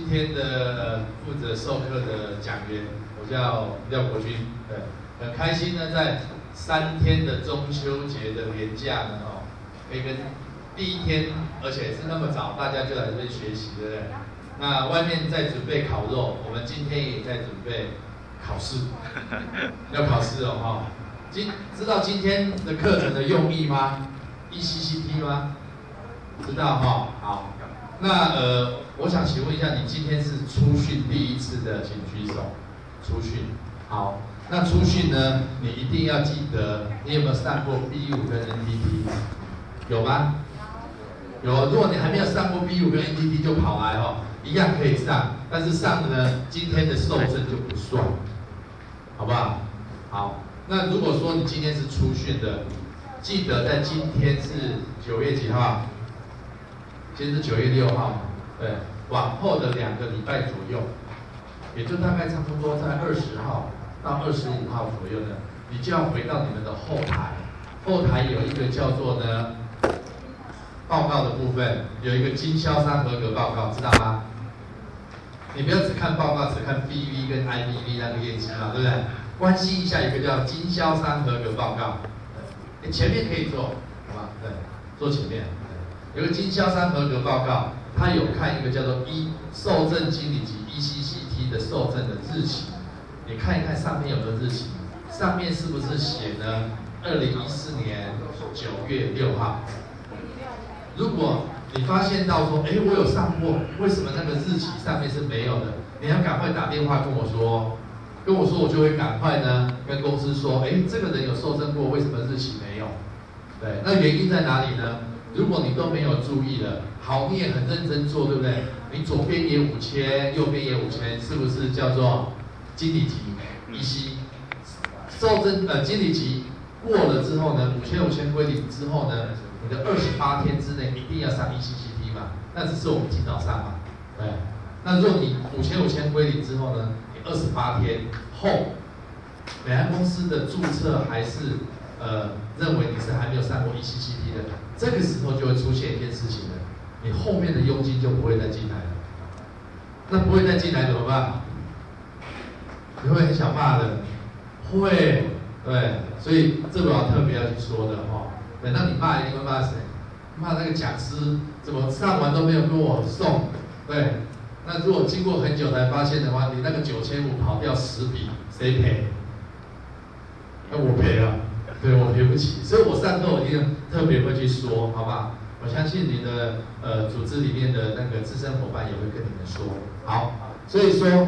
今天的负责授课的讲员，我叫廖国军，对，很开心呢，在3天的中秋节的连假呢，可以跟第一天，而且是那么早，大家就来这边学习，对不对？那外面在准备烤肉，我们今天也在准备考试，要考试哦，知道今天的课程的用意吗 ？ECCP 吗？知道哈，好。那我想请问一下，你今天是初训第一次的，请举手。初训，好。那初训呢，你一定要记得，你有没有上过 B5 跟 NTT？ 有吗？有。如果你还没有上过 B5 跟 NTT， 就跑来一样可以上，但是上的呢，今天的受证就不算，好不好？好。那如果说你今天是初训的，记得在今天是9月几号？今天是9月6号嘛，对，往后的2个礼拜左右，也就大概差不多在20号到25号左右呢，你就要回到你们的后台。后台有一个叫做呢报告的部分，有一个经销商合格报告，知道吗？你不要只看报告，只看 BV 跟 IBV 那个业绩嘛，对不对？关心一下一个叫经销商合格报告，前面可以做，好吧？对，做前面。有个经销商合格报告，他有看一个叫做受证经理级 ECCT 的受证的日期，你看一看上面有没有日期，上面是不是写呢？2014年9月6号。如果你发现到说，我有上过，为什么那个日期上面是没有的？你要赶快打电话跟我说，我就会赶快呢跟公司说，这个人有受证过，为什么日期没有？对，那原因在哪里呢？如果你都没有注意了，好，你也很认真做，对不对？你左边也5000，右边也5000，是不是叫做经理级 EC？ 受证经理级过了之后呢，5000归零之后呢，你的28天之内一定要上 ECCT 嘛，那只是我们提早上嘛，对。那如果你5000归零之后呢，你28天后，每家公司的注册还是认为你是还没有上过 ECCT 的，这个时候就会出现一件事情了，你后面的佣金就不会再进来了。那不会再进来怎么办？你会很想骂人，会，对，所以这个我特别要去说的对，那你骂一定会骂谁？骂那个讲师怎么上完都没有跟我送，对。那如果经过很久才发现的话，你那个9500跑掉10笔，谁赔？那我赔了。对，我赔不起，所以我上课我一定特别会去说，好吧？我相信你的组织里面的那个资深伙伴也会跟你们说。好，所以说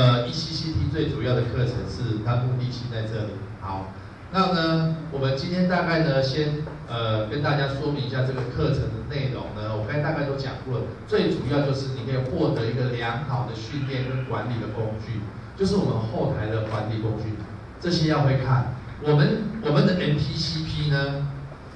ECCT 最主要的课程是它目的性在这里。好，那呢，我们今天大概呢先跟大家说明一下这个课程的内容呢，我刚才大概都讲过了，最主要就是你可以获得一个良好的训练跟管理的工具，就是我们后台的管理工具，这些要会看。我们的 MPCP 呢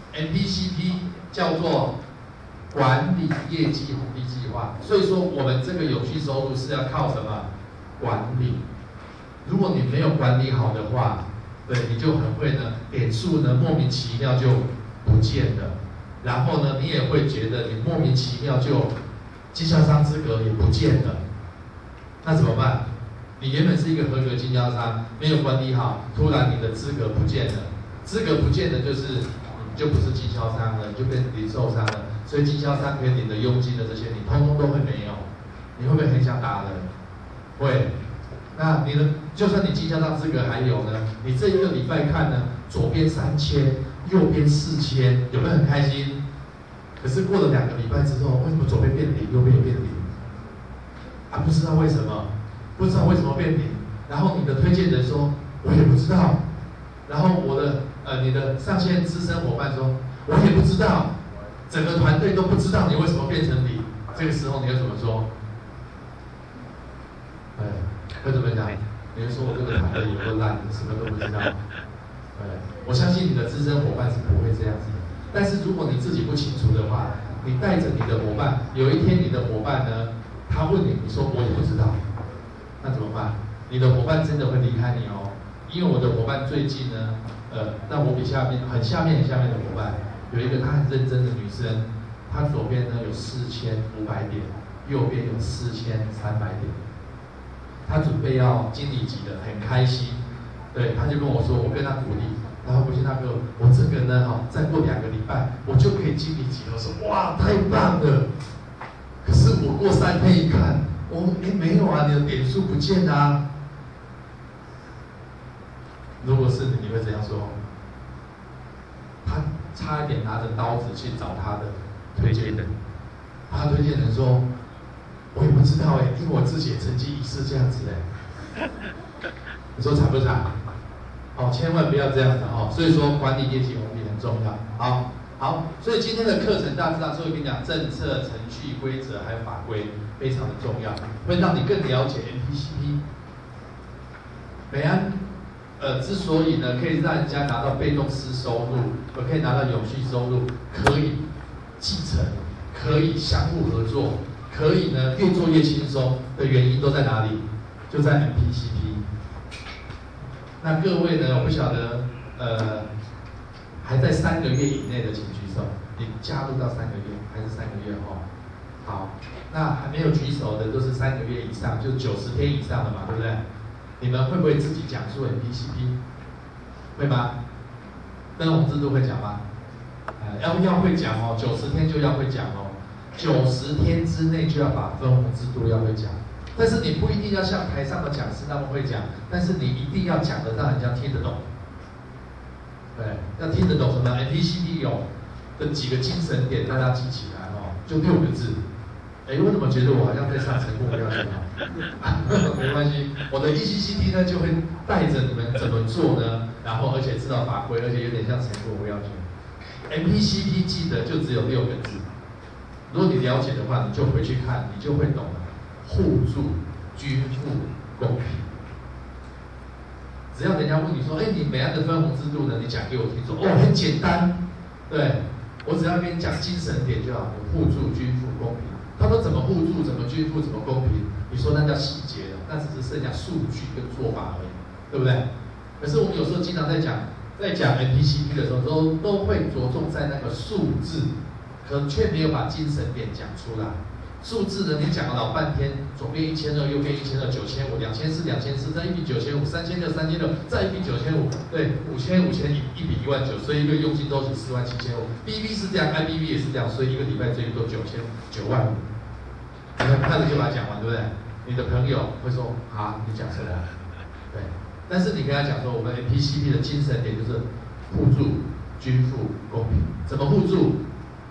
，MPCP 叫做管理业绩红利计划，所以说我们这个有机收入是要靠什么管理？如果你没有管理好的话，对，你就很会呢，点数呢莫名其妙就不见了，然后呢，你也会觉得你莫名其妙就经销商资格也不见了，那怎么办？你原本是一个合格经销商，没有管理好，突然你的资格不见了，资格不见了就是你就不是经销商了，你就变零售商了，所以经销商可以领的佣金的这些，你通通都会没有，你会不会很想打人？会。那你的就算你经销商资格还有呢，你这一个礼拜看呢，左边3000，右边4000，有没有很开心？可是过了2个礼拜之后，为什么左边变0，右边也变0？不知道为什么。不知道为什么变0，然后你的推荐人说，我也不知道，然后你的上线资深伙伴说，我也不知道，整个团队都不知道你为什么变成0，这个时候你要怎么说？会怎么讲？你会说我这个团队有多烂，什么都不知道。我相信你的资深伙伴是不会这样子的，但是如果你自己不清楚的话，你带着你的伙伴，有一天你的伙伴呢，他问你，你说我也不知道。那怎么办？你的伙伴真的会离开你哦，因为我的伙伴最近呢，那我比很下面的伙伴，有一个她很认真的女生，她左边呢有4500点， 右边有4300点，他准备要经理级的，很开心。对，他就跟我说，我跟他鼓励，然后国庆大哥，我这个呢，再过2个礼拜我就可以经理级了。我说哇，太棒了！可是我过3天一看，没有啊，你的点数不见啊。如果是你会怎样说？他差一点拿着刀子去找他的推荐人，他推荐人说，我也不知道因为我自己也曾经也是这样子你说惨不惨？千万不要这样子所以说管理业绩红利很重要。好，所以今天的课程大致上是会跟你讲政策、程序、规则还有法规，非常的重要，会让你更了解 MPCP。美安之所以呢可以让人家拿到被动式收入，可以拿到永续收入，可以继承，可以相互合作，可以呢越做越轻松的原因都在哪里？就在 MPCP。那各位呢，我不晓得还在3个月以内的请举手，你加入到3个月还是3个月好，那还没有举手的都是3个月以上，就90天以上的嘛，对不对？你们会不会自己讲述 MPCP？ 会吗？分红制度会讲吗？要会讲90天就要会讲90天之内就要把分红制度要会讲。但是你不一定要像台上的讲师那么会讲，但是你一定要讲的让人家听得懂。对，要听得懂什么 MPCP 有的几个精神点，大家记起来就6个字。我怎么觉得我好像在上成功不要紧没关系，我的 ECCT 呢就会带着你们怎么做呢，然后而且知道法规，而且有点像成功不要紧。MPCP 记得就只有6个字，如果你了解的话，你就回去看，你就会懂了。互助、均富、公平。只要人家问你说，你美安的分红制度呢？你讲给我听说，很简单，对，我只要跟你讲精神点就好，互助、均富、公平。他说怎么互助、怎么均富、怎么公平？你说那叫细节了，那只是剩下数据跟做法而已，对不对？可是我们有时候经常在讲 MPCP 的时候，都会着重在那个数字，可却没有把精神点讲出来。数字呢，你讲了老半天，左边1200，右边1200，9500，2400，2400，再1笔9500，3600，3600，再1笔9500，对，5000，一笔19000，所以一个佣金都是47500。BB 是这样 ，IBB 也是这样，所以一个礼拜最多9万5。你很快的就把它讲完，对不对？你的朋友会说你讲什么？对，但是你跟他讲说，我们 MPCP 的精神点就是互助、均富、公平。怎么互助？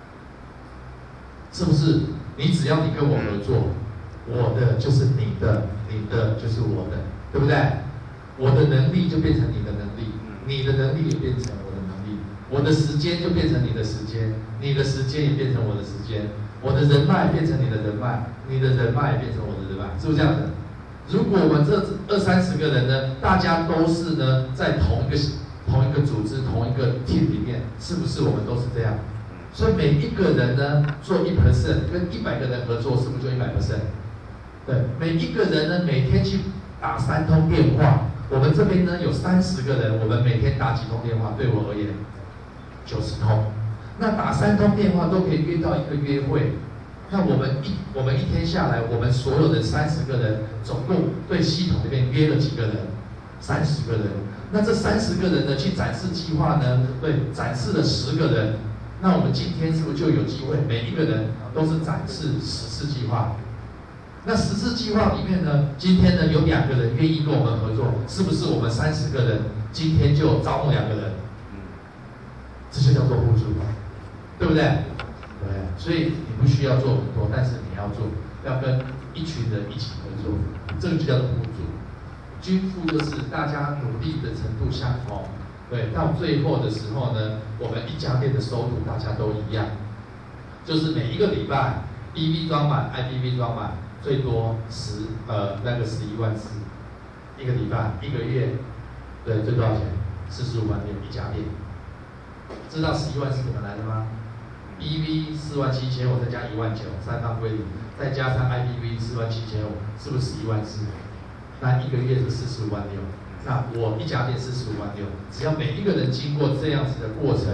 是不是？你只要你跟我合作，我的就是你的，你的就是我的，对不对？我的能力就变成你的能力，你的能力也变成我的能力，我的时间就变成你的时间，你的时间也变成我的时间，我的人脉变成你的人脉，你的人脉也变成我的人脉，是不是这样子？如果我们这20-30个人呢，大家都是呢在同一个组织、同一个 team 里面，是不是我们都是这样？所以每一个人呢做1%，跟100个人合作，是不是就100%？对，每一个人呢每天去打3通电话，我们这边呢有30个人，我们每天打几通电话？对我而言，90通。那打3通电话都可以约到一个约会，那我们一天下来，我们所有的30个人，总共对系统里面约了几个人？30个人。那这30个人呢去展示计划呢？对，展示了10个人。那我们今天是不是就有机会，每一个人都是展示10次计划？那10次计划里面呢，今天呢有2个人愿意跟我们合作，是不是我们30个人今天就招募2个人？这就叫做互助，对不对？对，所以你不需要做很多，但是你要做，要跟一群人一起合作，这个就叫做互助。均富就是大家努力的程度相同。对，到最后的时候呢，我们一家店的收入大家都一样，就是每一个礼拜 BB 装满 IBB 装满，最多11万4，一个礼拜1个月，对，这多少钱？45万6，一家店。知道11万4怎么来的吗？ BB 47500，再加19000，3方归零，再加上 IBB 47500，是不是11万4？那一个月是45万6。那我一家店45万6，只要每一个人经过这样子的过程，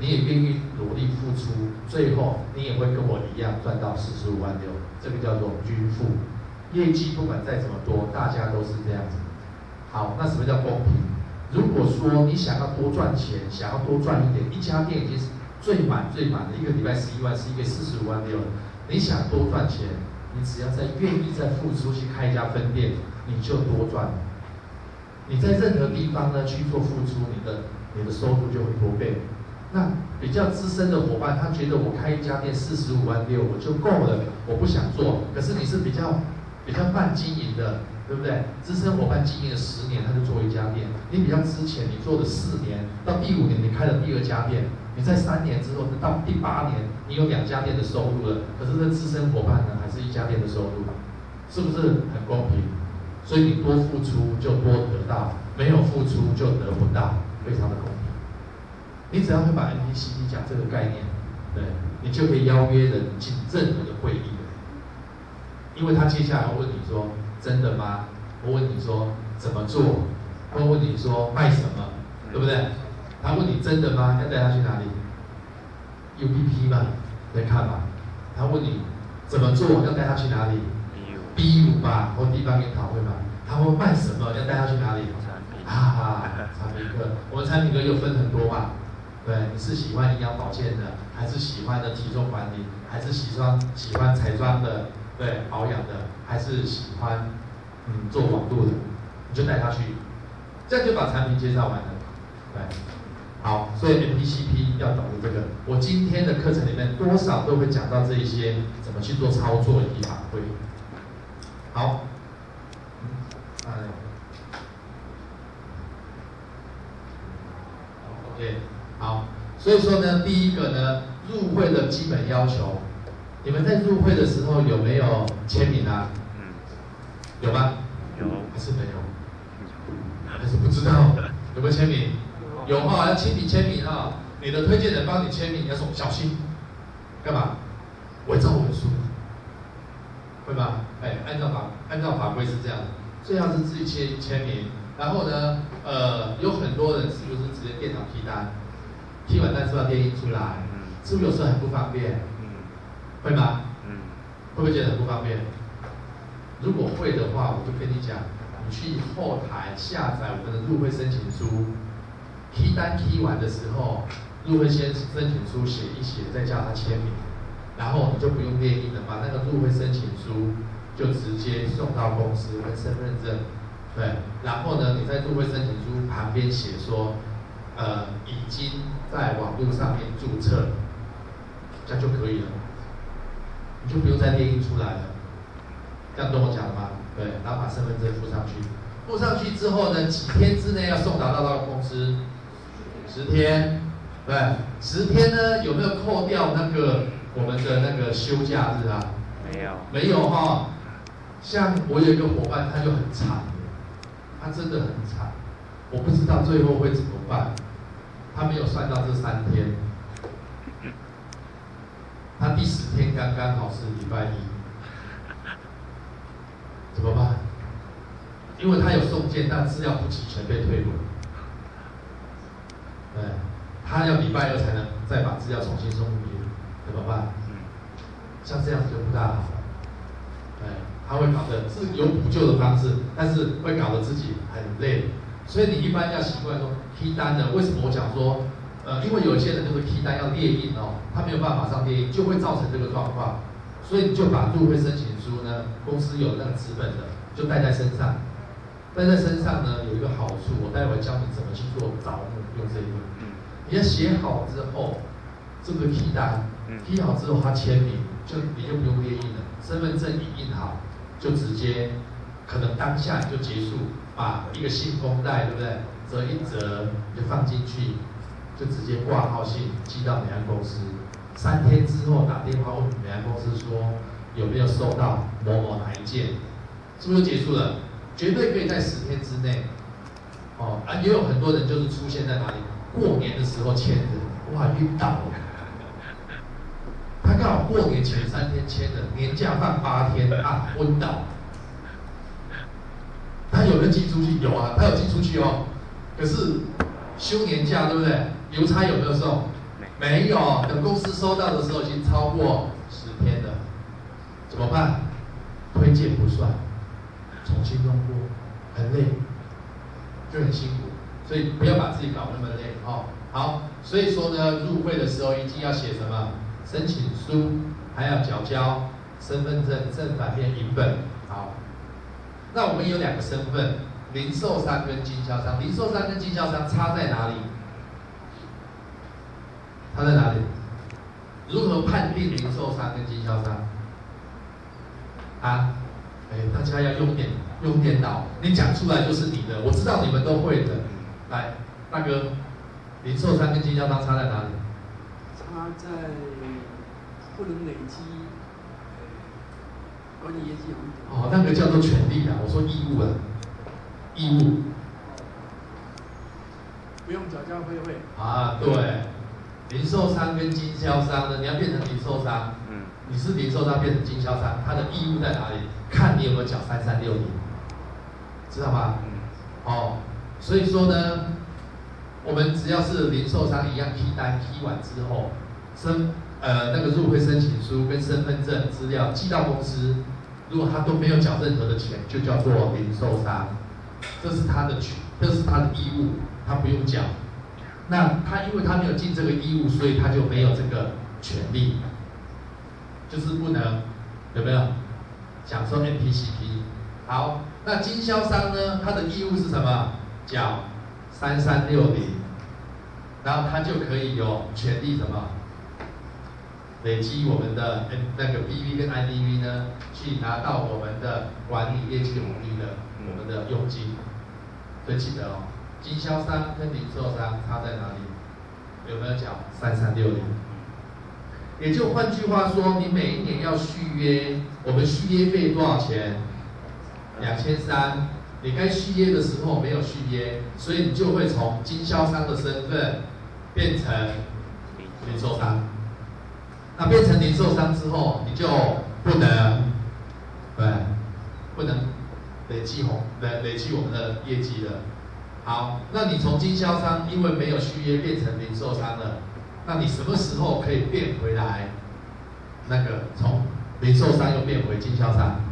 你也愿意努力付出，最后你也会跟我一样赚到45.6万，这个叫做均富。业绩不管再怎么多，大家都是这样子。好，那什么叫公平？如果说你想要多赚钱，想要多赚一点，一家店已经是最满的，一个礼拜11万，是一个45.6万，你想多赚钱，你只要愿意再付出去开一家分店，你就多赚。你在任何地方呢去做付出，你的收入就会多倍。那比较资深的伙伴，他觉得我开一家店45.6万我就够了，我不想做。可是你是比较慢经营的，对不对？资深伙伴经营了10年，他就做一家店。你比较之前，你做了4年，到第5年你开了第2家店，你在3年之后，到第8年，你有2家店的收入了。可是这资深伙伴呢，还是1家店的收入，是不是很公平？所以你多付出就多得到，没有付出就得不到，非常的公平。你只要会把 MPCP 讲这个概念，对，你就可以邀约人进任何的会议了。因为他接下来会问你说真的吗？会问你说怎么做？会问你说卖什么，对不对？他问你真的吗？要带他去哪里 ？UPP 嘛，来看嘛。他问你怎么做？要带他去哪里？B5吧，或地方研讨会嘛。他会卖什么？要带他去哪里？产品课，我们产品课又分很多嘛。对，你是喜欢营养保健的，还是喜欢的体重管理，还是喜欢彩妆的，对，保养的，还是喜欢做网络的，你就带他去，这样就把产品介绍完了。对，好，所以 MPCP 要懂得这个。我今天的课程里面多少都会讲到这一些怎么去做操作以及反馈。好，OK。好，所以说呢，第一个呢，入会的基本要求，你们在入会的时候有没有签名啊？有吗？ 有。 还是没有？还是不知道？有没有签名？有哈，要亲笔签名哈。你的推荐人帮你签名，你要说小心，干嘛？伪造文书，会吗？按照法规是这样的，最好是自己签名。然后呢，有很多人是不是直接电脑批单？批完单是要列印出来，是不是有时候很不方便？会吗？会不会觉得很不方便？如果会的话，我就跟你讲，你去后台下载我们的入会申请书，批单批完的时候，入会申请书写一写，再叫他签名，然后你就不用列印了，把那个入会申请书就直接送到公司跟身份证，对，然后呢，你在入会申请书旁边写说，已经在网络上面注册，这样就可以了，你就不用再列印出来了。这样懂我讲了吗？对，然后把身份证附上去，附上去之后呢，几天之内要送达到公司，10天，对，10天呢有没有扣掉那个我们的那个休假日啊？ 没有， 没有哈。像我有一个伙伴，他就很惨，他真的很惨，我不知道最后会怎么办。他没有算到这3天，他第10天刚刚好是礼拜1，怎么办？因为他有送件，但资料不齐全被退回。对，他要礼拜2才能再把资料重新送给你，怎么办？像这样子就不大好了。对，他会搞得是有补救的方式，但是会搞得自己很累。所以你一般要习惯说批单的，为什么我讲说，因为有些人就是批单要列印哦，他没有办法马上列印，就会造成这个状况。所以你就把入会申请书呢，公司有那个纸本的，就带在身上。带在身上呢有一个好处，我待会教你怎么去做招募，用这个。你要写好之后，这个批单，批好之后他签名，你就不用列印了，身份证一印好，就直接，可能当下你就结束，把一个信封袋，对不对？折一折，你就放进去，就直接挂号信寄到美安公司。3天之后打电话问美安公司说有没有收到某某哪一件，是不是就结束了？绝对可以在10天之内。也有很多人就是出现在哪里？过年的时候签的，哇，晕倒了。他刚好过年前3天签的，年假放8天啊，昏倒。他有没有寄出去？有啊，他有寄出去哦。可是休年假对不对？邮差有没有送？ 没有，等公司收到的时候已经超过10天了，怎么办？推荐不算，重新弄过，很累，就很辛苦，所以不要把自己搞那么累哦。好，所以说呢，入会的时候一定要写什么？申请书，还要缴交身份证正反面影本。好，那我们有2个身份，零售商跟经销商。零售商跟经销商差在哪里？差在哪里？如何判定零售商跟经销商？啊，大家要用电脑，你讲出来就是你的。我知道你们都会的。来，大哥，零售商跟经销商差在哪里？ 差在不能累积管理业绩好一点。 哦，那个叫做权利啊，我说义务啊，义务。 不用缴交会费。 啊，对，零售商跟经销商呢，你要变成零售商，你是零售商变成经销商，他的义务在哪里？看你有没有缴3360，知道吗？哦，所以说呢，我们只要是零售商一样批单批完之后，那个入会申请书跟身份证资料寄到公司，如果他都没有缴任何的钱，就叫做零售商，这是他的义务，他不用缴。那他因为他没有尽这个义务，所以他就没有这个权利，就是不能有没有享受 NPCP。好，那经销商呢，他的义务是什么？缴3360，然后他就可以有权利什么？累积我们的那个 BV 跟 IDV 呢，去拿到我们的管理业绩红利的我们的佣金。所以记得哦，经销商跟零售商差在哪里？有没有缴3360？也就换句话说，你每一年要续约，我们续约费多少钱？2300。你该续约的时候没有续约，所以你就会从经销商的身份变成零售商。那变成零售商之后，你就不能累积我们的业绩了。好，那你从经销商因为没有续约变成零售商了，那你什么时候可以变回来？那个从零售商又变回经销商？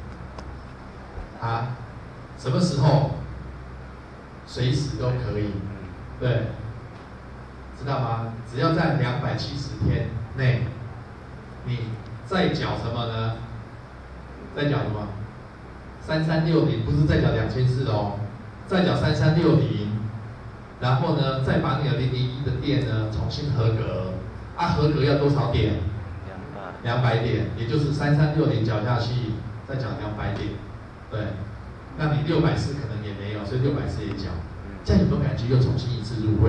啊？什么时候？随时都可以，对，知道吗？只要在270天内，你再缴什么呢？再缴什么？3360，不是再缴2400哦，再缴3360，然后呢，再把你的001的店呢重新合格，合格要多少点？200点，也就是3360缴下去，再缴200点，对。那你640可能也没有，所以640也缴，这样有没有感觉又重新一次入会？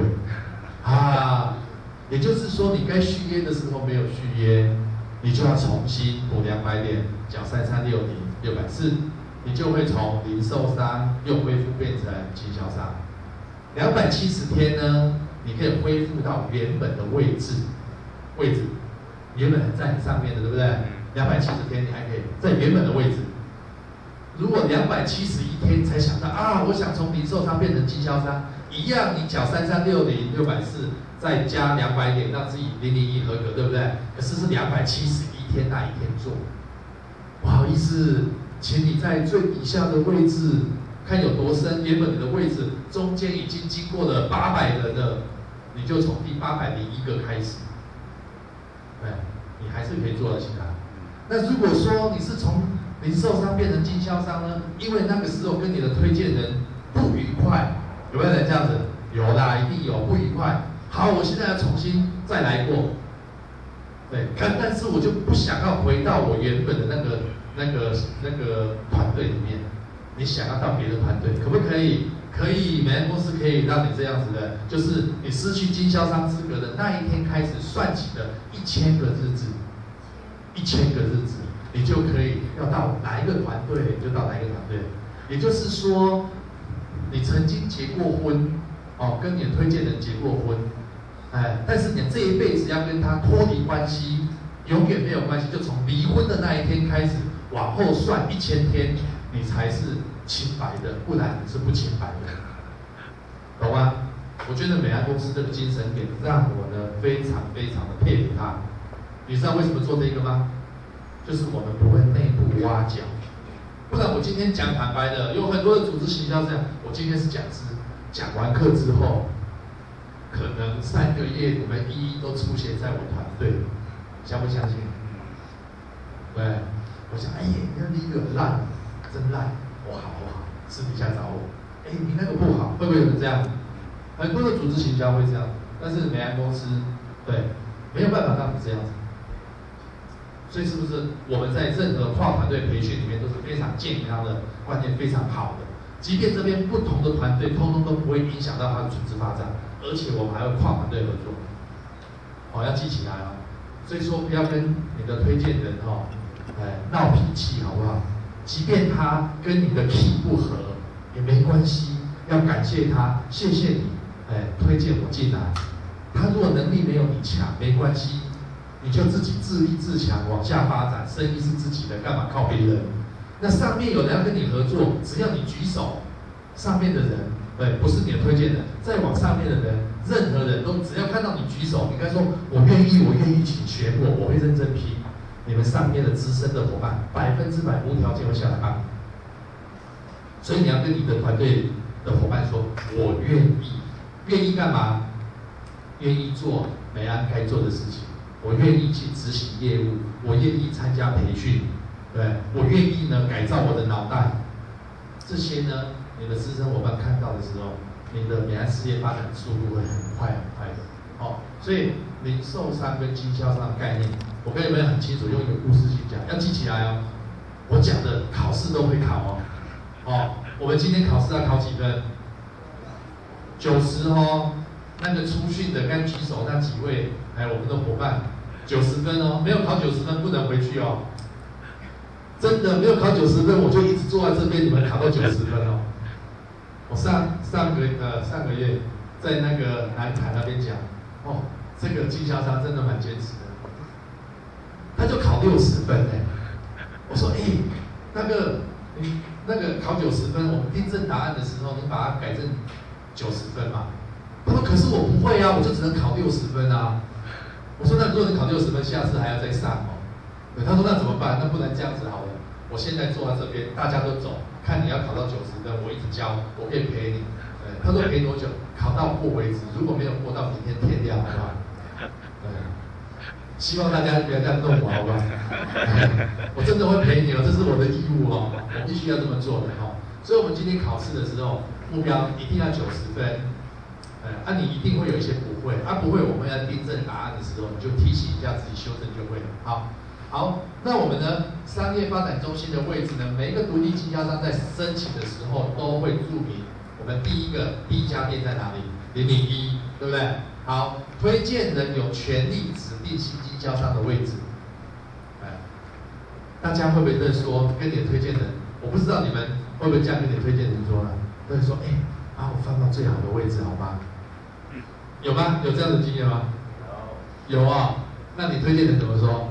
也就是说你该续约的时候没有续约，你就要重新补200点，缴3360，640，你就会从零售商又恢复变成经销商。270天呢，你可以恢复到原本的位置，原本在你上面的，对不对？270天你还可以在原本的位置。如果271天才想到我想从零售商变成经销商，一样你缴3360、640，再加200点，让自己001合格，对不对？可是是271天那一天做。不好意思，请你在最底下的位置看有多深，原本你的位置中间已经经过了800人了，你就从第801个开始，对，你还是可以做得起来。那如果说你是从零售商变成经销商呢？因为那个时候跟你的推荐人不愉快，有没有人这样子？有啦，一定有不愉快。好，我现在要重新再来过，对，但是我就不想要回到我原本的那个团队里面。你想要到别的团队，可不可以？可以，每家公司可以让你这样子的，就是你失去经销商资格的那一天开始算起的1000个日子，1000个日子。你就可以要到哪一个团队，就到哪一个团队。也就是说，你曾经结过婚，跟你的推荐人结过婚，但是你这一辈子要跟他脱离关系，永远没有关系，就从离婚的那一天开始往后算1000天，你才是清白的，不然你是不清白的，懂吗？ 我觉得美安公司这个精神点让我呢非常非常的佩服他。你知道为什么做这个吗？就是我们不会内部挖角，不然我今天讲坦白的，有很多的组织行销这样，我今天是讲师，讲完课之后，可能3个月你们一一都出现在我团队，相不相信？对，我想，哎，你那第一个烂，真烂，我好，私底下找我，哎，你那个不好，会不会有人这样？很多的组织行销会这样，但是美安公司，对，没有办法让你这样子。所以是不是我们在任何跨团队培训里面都是非常健康的观念，非常好的？即便这边不同的团队，通通都不会影响到它的组织发展，而且我们还会跨团队合作，要记起来哦。所以说不要跟你的推荐人闹脾气，好不好？即便他跟你的 key 不合也没关系，要感谢他，谢谢你，推荐我进来。他如果能力没有你强，没关系。你就自己自立自强，往下发展，生意是自己的，干嘛靠别人？那上面有人要跟你合作，只要你举手，上面的人，不是你的推荐人，再往上面的人，任何人都只要看到你举手，你该说我愿意，请选我，我会认真批。你们上面的资深的伙伴，100%无条件会下来帮。所以你要跟你的团队的伙伴说，我愿意干嘛？愿意做美安该做的事情。我愿意去执行业务，我愿意参加培训，对，我愿意呢改造我的脑袋。这些呢，你的资深伙伴看到的时候，你的美安事业发展速度会很快的。所以零售商跟经销商的概念，我跟你们很清楚，用一个故事去讲，要记起来哦。我讲的考试都会考哦。我们今天考试要考几分？90哦。那个初训的刚举手那几位，我们的伙伴，90分哦，没有考90分不能回去哦。真的没有考90分，我就一直坐在这边，你们考到90分哦。我上个月在那个南凯那边讲，这个经销商真的蛮坚持的，他就考60分我说那个考90分，我们订正答案的时候，你把它改成90分嘛。他说：“可是我不会啊，我就只能考60分啊。”我说：“那如果你考60分，下次还要再上哦。”他说：“那怎么办？那不能这样子好了。我现在坐在这边，大家都走，看你要考到90分，我一直教，我可以陪你。”他说：“陪多久？考到过为止。如果没有过到明天天亮，好不好？”希望大家不要这样弄我，好不好？我真的会陪你哦，这是我的义务哦，我必须要这么做的所以我们今天考试的时候，目标一定要90分。你一定会有一些不会，不会我们要订正答案的时候，你就提醒一下自己修正就会了。好，那我们呢，商业发展中心的位置呢，每一个独立经销商在申请的时候都会注明我们第一家店在哪里，001，对不对？好，推荐人有权利指定新经销商的位置。大家会不会说跟你的推荐人？我不知道你们会不会这样跟你推荐人说呢？会说，把我放到最好的位置，好吗？有吗？有这样的经验吗？有啊。那你推荐人怎么说？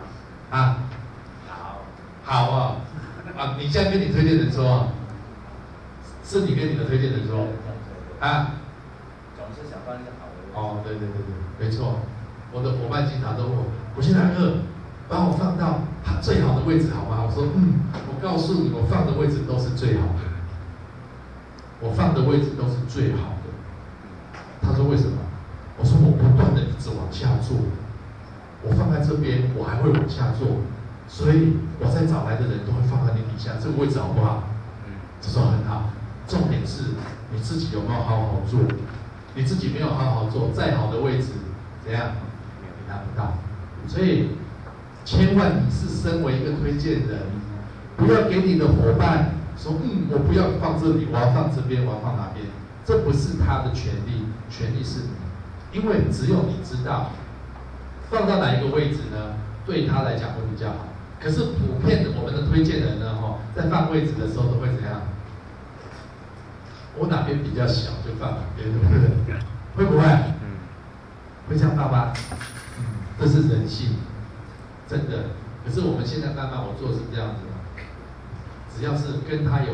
好你现在跟你推荐人说，是你跟你的推荐人说， 总是想放一个好的位置。 对，没错。我的伙伴经常都问我现在把我放到最好的位置，好吗？我说，我告诉你，我放的位置都是最好的。我放的位置都是最好的。他说为什么？我说我不断的一直往下做，我放在这边，我还会往下做，所以我再找来的人都会放在你底下，这个位置好不好？这说很好。重点是你自己有没有好好做？你自己没有好好做，再好的位置怎样？你拿不到。所以千万你是身为一个推荐人，不要给你的伙伴说，我不要放这里，我要放这边，我要放哪边？这不是他的权利，权利是你，因为只有你知道放到哪一个位置呢，对他来讲会比较好。可是普遍的我们的推荐人呢，在放位置的时候都会怎样？我哪边比较小就放哪边，对不对？会不会？会这样放吗？这是人性，真的。可是我们现在慢慢我做的是这样子的，只要是跟他有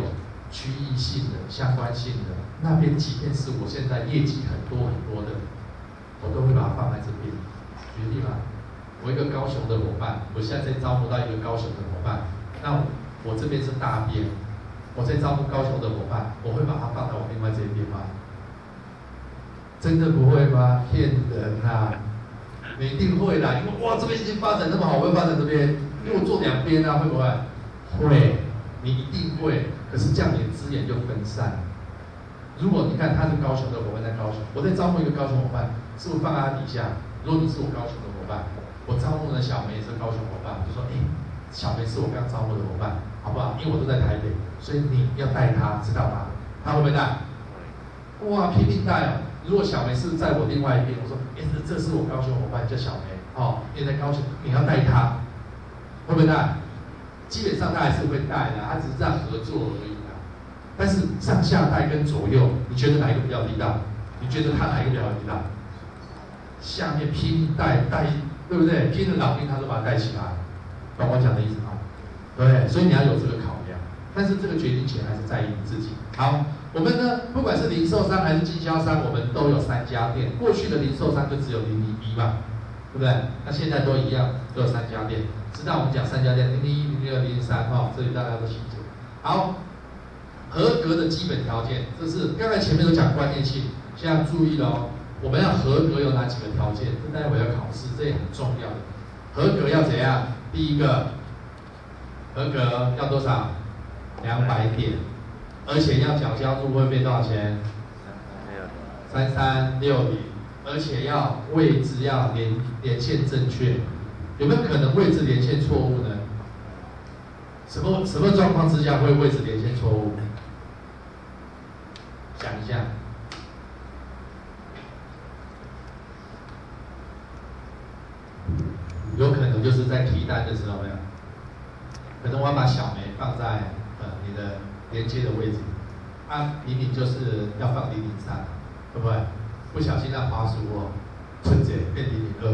区域性的、相关性的，那边即便是我现在业绩很多的，我都会把它放在这边。举例嘛，我一个高雄的伙伴，我现在在招募到一个高雄的伙伴，那我这边是大边，我在招募高雄的伙伴，我会把它放在我另外这一边吗？真的不会吗？骗人啊！你一定会啦，因为哇这边已经发展那么好，我会发展这边，因为我做两边啊，会不会？会，你一定会。可是这样你的资源就分散。如果你看他是高雄的伙伴在高雄，我在招募一个高雄伙伴，是不是放在他底下？如果你是我高雄的伙伴，我招募的小梅是高雄伙伴，我就说，小梅是我刚招募的伙伴，好不好？因为我都在台北，所以你要带她，知道吗？她会不会带？哇，拼命带哦！如果小梅是在我另外一边，我说，这是我高雄伙伴叫小梅，哦，因为在高雄，你要带她，会不会带？基本上他还是会带的，他只是这样合作而已啦。但是上下带跟左右，你觉得哪一个比较力大？你觉得他哪一个比较力大？下面拼命带，对不对？拼了老命他都把它带起来，懂我讲的意思吗？对，所以你要有这个考量。但是这个决定权还是在于你自己。好，我们呢，不管是零售商还是经销商，我们都有3家店。过去的零售商就只有001嘛，对不对？那现在都一样，都有3家店。知道我们讲3家店，001、002、003哈，这里大家都清楚。好，合格的基本条件，这是刚才前面都讲关键性，现在注意了哦，我们要合格有哪几个条件？这待会要考试，这也很重要的。合格要怎样？第一个，合格要多少？200点，而且要缴交入会费多少钱？3360，而且要位置要连线正确。有没有可能位置连线错误呢？什么状况之下会位置连线错误？想一下。有可能就是在提单的时候，没有？可能我要把小梅放在你的连接的位置，明明就是要放003，会不会？不小心让滑鼠春节变002。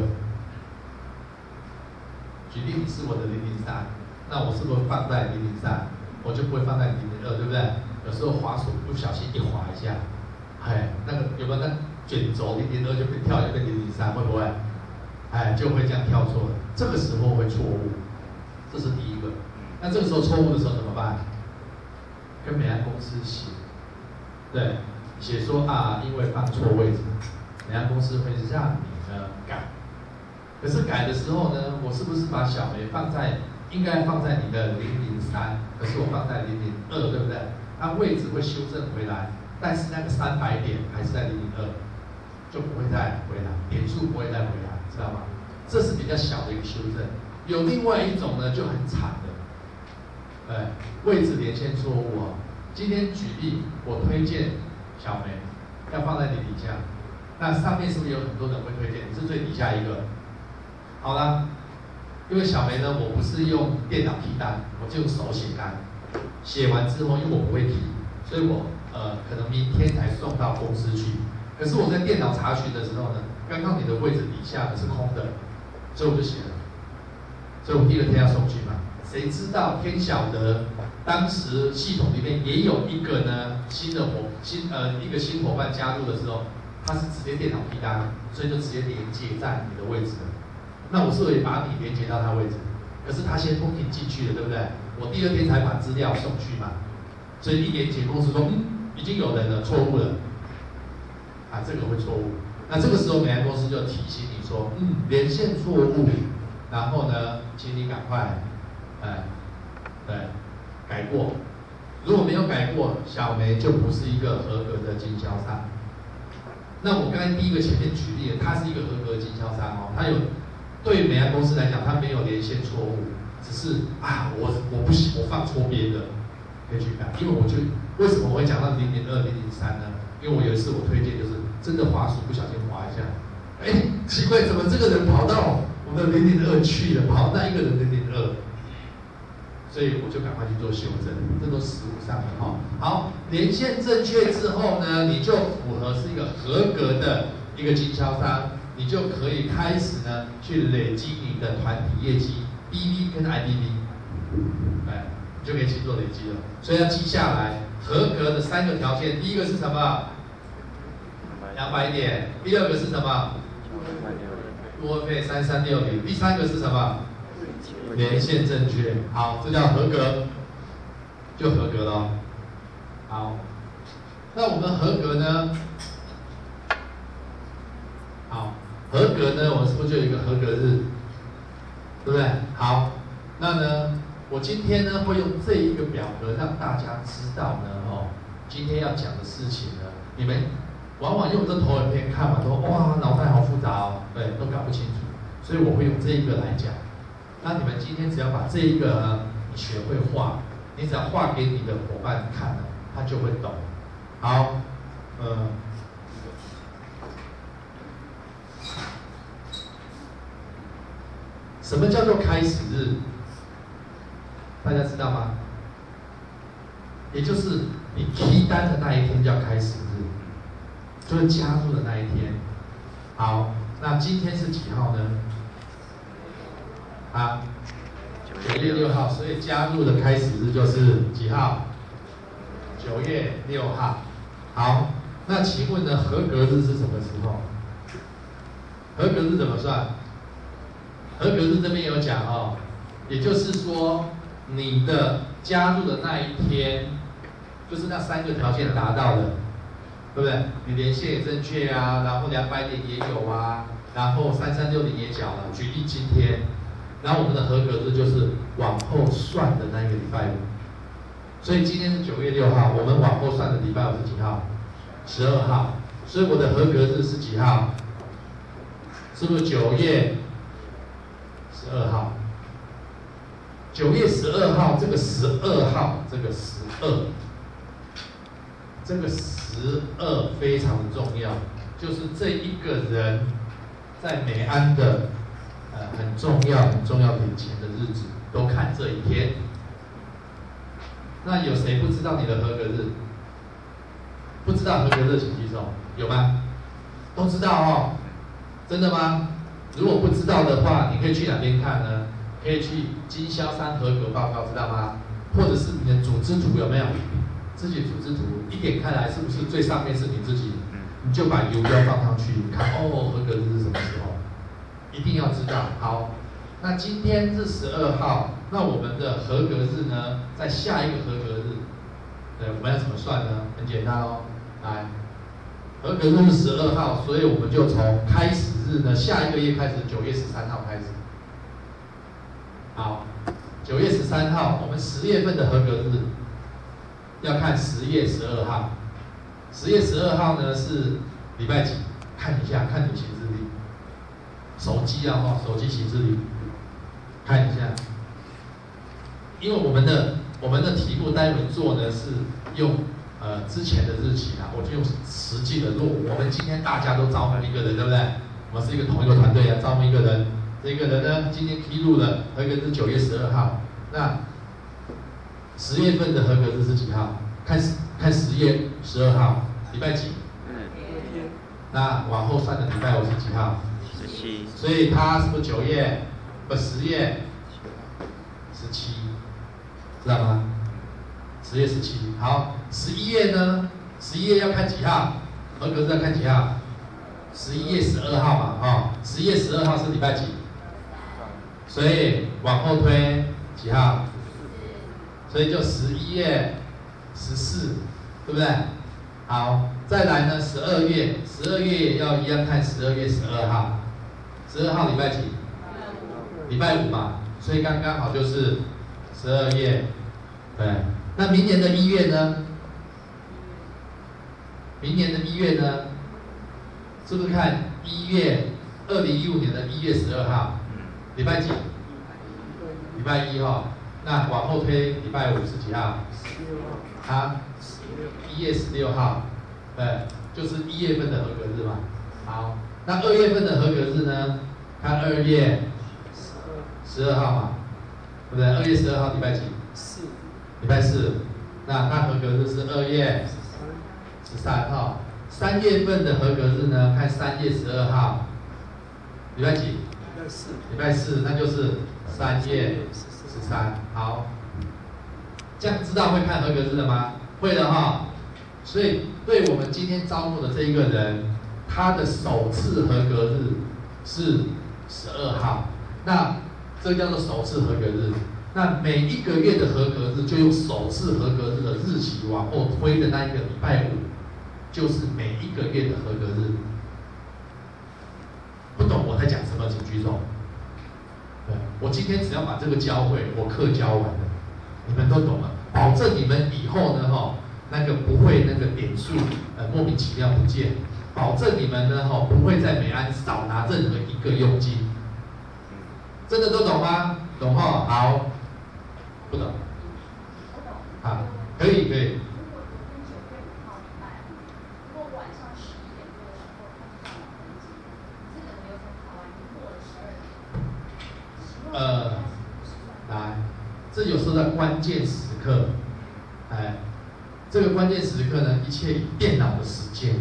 举例你是我的003，那我是不是放在003？我就不会放在002，对不对？有时候滑鼠不小心一滑一下，那个有没有那卷轴002就跳就变003，会不会？就会这样跳错了，这个时候会错误，这是第一个。那这个时候错误的时候怎么办？跟美安公司写，对，写说因为放错位置，美安公司会让你呢改。可是改的时候呢，我是不是把小梅应该放在你的003，可是我放在002，对不对？它位置会修正回来，但是那个300点还是在002，就不会再回来，点数不会再回来，知道吗？这是比较小的一个修正。有另外一种呢，就很惨的，位置连线错误哦。今天举例，我推荐小梅要放在你底下，那上面是不是有很多人会推荐？你是最底下一个。好啦，因为小梅呢，我不是用电脑批单，我就用手写单。写完之后，因为我不会批，所以我可能明天才送到公司去。可是我在电脑查询的时候呢，刚刚你的位置底下是空的，所以我就写了。所以我第2天要送去嘛。谁知道天晓得，当时系统里面也有一个呢一个新伙伴加入的时候，他是直接电脑批单，所以就直接连接在你的位置了。那我是不是也把你连接到他位置？可是他先封印进去了，对不对？我第2天才把资料送去嘛。所以一连接公司说，已经有人了，错误了。这个会错误。那这个时候美安公司就提醒你说，连线错误，然后呢，请你赶快，改过。如果没有改过，小梅就不是一个合格的经销商。那我刚才第一个前面举例，他是一个合格的经销商哦，他有对美安公司来讲，他没有连线错误，只是我不行，我放错边了，可以去改。因为为什么我会讲到002、003呢？因为我有一次我推荐就是真的滑鼠不小心滑一下，奇怪，怎么这个人跑到我的002去了，跑到那一个人002，所以我就赶快去做修正，这都实务上的哈。好，连线正确之后呢，你就符合是一个合格的一个经销商，你就可以开始呢去累积你的团体业绩 ，BV 跟 IBV， 你就可以去做累积了。所以要记下来，合格的3个条件，第一个是什么？200点。第二个是什么？入会费3360。第三个是什么？连线正确。好，这叫合格，就合格了。好，那我们合格呢？好，合格呢，我们是不是就有一个合格日？对不对？好，那呢，我今天呢会用这一个表格让大家知道呢，今天要讲的事情呢，你们往往用这投影片看完都哇，脑袋好复杂哦，对，都搞不清楚，所以我会用这一个来讲。那你们今天只要把这一个呢，你学会画，你只要画给你的伙伴看了，他就会懂。好，什么叫做开始日？大家知道吗？也就是你批单的那一天叫开始日，就是加入的那一天。好，那今天是几号呢？啊，9月6号，所以加入的开始日就是几号？9月6号。好，那请问呢，合格日是什么时候？合格日怎么算？合格日这边有讲哦，也就是说，你的加入的那一天，就是那3个条件达到的，对不对？你连线也正确啊，然后200点也有啊，然后3360也缴了。举例今天，然后我们的合格日就是往后算的那一个礼拜五，所以今天是9月6号，我们往后算的礼拜五是几号？12号，所以我的合格日是几号？是不是9月12号？9月12号，这个12号，这个12非常的重要，就是这一个人在美安的很重要领钱的日子，都看这一天。那有谁不知道你的合格日？不知道合格日请举手，有吗？都知道哦，真的吗？如果不知道的话，你可以去哪边看呢？可以去经销商合格报告，知道吗？或者是你的组织图有没有？自己组织图一点开来，是不是最上面是你自己？你就把游标放上去，看哦，合格日是什么时候？一定要知道。好，那今天是12号，那我们的合格日呢，在下一个合格日，我们要怎么算呢？很简单哦，来。合格日是12号，所以我们就从开始日呢，下一个月开始，9月13号开始。好，9月13号，我们10月份的合格日要看10月12号。10月12号呢是礼拜几？看一下，看你行事历，手机啊手机行事历，看一下。因为我们的题目待会做呢是用之前的日期啊，我就用实际的。如果我们今天大家都招募一个人，对不对？我们是一个同一个团队啊，招募一个人，这个人呢今天披露了合格日9月12号，那10月份的合格日是几号？看10月12号，礼拜几？那往后算的礼拜五是几号？17。所以他是不是10月17，知道吗？10月17。好，11月呢？11月要看几号？合格日要看几号？11月12号嘛，11月12号是礼拜几？所以往后推几号？所以就11月14，对不对？好，再来呢，12月要一样看12月12号，12号礼拜几？礼拜五嘛，所以刚刚好就是12月。对，那明年的1月呢？明年的1月呢？是不是看2015年的1月12号？礼拜几？礼拜1号。那往后推礼拜五是几号？16号。啊，1月16号。对，就是1月份的合格日嘛。好，那2月份的合格日呢？看2月12号嘛，对不对？2月12号礼拜几？礼拜4。那合格日是2月13号。3月份的合格日呢？看3月12号，礼拜几？礼拜4，那就是3月13。好， 这样知道会看合格日了吗？会的哈。所以对我们今天招募的这一个人，他的首次合格日是12号，那这个叫做首次合格日。那每一个月的合格日就用首次合格日的日期往后推的那一个礼拜五，就是每一个月的合格日。不懂我在讲什么，请举手。对，我今天只要把这个教会，我课教完了，你们都懂了，保证你们以后呢那个不会那个点数莫名其妙不见，保证你们呢不会在美安少拿任何一个佣金。真的都懂吗？懂哈？好，不懂？好，可以。来，这有时候在关键时刻，这个关键时刻呢，一切以电脑的时间，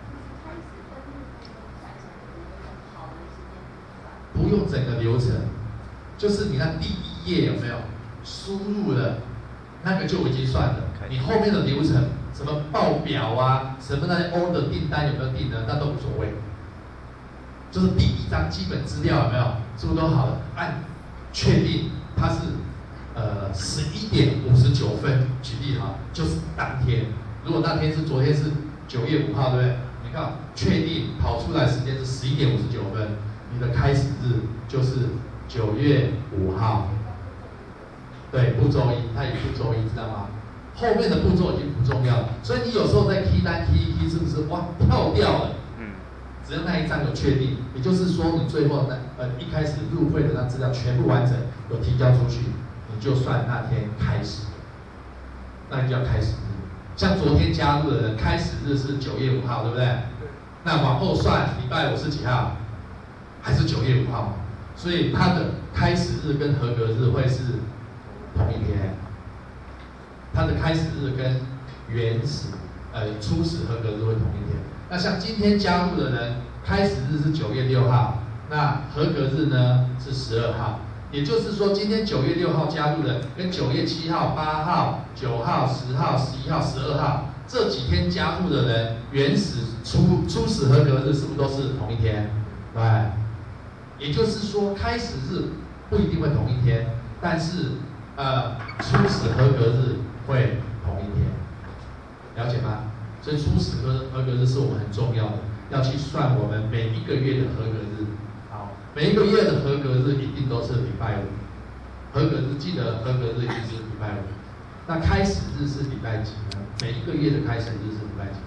不用整个流程，就是你那第一页有没有输入了，那个就已经算了，你后面的流程，什么报表啊，什么那些 order 订单有没有订呢，那都无所谓，就是第一张基本资料有没有，是不是都好了？按确定它是11点59分，举例哈，就是当天。如果那天是昨天是9月5号，对不对？你看确定跑出来时间是11点59分，你的开始日就是9月5号。对，步骤一，它有步骤一，知道吗？后面的步骤已经不重要了，所以你有时候在 key 单 key 一 key 是不是哇跳掉了？只要那一张有确定，也就是说你最后一开始入会的那资料全部完整，有提交出去，你就算那天开始，那就叫开始日。像昨天加入的人，开始日是9月5号，对不对？那往后算礼拜五是几号？还是9月5号？所以他的开始日跟合格日会是同一天。他的开始日跟初始合格日会同一天。那像今天加入的人，开始日是9月6号，那合格日呢是12号。也就是说，今天9月6号加入的，跟9月7号、8号、9号、10号、11号、12号这几天加入的人，原始初始合格日是不是都是同一天？对。也就是说，开始日不一定会同一天，但是初始合格日会同一天，了解吗？所以初始合格日是我们很重要的，要去算我们每一个月的合格日。好，每一个月的合格日一定都是礼拜五。合格日记得合格日一定是礼拜五。那开始日是礼拜几呢？每一个月的开始日是礼拜几？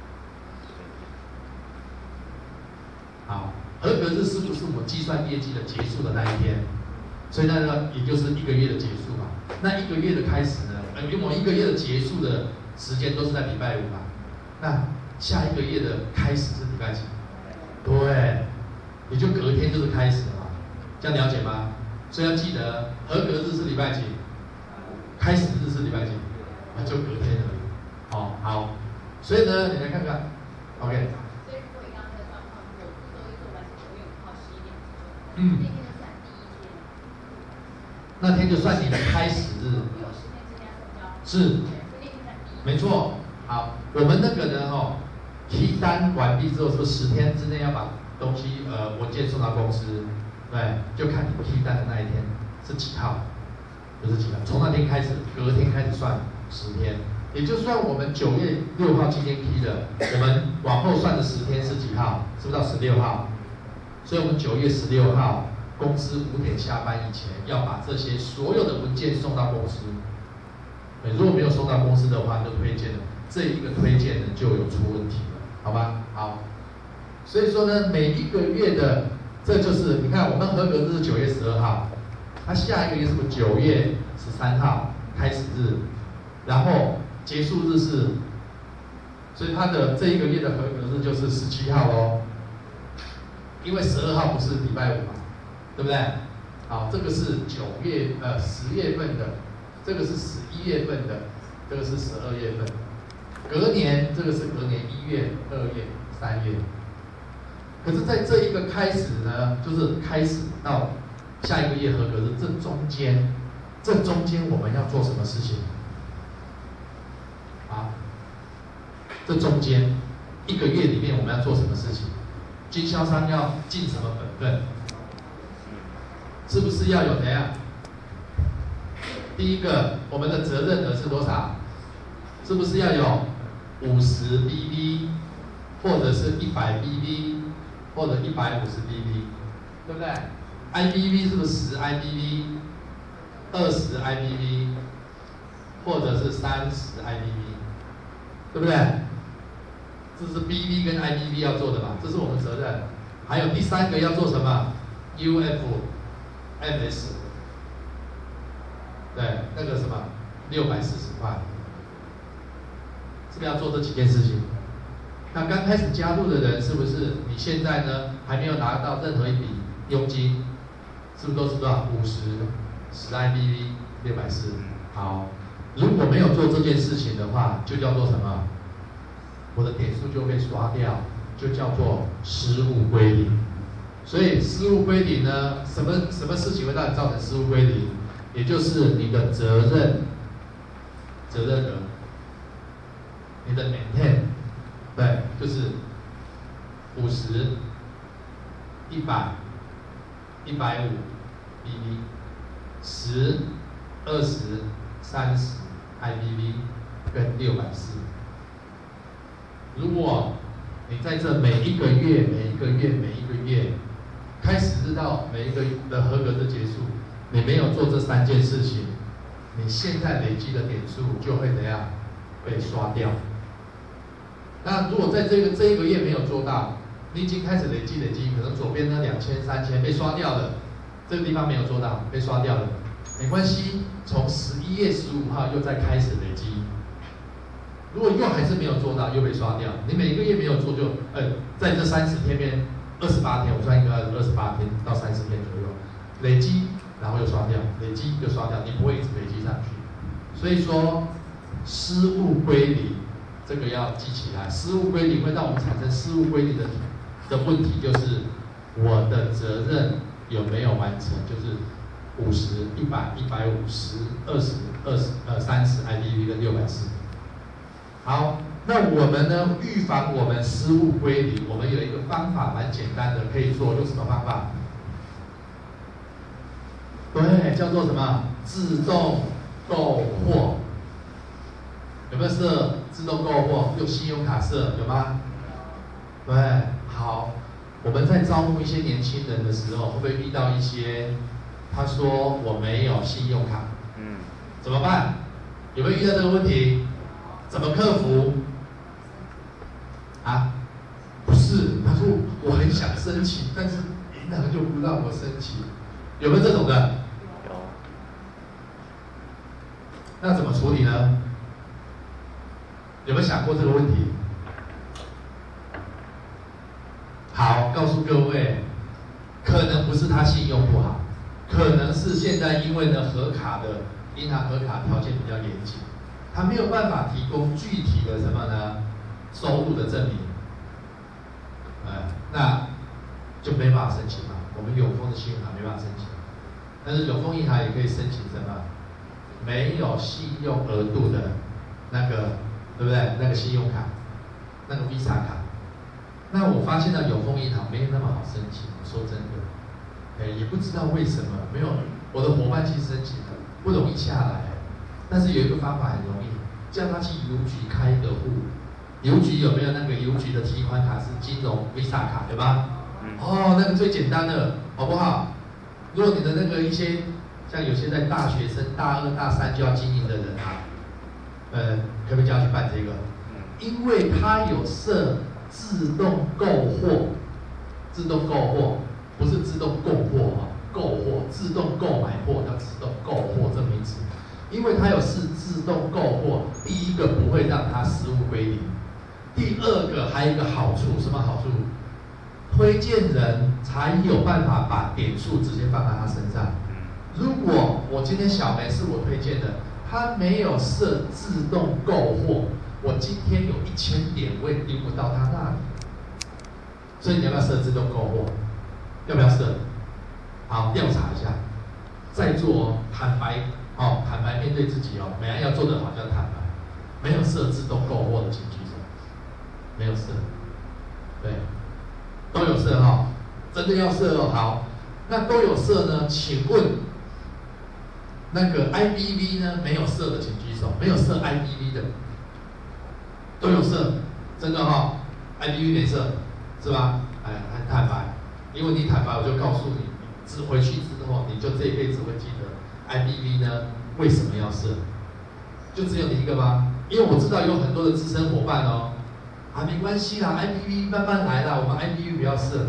好，合格日是不是我们计算业绩的结束的那一天？所以那个也就是一个月的结束嘛。那一个月的开始呢？我们一个月的结束的时间都是在礼拜五嘛。那下一个月的开始是礼拜几？对，也就隔天就是开始了嘛。这样了解吗？所以要记得，合格日是礼拜几？开始日是礼拜几？那就隔天而已。好。所以呢，你来看看 ，OK。 所以如果你刚刚的状况，我步骤一做完是9月5号11点19分，那天就算第一天。 那天就算你的开始日。 因为我10天之内要成交。 是。没错。好，我们那个呢，key 单完毕之后，是不是10天之内要把东西文件送到公司？对，就看你 key 单的那一天是几号，就是几号。从那天开始，隔天开始算10天，也就是说我们9月6号今天 key 的，我们往后算的10天是几号？是不是到16号？所以我们9月16号公司5点下班以前要把这些所有的文件送到公司。如果没有送到公司的话，就推荐了。这一个推荐呢就有出问题了，好吧？好，所以说呢，每一个月的，这就是你看我们合格日是9月12号，它下一个月是不是9月13号开始日，然后结束日是，所以它的这一个月的合格日就是17号咯，因为12号不是礼拜五嘛，对不对？好，这个是10月份的，这个是11月份的，这个是12月份的。隔年这个是隔年1月、2月、3月，可是在这一个开始呢，就是开始到下一个月合格日，这中间我们要做什么事情？ 这中间1个月里面我们要做什么事情？经销商要尽什么本分？是不是要有怎样？第一个，我们的责任额是多少？是不是要有50 BV， 或者是100 BV， 或者150 BV， 对不对 ？IBV 是不是10 IBV， 20 IBV， 或者是30 IBV， 对不对？这是 BV 跟 IBV 要做的嘛，这是我们责任。还有第3个要做什么 ？UFMS， 对，那个什么640块，是不是要做这几件事情？那刚开始加入的人，是不是你现在呢还没有拿到任何一笔佣金？是不是都是多少？50 10 IBV 640。好，如果没有做这件事情的话，就叫做什么？我的点数就被刷掉，就叫做失误归零。所以失误归零呢，什么事情会让你造成失误归零？也就是你的责任额，你的 maintain， 对，就是50、100、150 BV， 10、20、30 IBV 跟640。如果你在这每一个月开始知道每一个的合格的结束，你没有做这3件事情，你现在累积的点数就会怎样被刷掉。那如果在这一个月没有做到，你已经开始累积，可能左边呢2000、3000被刷掉了，这个地方没有做到被刷掉了，没关系，从11月15号又再开始累积。如果又还是没有做到，又被刷掉，你每个月没有做就，在这30天边28天，我算一个28天到30天左右，累积，然后又刷掉，累积又刷掉，你不会一直累积上去。所以说，失误归零，这个要记起来。失误归零会让我们产生失误归零的问题，就是我的责任有没有完成，就是50、100、150、20、30 IBV 跟640。好，那我们呢？预防我们失误归零，我们有一个方法蛮简单的，可以做，用什么方法？对，叫做什么？自动购货。有没有设自动购货？用信用卡设有吗？对，好。我们在招募一些年轻人的时候，会不会遇到一些他说我没有信用卡？怎么办？有没有遇到这个问题？怎么克服？啊？不是，他说我很想申请，但是银行就不让我申请，有没有这种的？ 有。 那怎么处理呢？有没有想过这个问题？好，告诉各位，可能不是他信用不好，可能是现在因为呢核卡的银行核卡条件比较严谨。他没有办法提供具体的什么呢？收入的证明，那就没办法申请嘛。我们永丰的信用卡没办法申请，但是永丰银行也可以申请什么？没有信用额度的那个，对不对？那个信用卡，那个 Visa 卡。那我发现到永丰银行没有那么好申请，我说真的，也不知道为什么没有。我的伙伴去申请的不容易下来。但是有一个方法很容易，叫他去邮局开一个户。邮局有没有那个邮局的提款卡是金融 Visa 卡，对吧？哦，那个最简单的，好不好？如果你的那个一些像有些在大学生大2、大3就要经营的人啊，可不可以叫他去办这个？因为他有设自动购货，自动购货不是自动供货啊，购货自动购买货叫自动购货这名词。因为它有自动购货，第一个不会让它失误归零，第二个还有一个好处，什么好处？推荐人才有办法把点数直接放在他身上。如果我今天小梅是我推荐的，他没有设自动购货，我今天有1000点我也丢不到他那里。所以你要不要设自动购货？要不要设？好，调查一下，在座坦白。坦白面对自己每样要做得好叫坦白。没有设自动购货的请举手。 没有色，对，都有色哈，真的要色哦。好，那都有色呢？请问那个 IBV 呢？没有色的请举手，没有色 IBV 的都有色，真的哈，IBV 没色是吧？哎，很坦白，因为你坦白，我就告诉你，回去之后你就这一辈子会记得 IBV 呢为什么要色，就只有你一个吗？因为我知道有很多的资深伙伴哦。啊，没关系啦 ，IBV 慢慢来啦，我们 IBV 不要色。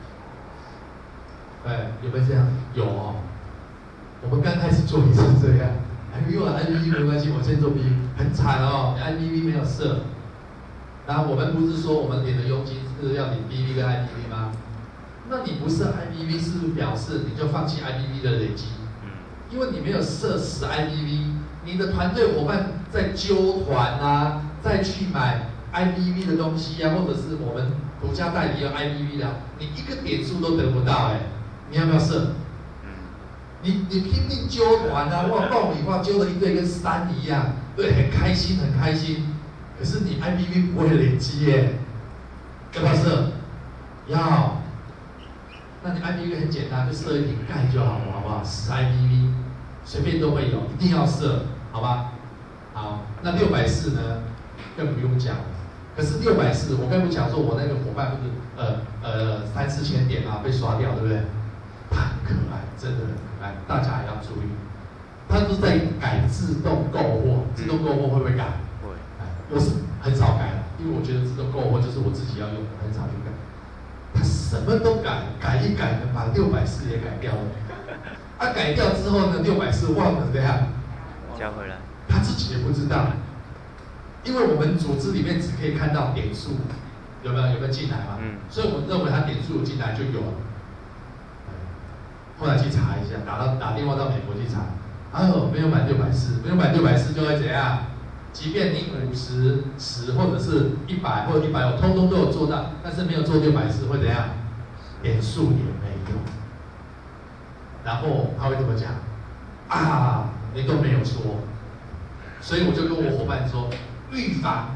哎，有没有这样？有哦。我们刚开始做也是这样，因为 IBV 没关系，我先做 BV， 很惨哦，你 IBV 没有色。然后我们不是说我们领的佣金是要领 BV 跟 IBV 吗？那你不设 IBV 是不是表示你就放弃 IBV 的累积？因为你没有设死 IBV， 你的团队伙伴在揪团啊，再去买 IBV 的东西啊，或者是我们独家代理要 IBV 的，你一个点数都得不到哎，你要不要设？你拼命揪团啊，哇，爆米花揪了一堆跟山一样，对，很开心很开心，可是你 IBV 不会累积耶，要不要设？要。那你 IBV 很简单，就设一瓶钙就好了，好不好？10 IBV， 随便都会有，一定要设，好吧？好，那640呢，更不用讲了。可是640，我刚不讲说，我那个伙伴不是3、4千点啊被刷掉，对不对？他很可爱，真的很可爱，大家也要注意。他都在改自动购货，自动购货会不会改？会。我是很少改的，因为我觉得自动购货就是我自己要用的，很少去改。他什么都改，改一改呢，把640也改掉了。他改掉之后呢，640忘了怎样加回来， 他自己也不知道，因为我们组织里面只可以看到点数，有没有进来嘛？所以我们认为他点数进来就有了。后来去查一下，打电话到美国去查，没有买640，没有买640就会怎样？即便你50、10或者是100或者150，通通都有做到，但是没有做640会怎样？点数也没有。然后他会怎么讲？啊，你都没有说，所以我就跟我伙伴说，预防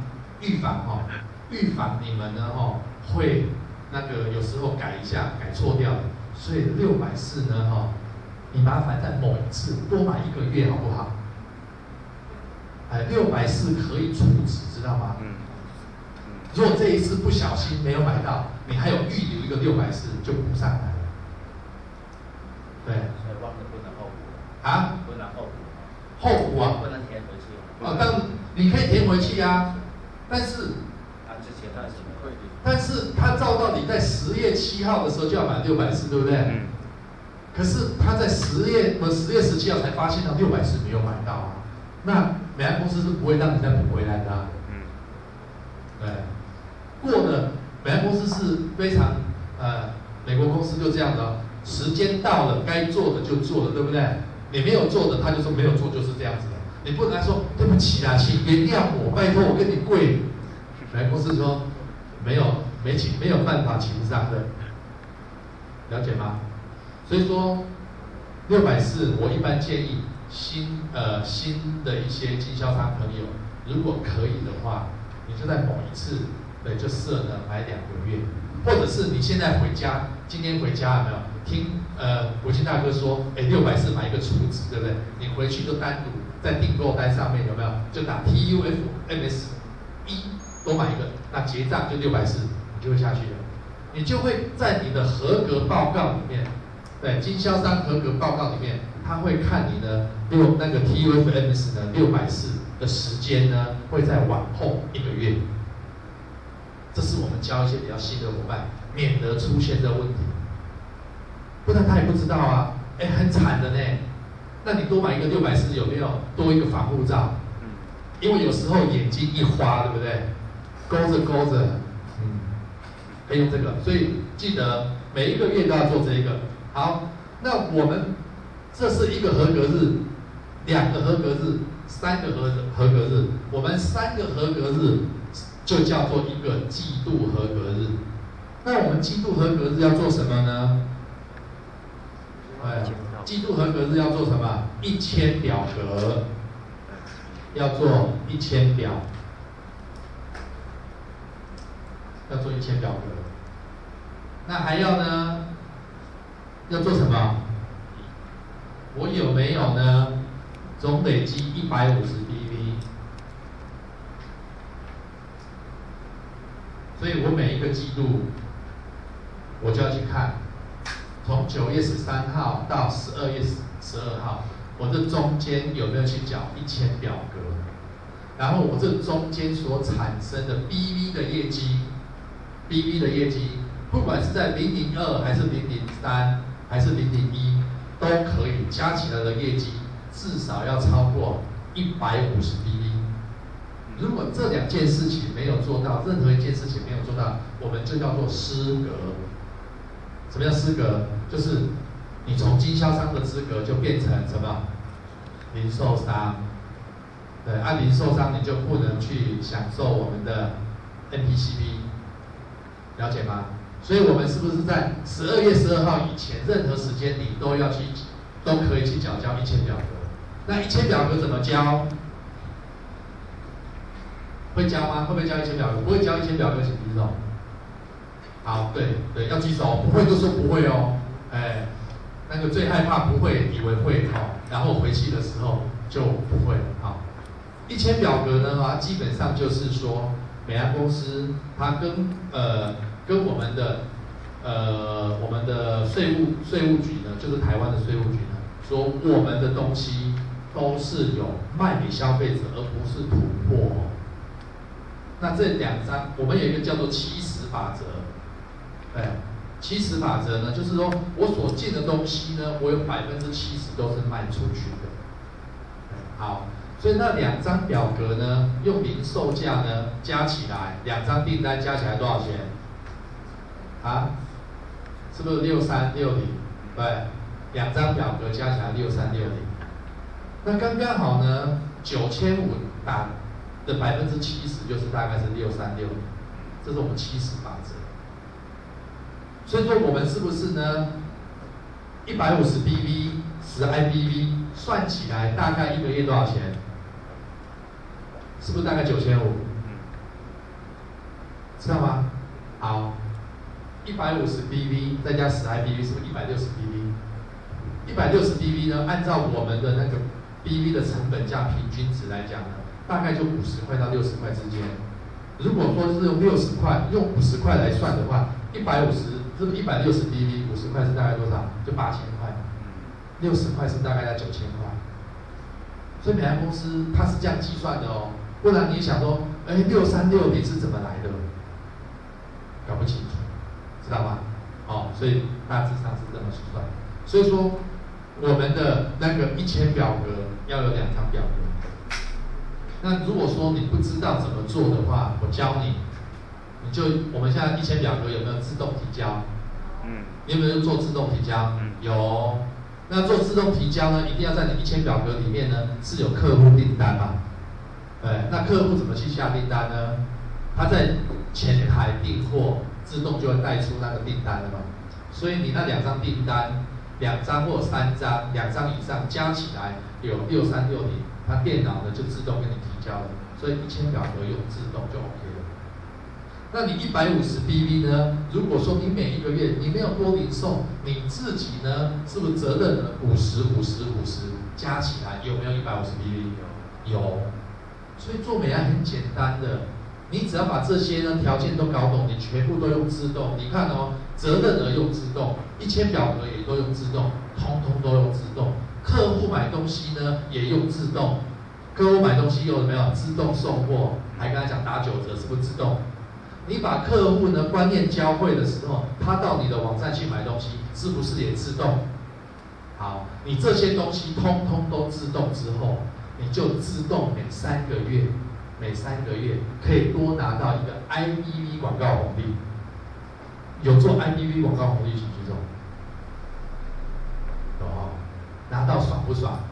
你们呢会那个有时候改一下，改错掉了。所以640呢你麻烦在某一次多买1个月好不好？640可以储值，知道吗？如果这一次不小心没有买到，你还有预留一个640就补上来了。对。 所以忘了不能后补。 啊？ 不能后补。 后补啊？ 不能填回去。 但你可以填回去啊，但是。 之前那什么会的。 但是他照道理在10月7号的时候就要买640，对不对？可是他在10月17号才发现到640没有买到啊。那美安公司是不会让你再补回来的啊。对。过的美安公司是非常美国公司就这样的哦，时间到了该做的就做了，对不对？你没有做的，他就说没有做就是这样子的。你不能说对不起啦，请原谅我，拜托我跟你跪。美安公司说没有办法情商的，了解吗？所以说640，我一般建议新的一些经销商朋友，如果可以的话，你就在某一次，对，就设呢买2个月，或者是你现在回家，今天回家有没有听国庆大哥说，640买一个储值，对不对？你回去就单独在订购单上面有没有就打 TUFMS 多买一个，那结账就640，你就会下去了，你就会在你的合格报告里面，对，经销商合格报告里面，他会看你的那个 TUFMS 呢640的时间呢会再往后1个月，这是我们教一些比较新的伙伴，免得出现这个问题，不然他也不知道啊，很惨的呢。那你多买一个640有没有多一个防护罩？因为有时候眼睛一花，对不对？勾着，可以用这个，所以记得每1个月都要做这个。好，那我们这是1个合格日，2个合格日，3个合格日，我们3个合格日就叫做一个季度合格日。那我们季度合格日要做什么呢？季度合格日要做什么？1000表格，要做1000表。 要做1000表格。那还要呢？要做什么？我有没有呢？总累积150 BV， 所以我每一个季度，我就要去看，从9月13号到12月12号，我这中间有没有去缴1000表格？然后我这中间所产生的 BV 的业绩 ，BV 的业绩，不管是在002还是003还是001，都可以加起来的业绩至少要超过150 BV。如果这2件事情没有做到，任何一件事情没有做到，我们就叫做失格。什么叫失格？就是你从经销商的资格就变成什么？零售商。对，按零售商你就不能去享受我们的 NPCP， 了解吗？所以我们是不是在12月12号以前，任何时间你都可以去缴交1000表格？那1000表格怎么交？会交吗？会不会交1000表格？不会交1000表格，请举手。好，对，要举手，不会就说不会哦。哎，那个最害怕不会，以为会哦，然后回去的时候就不会了。好，1000表格呢，它基本上就是说，美安公司它跟我们的税务局呢，就是台湾的税务局呢，说我们的东西都是有卖给消费者，而不是土货哦。那这2张，我们有一个叫做70法则。70法则呢，就是说我所进的东西呢，我有70%都是卖出去的。好，所以那2张表格呢，用零售价呢加起来，2张订单加起来多少钱？啊？是不是6360？对，2张表格加起来6360。那刚刚好呢，9500打的70%就是大概是6360，这是我们70法则。所以说我们是不是呢？150 BV、10 IBV 算起来大概1个月多少钱？是不是大概9500？知道吗？好，150 BV 再加10 IBV 是不是160 BV？160 BV 呢，按照我们的那个 BV 的成本价平均值来讲呢，大概就50块到60块之间。如果说是用60块，用50块来算的话，150。这个160 BV 50块是大概多少？就8000块，60块是大概在9000块。所以美安公司它是这样计算的哦，不然你想说，6360是怎么来的？搞不清楚，知道吗？哦，所以大致上是这么算。所以说，我们的那个1000表格要有2张表格。那如果说你不知道怎么做的话，我教你。我们现在1000表格有没有自动提交？你有没有做自动提交？有。那做自动提交呢，一定要在你1000表格里面呢是有客户订单嘛？对，那客户怎么去下订单呢？他在前台订货，自动就会带出那个订单了嘛。所以你那2张订单，2张或3张，2张以上加起来有6360，它电脑呢就自动给你提交了。所以1000表格用自动就 OK 了。那你150 BV 呢？如果说你每一个月你没有多零售，你自己呢是不是责任呢50加起来有没有150 BV？ 有。所以做美安很简单的，你只要把这些呢条件都搞懂，你全部都用自动。你看哦，责任额用自动，1000表格也都用自动，通通都用自动。客户买东西呢也用自动，客户买东西有没有自动送货？还跟他讲打9折，是不是自动？你把客户呢观念教会的时候，他到你的网站去买东西，是不是也自动？好，你这些东西通通都自动之后，你就自动每3个月可以多拿到一个 IBV 广告红利。有做 IBV 广告红利请举手。有哦，拿到爽不爽？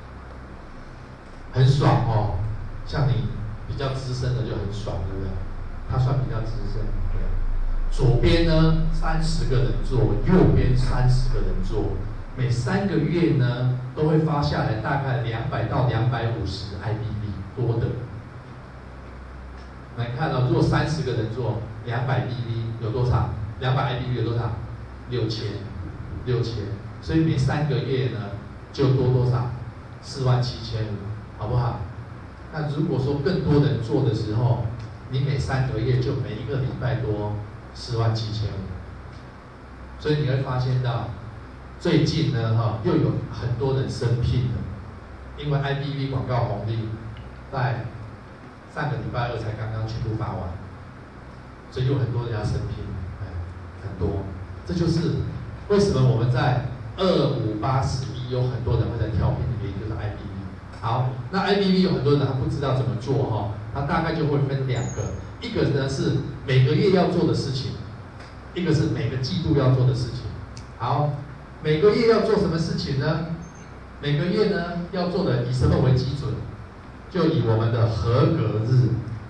很爽哦，像你比较资深的就很爽，对不对？他算比较资深，对。左边呢30个人做，右边30个人做，每3个月呢都会发下来大概200到250 IBV 多的。来看到如果30个人做200 BV 有多少？200 IBV 有多少？6000，所以每3个月呢就多多少？47500，好不好？那如果说更多人做的时候，你每3个月就每一个礼拜多47500，所以你会发现到最近呢又有很多人生病了，因为 IBV 广告红利在上个礼拜2才刚刚全部发完，所以有很多人要生病，很多，这就是为什么我们在2581有很多人会在跳频的原因，就是 IBV。好，那 IBV 有很多人他不知道怎么做他大概就会分2个，一个呢是每个月要做的事情，一个是每个季度要做的事情。好，每个月要做什么事情呢？每个月呢要做的以什么为基准？就以我们的合格日，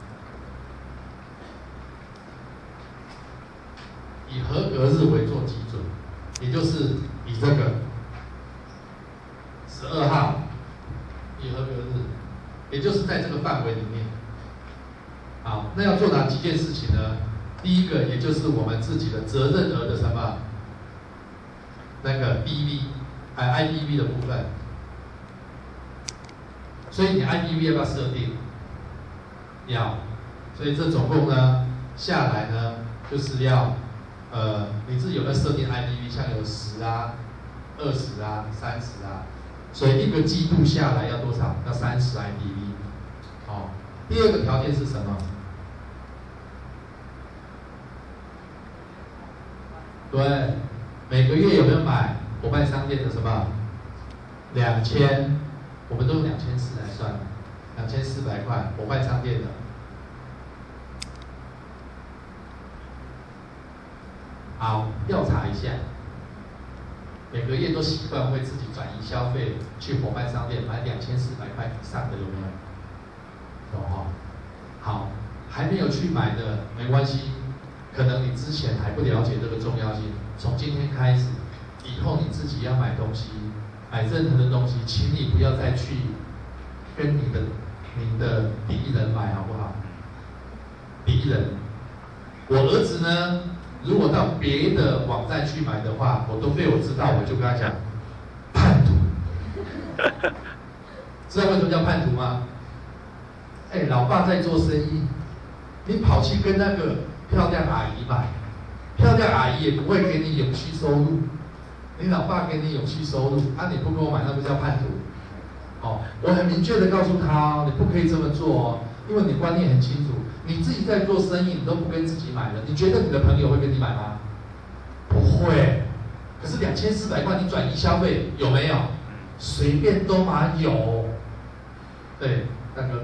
以合格日为做基准，也就是以这个12号，以合格日，也就是在这个范围里面。好，那要做哪几件事情呢？第一个，也就是我们自己的责任额的什么？那个 IBV 的部分。所以你 IBV 要不要设定？要。所以这总共呢下来呢，就是要你自己有没有设定 IBV？ 像有10啊、20啊、30啊。所以一个季度下来要多少？要30 IBV。好，第二个条件是什么？对，每个月有没有买伙伴商店的什么？2000，我们都用2400来算，2400块伙伴商店的。好，调查一下，每个月都习惯会自己转移消费去伙伴商店买2400块以上的有没有？有哈。好，还没有去买的没关系，可能你之前还不了解这个重要性。从今天开始，以后你自己要买东西，买任何的东西，请你不要再去跟你的敌人买，好不好？敌人，我儿子呢？如果到别的网站去买的话，我都被我知道，我就跟他讲叛徒。知道为什么叫叛徒吗？老爸在做生意，你跑去跟那个漂亮阿姨买，漂亮阿姨也不会给你永续收入，你老爸给你永续收入，你不跟我买，那不叫叛徒。我很明确的告诉他你不可以这么做因为你观念很清楚。你自己在做生意，你都不跟自己买了，你觉得你的朋友会跟你买吗？不会。可是2400块你转移消费有没有？随便都嘛有。对，大哥。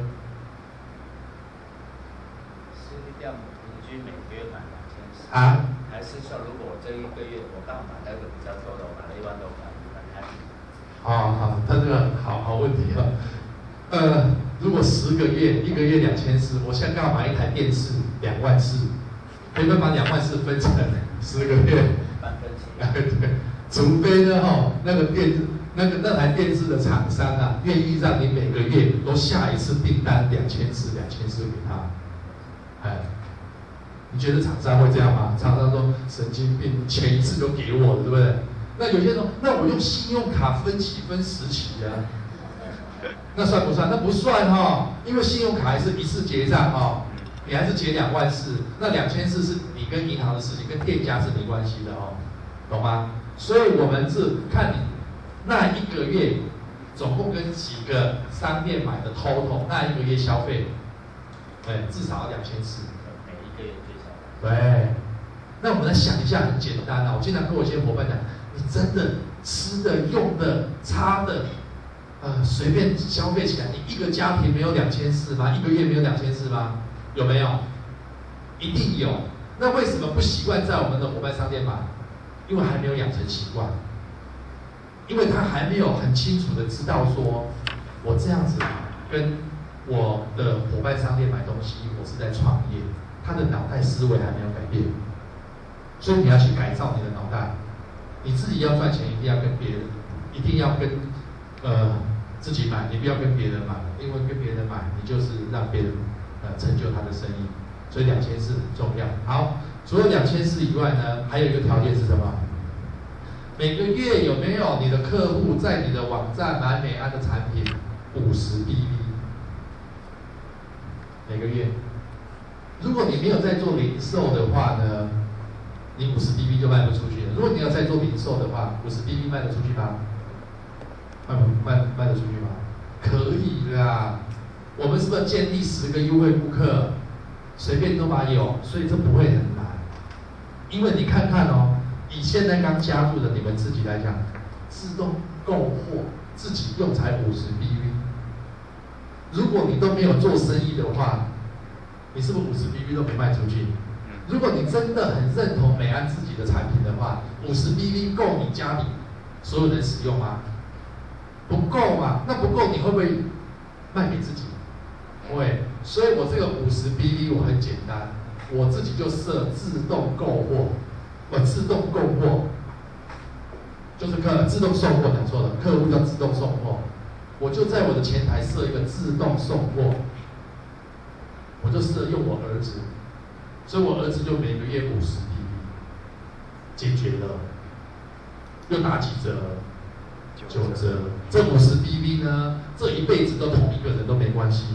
是要平均每个月买2000 啊？ 还是说如果我这一个月我刚好买那个比较多的，我买了1万多块， 好，他这个好问题如果10个月，1个月2400，我现在刚好买一台电视24000，可不可以把24000分成10个月？ 半分钱。 对，除非呢那台电视的厂商愿意让你每个月都下一次订单2400给他。你觉得厂商会这样吗？厂商说神经病，前一次就给我了，对不对？那有些人说，那我用信用卡分期分10期那算不算？那不算因为信用卡还是一次结账你还是结24000，那2400是你跟银行的事情，跟店家是没关系的懂吗？所以我们是看你那一个月总共跟几个商店买的 total， 那一个月消费，至少要2400。 每一个月最少。 对，那我们来想一下，很简单我经常跟我一些伙伴讲，你真的吃的、用的、擦的。随便消费起来，你一个家庭没有2400吗？一个月没有2400吗？有没有？一定有。那为什么不习惯在我们的伙伴商店买？因为还没有养成习惯，因为他还没有很清楚的知道说，我这样子跟我的伙伴商店买东西，我是在创业，他的脑袋思维还没有改变，所以你要去改造你的脑袋，你自己要赚钱，一定要跟别人，一定要跟自己买，你不要跟别人买，因为跟别人买，你就是让别人成就他的生意。 所以2400很重要。好，除了2400以外呢，还有一个条件是什么？每个月有没有你的客户在你的网站买美安的产品50 BV？ 每个月，如果你没有在做零售的话呢，你50 BV 就卖不出去了。如果你要在做零售的话，50 BV 卖得出去吗？卖得出去吗？可以啦。我们是不是建立10个优惠顾客，随便都嘛有，所以这不会很难。因为你看看哦，以现在刚加入的你们自己来讲，自动购货自己用才50 BV。如果你都没有做生意的话，你是不是50 BV 都没卖出去？如果你真的很认同美安自己的产品的话，50 BV 够你家里所有人使用吗？不够嘛？那不够你会不会卖给自己？会。所以我这个50 BV 我很简单，我自己就设自动购货，我自动购货，就是自动送货，讲错了，客户要自动送货。我就在我的前台设一个自动送货，我就设用我儿子，所以我儿子就每个月50 BV， 解决了，又打几折？9折。这50 BV 呢，这一辈子都同一个人都没关系，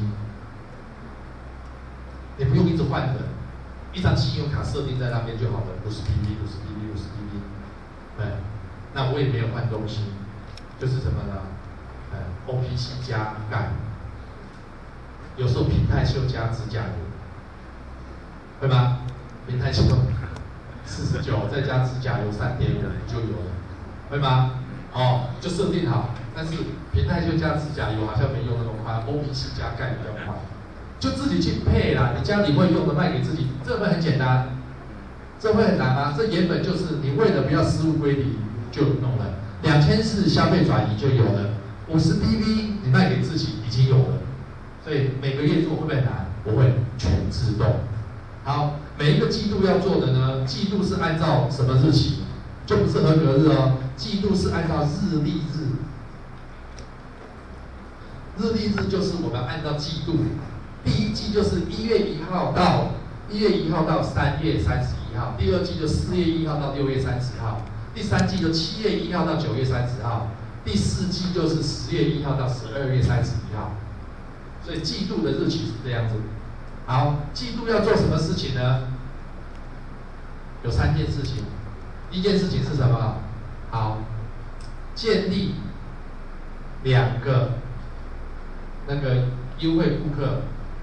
你不用一直换人，一张信用卡设定在那边就好了，50 BV， 对，那我也没有换东西，就是什么呢？OPC 加钙，有时候平泰秀加指甲油，会吗？平泰秀49再加指甲油3.5就有了，会吗？哦，就设定好。但是平泰秀加指甲油好像没用那么快 ，OPC 加钙比较快，就自己去配啦。你家里会用的卖给自己，这会很简单，这会很难吗？这原本就是你为了不要失物归零就弄了，2400消费转移就有了。50 BV 你卖给自己已经有了，所以每个月做会不会难？不会，全自动。好，每一个季度要做的呢，季度是按照什么日期？就不是合格日哦，季度是按照日历日。日历日就是我们按照季度，第一季就是1月1号到3月31号，第二季就4月1号到6月30号，第三季就7月1号到9月30号。第4季就是10月1号到12月31号，所以季度的日期是这样子。好，季度要做什么事情呢？有3件事情。第一件事情是什么？好，建立2个那个优惠顾客。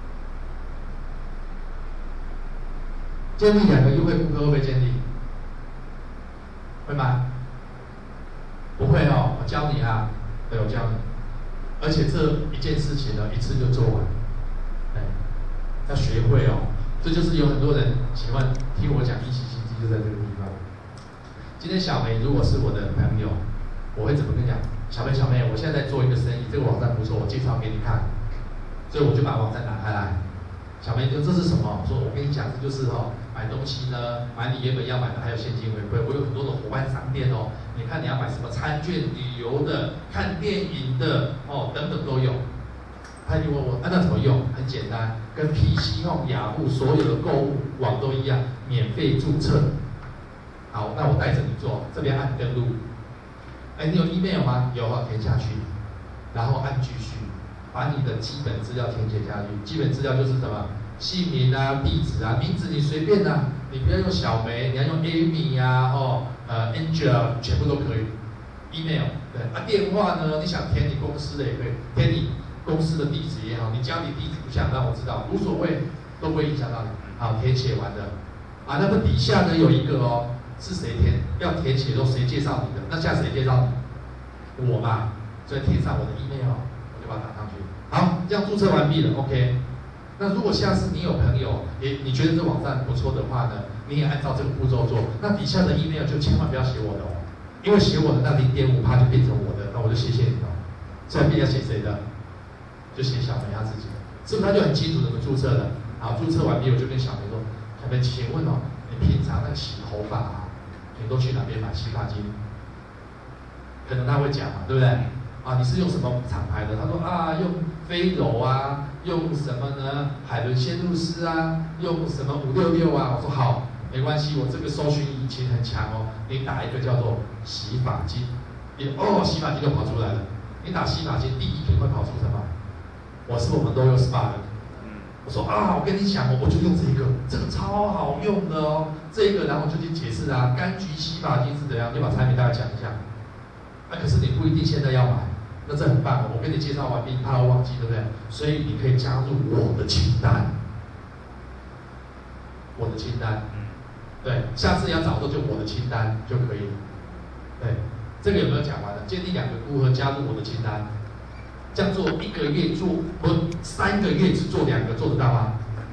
建立2个优惠顾客会不会建立？会吗？不会哦，我教你啊，对，我教你。而且这一件事情呢，一次就做完，要学会哦。这就是有很多人喜欢听我讲一期心机，就在这个地方。今天小梅如果是我的朋友，我会怎么跟你讲？小梅，我现在在做一个生意，这个网站不错，我介绍给你看。所以我就把网站打开来。小梅说这是什么？我说我跟你讲，这就是买东西呢，买你原本要买的，还有现金回馈。我有很多的伙伴商店哦。你看你要买什么餐券、旅游的、看电影的等等都有。他就问我那怎么用？很简单，跟 PC 雅虎所有的购物网都一样，免费注册。好，那我带着你做，这边按登录。你有 email 吗？有填下去，然后按继续，把你的基本资料填写下去。基本资料就是什么？姓名啊、地址啊、名字你随便啊，你不要用小梅，你要用 Amy 啊、Angel 全部都可以。email 对电话呢，你想填你公司的也可以，填你公司的地址也好，你家里地址不想让我知道，无所谓，都不会影响到你。好，填写完了，那么底下呢有一个是谁填？要填写都谁介绍你的？那现在谁介绍你？我嘛，所以填上我的 email， 我就把它打上去。好，这样注册完毕了 ，OK。那如果下次你有朋友你觉得这网站不错的话呢，你也按照这个步骤做，那底下的 email 就千万不要写我的因为写我的那0.5%就变成我的，那我就谢谢你所以要写谁的？就写小梅她自己的，是不是他就很清楚怎么注册的？好，注册完毕我就跟小梅说，小梅，请问你平常那个洗头发你都去哪边买洗发精？可能他会讲嘛，对不对？你是用什么厂牌的？他说用飞柔啊， 用什么呢？海伦仙露丝啊，用什么566啊？我说好，没关系，我这个搜寻引擎很强哦。你打一个叫做洗发精，洗发精就跑出来了。你打洗发精，第一瓶会跑出什么？我们都用 SPA 的。我说啊，我跟你讲，我就用这个超好用的哦。这个，然后就去解释啊，柑橘洗发精是怎样，就把产品大概讲一下。可是你不一定现在要买，那这很棒哦。我跟你介绍完毕，怕我忘记，对不对？所以你可以加入我的清单，我的清单，对，下次要找的就我的清单就可以了。对，这个有没有讲完了？建立2个顾客加入我的清单，这样做1个月做，不3个月只做2个，做得到吗？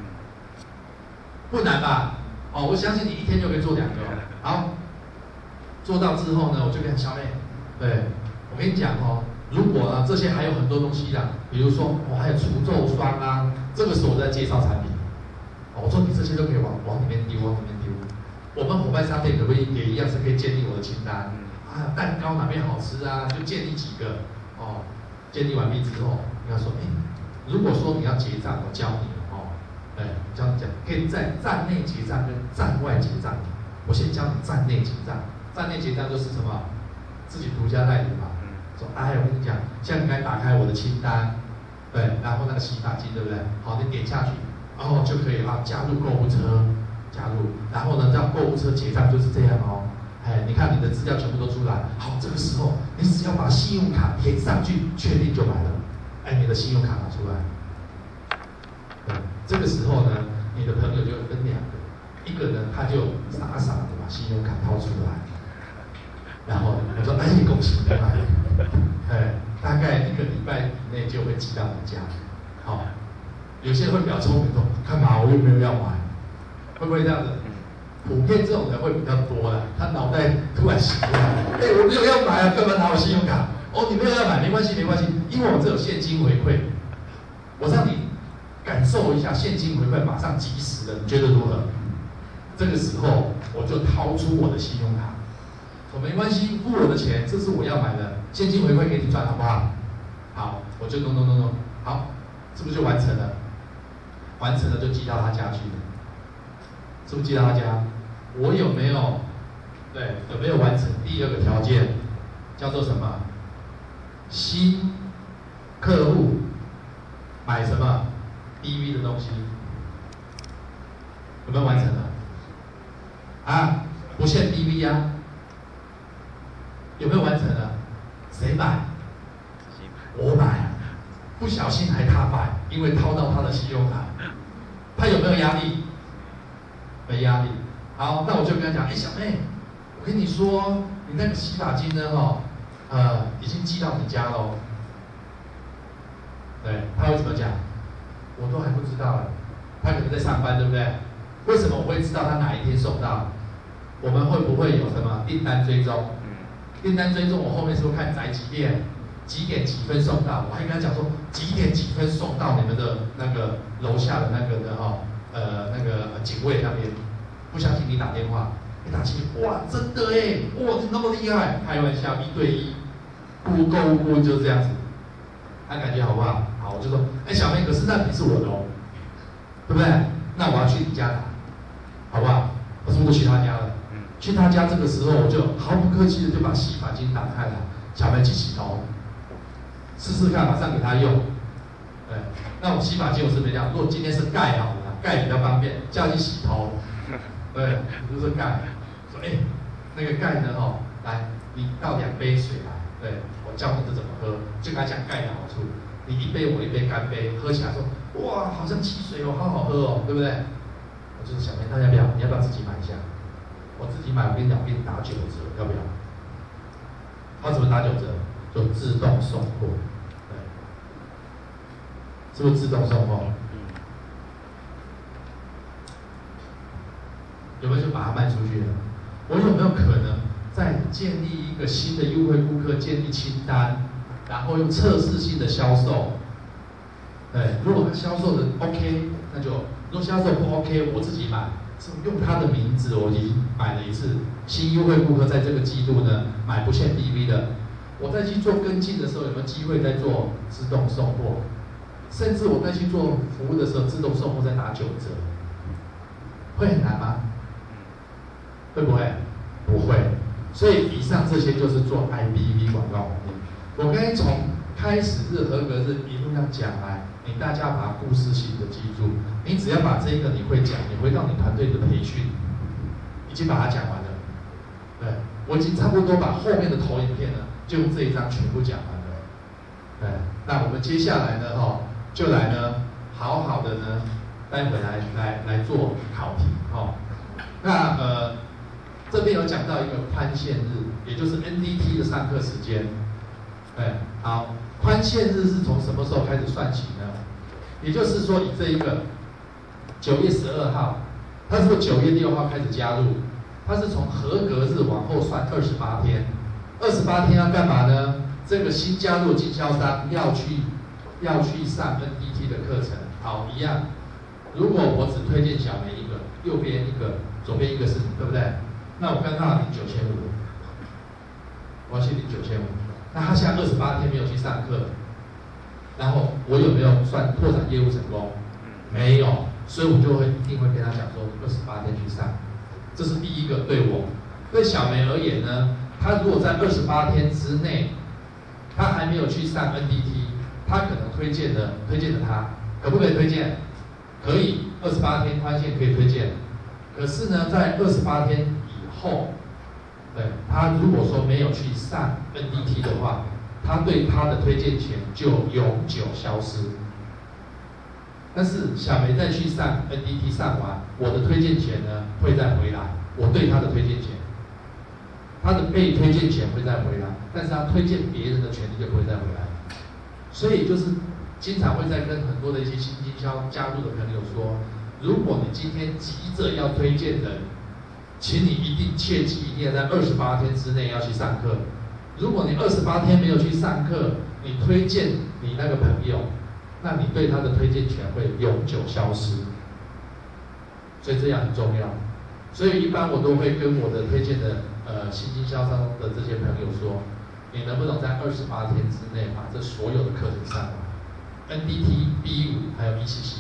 不难吧？哦，我相信你1天就可以做2个哦。好，做到之后呢，我就跟小妹，对，我跟你讲哦，如果呢这些还有很多东西啦，比如说还有除皱霜啊，这个时候我在介绍产品。我说你这些都可以往里面丢，往里面丢。我们伙伴商店可不可以也一样是可以建立我的清单？蛋糕哪边好吃啊，就建立几个哦。建立完毕之后，你要说，如果说你要结账，我教你哦，教你讲，可以在站内结账跟站外结账。我先教你站内结账，站内结账就是什么？自己独家代理嘛。说，我跟你讲，像你刚才打开我的清单，对，然后那个洗发精，对不对？好，你点下去。然后就可以加入购物车，加入，然后呢，让购物车结账就是这样哦。你看你的资料全部都出来，好，这个时候你只要把信用卡填上去，确定就买了。你的信用卡拿出来。对，这个时候呢，你的朋友就分2个，一个呢他就傻傻的把信用卡掏出来，然后我说，恭喜你买了。大概1个礼拜以内就会寄到你家，好。有些人会比较聪明说，干嘛我又没有要买，会不会这样子？普遍这种人会比较多啦，他脑袋突然醒过来，我没有要买啊，干嘛拿我信用卡？你没有要买，没关系，没关系，因为我这有现金回馈，我让你感受一下现金回馈，马上及时的，你觉得如何？这个时候我就掏出我的信用卡，说没关系，付我的钱，这是我要买的，现金回馈给你赚，好不好？好，我就弄，好，是不是就完成了？完成了就寄到他家去了，是不是寄到他家？我有没有完成第2个条件，叫做什么？新客户买什么 DV 的东西，有没有完成了？不限 DV 啊，有没有完成了？谁买？我买，不小心还他买，因为掏到他的信用卡。他有没有压力？没压力。好，那我就跟他讲，小妹，我跟你说，你那个洗发精呢，已经寄到你家喽。对，他会怎么讲？我都还不知道，他可能在上班，对不对？为什么我会知道他哪一天送到？我们会不会有什么订单追踪？订单追踪，我后面是不是看宅急便？几点几分送到？我还跟他讲说几点几分送到你们的那个楼下的那个的那个警卫那边。不相信你打电话，你打进去，哇，真的哇，你那么厉害，开玩笑，1对1，购物就这样子，他感觉好不好？好，我就说，小妹，可是那笔是我的哦，对不对？那我要去你家打，好不好？我是不是就去他家了？去他家这个时候，我就毫不客气的就把洗发精打开了，小妹去洗头。试试看，马上给他用。对，那我洗发精我是没这样。如果今天是钙好了，钙比较方便，叫你洗头。对，就是钙。说那个钙呢来，你倒2杯水来。对，我教你这怎么喝，就跟他讲钙的好处。你1杯我1杯干杯，喝起来说哇，好像汽水好好喝哦，对不对？我就是想问大家要不要？你要不要自己买一下？我自己买，我跟你讲，给你打9折，要不要？他怎么打9折？就自动送货。是不是自动送货？有没有就把它卖出去了？我有没有可能再建立一个新的优惠顾客，建立清单，然后用测试性的销售？对，如果他销售的 OK， 那就如果销售不 OK， 我自己买，是用他的名字，我已经买了一次。新优惠顾客在这个季度呢，买不限 DV 的，我再去做跟进的时候，有没有机会再做自动送货？ 甚至我再去做服务的时候，自动售后再打9折，会很难吗？会不会？不会。所以以上这些就是做 IBV 广告网页。我刚才从开始日、合格日一路上讲来，你大家把故事性的记住。你只要把这个你会讲，你回到你团队的培训，已经把它讲完了。对，我已经差不多把后面的投影片呢，就用这一张全部讲完了。对，那我们接下来呢，就来呢，好好的呢，待会来做考题，那这边有讲到一个宽限日，也就是 NDT 的上课时间。对，好，宽限日是从什么时候开始算起呢？也就是说，以这一个9月12号，它是不是9月6号开始加入？它是从合格日往后算28天。28天要干嘛呢？这个新加入的经销商要去上 NDT 的课程。好，一样。如果我只推荐小梅一个，右边一个，左边一个是你，对不对？那我刚刚领9500，我要去领9500。那他现在28天没有去上课，然后我有没有算拓展业务成功？没有，所以我就一定会跟他讲说28天去上，这是第一个。对小梅而言呢，她如果在28天之内，她还没有去上 NDT， 她可能推荐的她，可不可以推荐？可以，28天宽限可以推荐。可是呢，在28天以后，对他如果说没有去上 NDT 的话，他对他的推荐权就永久消失。但是小梅再去上 NDT 上完，我的推荐权呢会再回来，我对他的推荐权，他的被推荐权会再回来，但是他推荐别人的权利就不会再回来。所以就是经常会在跟很多的一些新经销加入的朋友说，如果你今天急着要推荐人，请你一定切记，一定要在28天之内要去上课。如果你28天没有去上课，你推荐你那个朋友，那你对他的推荐权会永久消失。所以这样很重要。所以一般我都会跟我的推荐的新经销商的这些朋友说，你能不能在28天之内把这所有的课程上完 ？NDT、B5 还有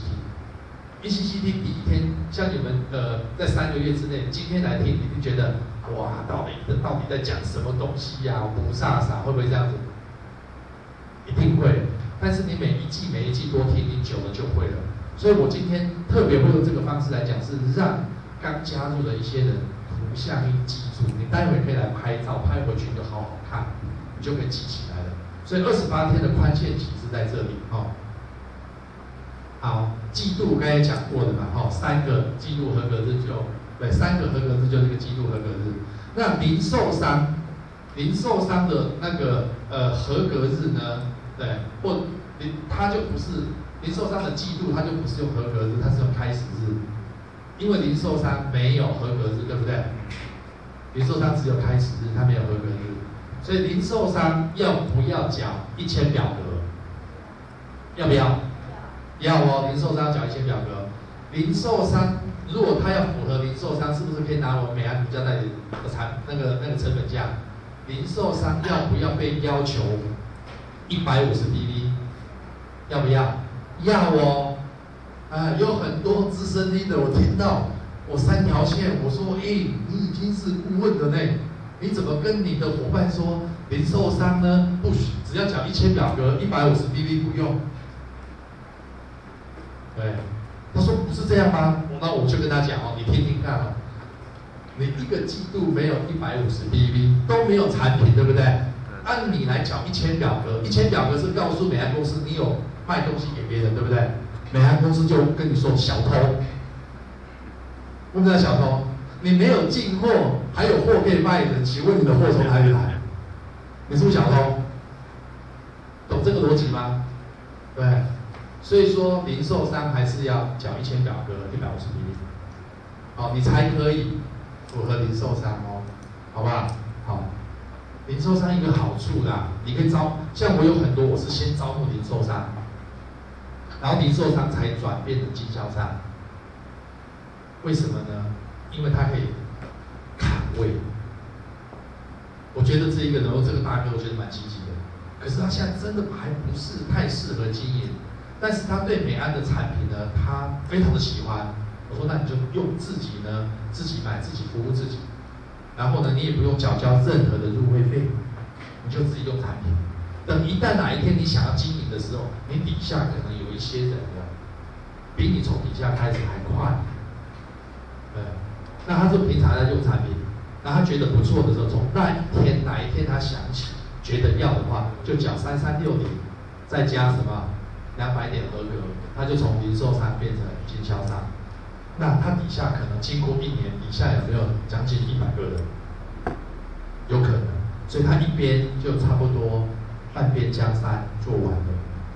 ECCT。ECCT 第一天，像你们在3个月之内，今天来听，你就觉得哇，到底在讲什么东西呀？不飒飒，会不会这样子？一定会。但是你每一季多听，你久了就会了。所以我今天特别会用这个方式来讲，是让刚加入的一些人图像一记住，你待会可以来拍照，拍回去你就好好看，你就可以记起来了。所以28天的宽限期是在这里好，季度刚才讲过的嘛，3个季度合格日3个合格日就是一个季度合格日。那零售商的那个合格日呢，对，它就不是零售商的季度，它就不是用合格日，它是用开始日，因为零售商没有合格日，对不对？零售商只有开始日，它没有合格日，所以零售商要不要缴1000表格？要不要？要哦，零售商要缴1000表格。零售商如果他要符合零售商，是不是可以拿我们美安独家代理的那个成本价？零售商要不要被要求150 BV？ 要不要？要哦。有很多资深 leader， 我听到我3条线，我说，你已经是顾问了呢，你怎么跟你的伙伴说，零售商呢不许只要缴1000表格，150 BV 不用？对，他说不是这样吗？那我就跟他讲你听听看你一个季度没有150 BV， 都没有产品，对不对？按你来缴1000表格，1000表格是告诉美安公司你有卖东西给别人，对不对？美安公司就跟你说小偷，问不知道小偷？你没有进货，还有货可以卖的，请问你的货从哪里来？你是不是小偷？懂这个逻辑吗？对。所以说，零售商还是要缴1000表格150 BV， 你才可以符合零售商好不好？好，零售商一个好处啦，你可以像我有很多，我是先招募零售商，然后零售商才转变成经销商。为什么呢？因为他可以砍位。我觉得这个大哥，我觉得蛮积极的，可是他现在真的还不是太适合经营。 但是他对美安的产品呢，他非常的喜欢。我说那你就用自己呢，自己买，自己服务自己，然后呢，你也不用缴交任何的入会费，你就自己用产品。等一旦哪一天你想要经营的时候，你底下可能有一些人呢，比你从底下开始还快。那他就平常在用产品，那他觉得不错的时候，从哪一天他想起觉得要的话，就缴3360，再加什么200点合格，他就从零售商变成经销商。那他底下可能经过1年，底下有没有将近100个人？有可能，所以他一边就差不多半边江山做完了。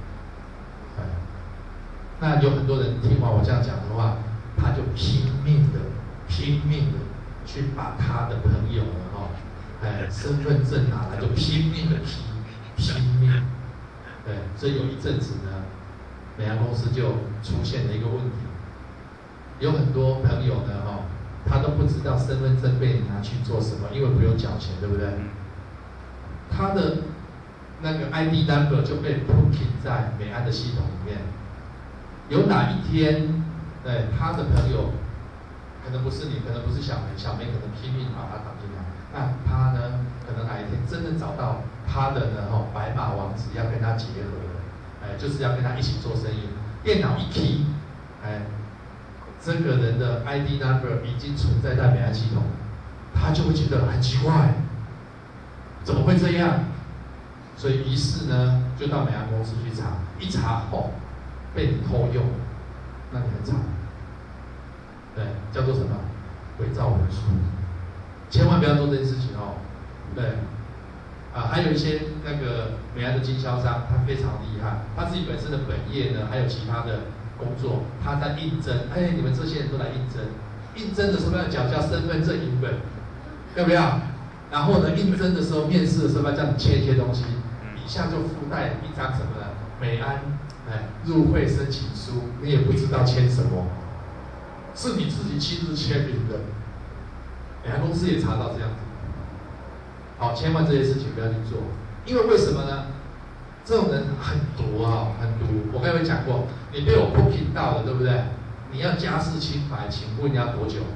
那有很多人听完我这样讲的话，他就拼命的去把他的朋友身份证拿来，就拼命的拼命。所以有一阵子呢，美安公司就出现了一个问题，有很多朋友呢，他都不知道身份证被拿去做什么，因为不用缴钱，对不对？他的那个 ID number 就被 booking 在美安的系统里面。有哪一天，他的朋友可能不是你，可能不是小梅，小梅可能拼命把他打进来。那他呢，可能哪一天真的找到他的呢，白马王子要跟他结合了，就是要跟他一起做生意。电脑一 key， 这个人的 ID number 已经存在美安系统，他就会觉得很奇怪，怎么会这样？所以于是呢，就到美安公司去查，一查后被你偷用，那你很惨。叫做什么？伪造文书，千万不要做这件事情哦。还有一些那个美安的经销商，他非常厉害，他自己本身的本业呢，还有其他的工作，他在应征。你们这些人都来应征，应征的时候要缴交身份证影本，要不要？然后呢，应征的时候、面试的时候要叫你签一些东西，底下就附带一张什么呢？美安入会申请书，你也不知道签什么。是你自己亲自签名的，美安公司也查到这样子。好，千万这些事情不要去做，因为为什么呢？这种人很毒啊，很毒。我刚才讲过，你被我 booking 到了，对不对？你要家事清白，请问你要多久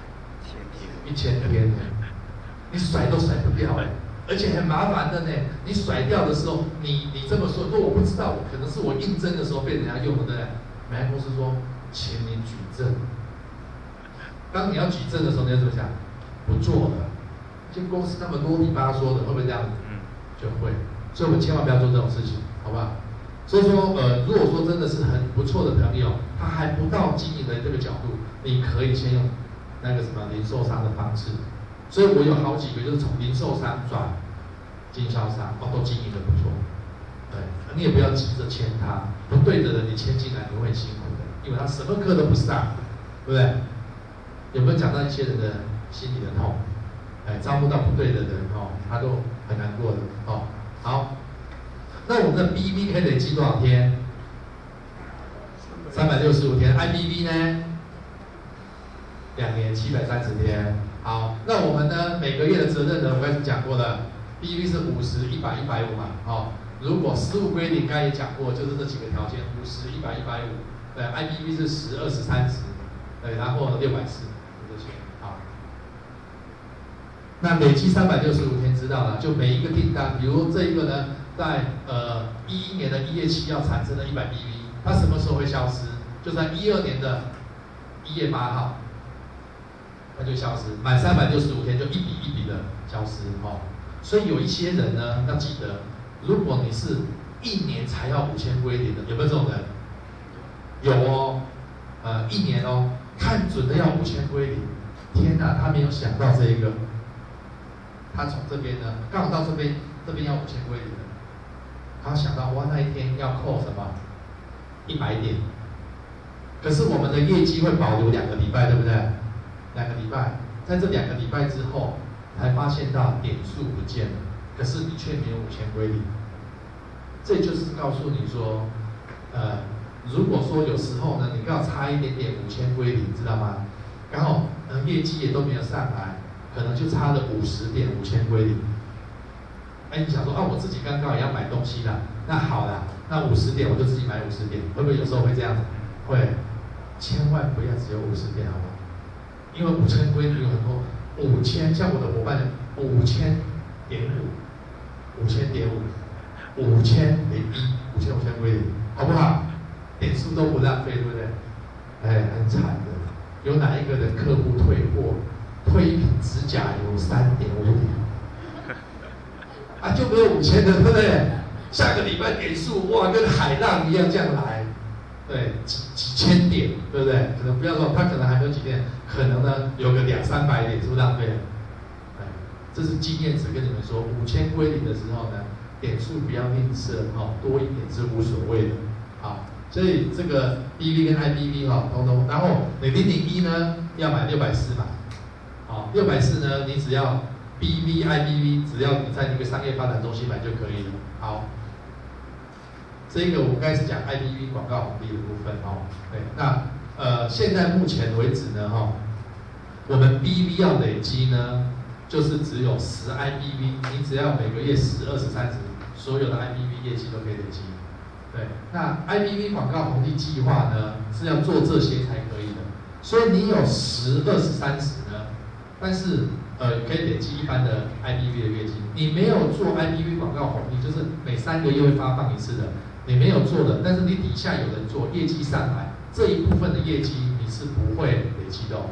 ？1000天呢，你甩都甩不掉而且很麻烦的呢。你甩掉的时候，你这么说我不知道，可能是我应征的时候被人家用的，对不对？美安公司说，请你举证。当你要举证的时候，你要怎么想？不做了。这公司那么啰里吧嗦的，会不会这样子？就会。所以我们千万不要做这种事情，好不好？所以说，如果说真的是很不错的朋友，他还不到经营的这个角度，你可以先用那个什么零售商的方式。所以我有好几个就是从零售商转经销商，都经营的不错。你也不要急着签他，不对的人你签进来你会很辛苦的，因为他什么课都不上，对不对？有没有讲到一些人的心里的痛？招募到不对的人他都很难过的好，那我们的 BV 可以累积多少天？365天。IBV 呢？2年730天。好，那我们呢每个月的责任呢，我刚才讲过了 ，BV 是50、100、150嘛。如果实务规定，刚才也讲过，就是这几个条件：50、100、150。IBV 是10、20、30。然后640。那累积365天，知道了，就每一个订单，比如这一个呢，在11年的1月7号产生的100 BV， 它什么时候会消失？就在12年的1月8号，它就消失。满365天就一笔一笔的消失所以有一些人呢，要记得，如果你是1年才要5000归零的，有没有这种人？有1年看准的要5000归零。天哪，他没有想到这一个。他从这边呢，刚好到这边要5000归零的，他想到哇，那一天要扣什么100点，可是我们的业绩会保留2个礼拜，对不对？2个礼拜，在这2个礼拜之后，才发现到点数不见了，可是你却没有5000归零，这就是告诉你说，如果说有时候呢，你刚好差一点点5000归零，知道吗？刚好业绩也都没有上来。可能就差了50点5000归零， 哎，你想说啊，我自己刚刚也要买东西啦，那好啦，那50点我就自己买50点，会不会有时候会这样子？会，千万不要只有50点，好不好？因为5000规定有很多，5000，像我的伙伴5000.5，5000.5，5000规定，好不好？点数都不浪费，对不对？哎，很惨的。有哪一个人客户退货，退一瓶指甲油3.5点？啊，就没有5000的，对不对？下个礼拜点数哇，跟海浪一样这样来，对，几千点，对不对？可能不要说他可能还没有几点，可能呢有个200-300点，是不是浪费了？哎，这是经验值跟你们说，5000归零的时候呢，点数不要吝啬哦，多一点是无所谓的，好，所以这个 BV 跟 IBV 哈，通通，然后你001呢要买640嘛，好，640呢你只要。BV、IBV， 只要你在那个商业发展中心买就可以了。好，这个我们刚才是讲 IBV 广告红利的部分哦。对，那现在目前为止呢，我们 BV 要累积呢，就是只有10 IBV， 你只要每个月10、20、30，所有的 IBV 业绩都可以累积。对，那 IBV 广告红利计划呢是要做这些才可以的，所以你有10、20、30呢，但是。可以累积一般的 IBV 的业绩，你没有做 IBV 广告红利，就是每3个月会发放一次的，你没有做的，但是你底下有人做，业绩上来，这一部分的业绩你是不会累积的哦。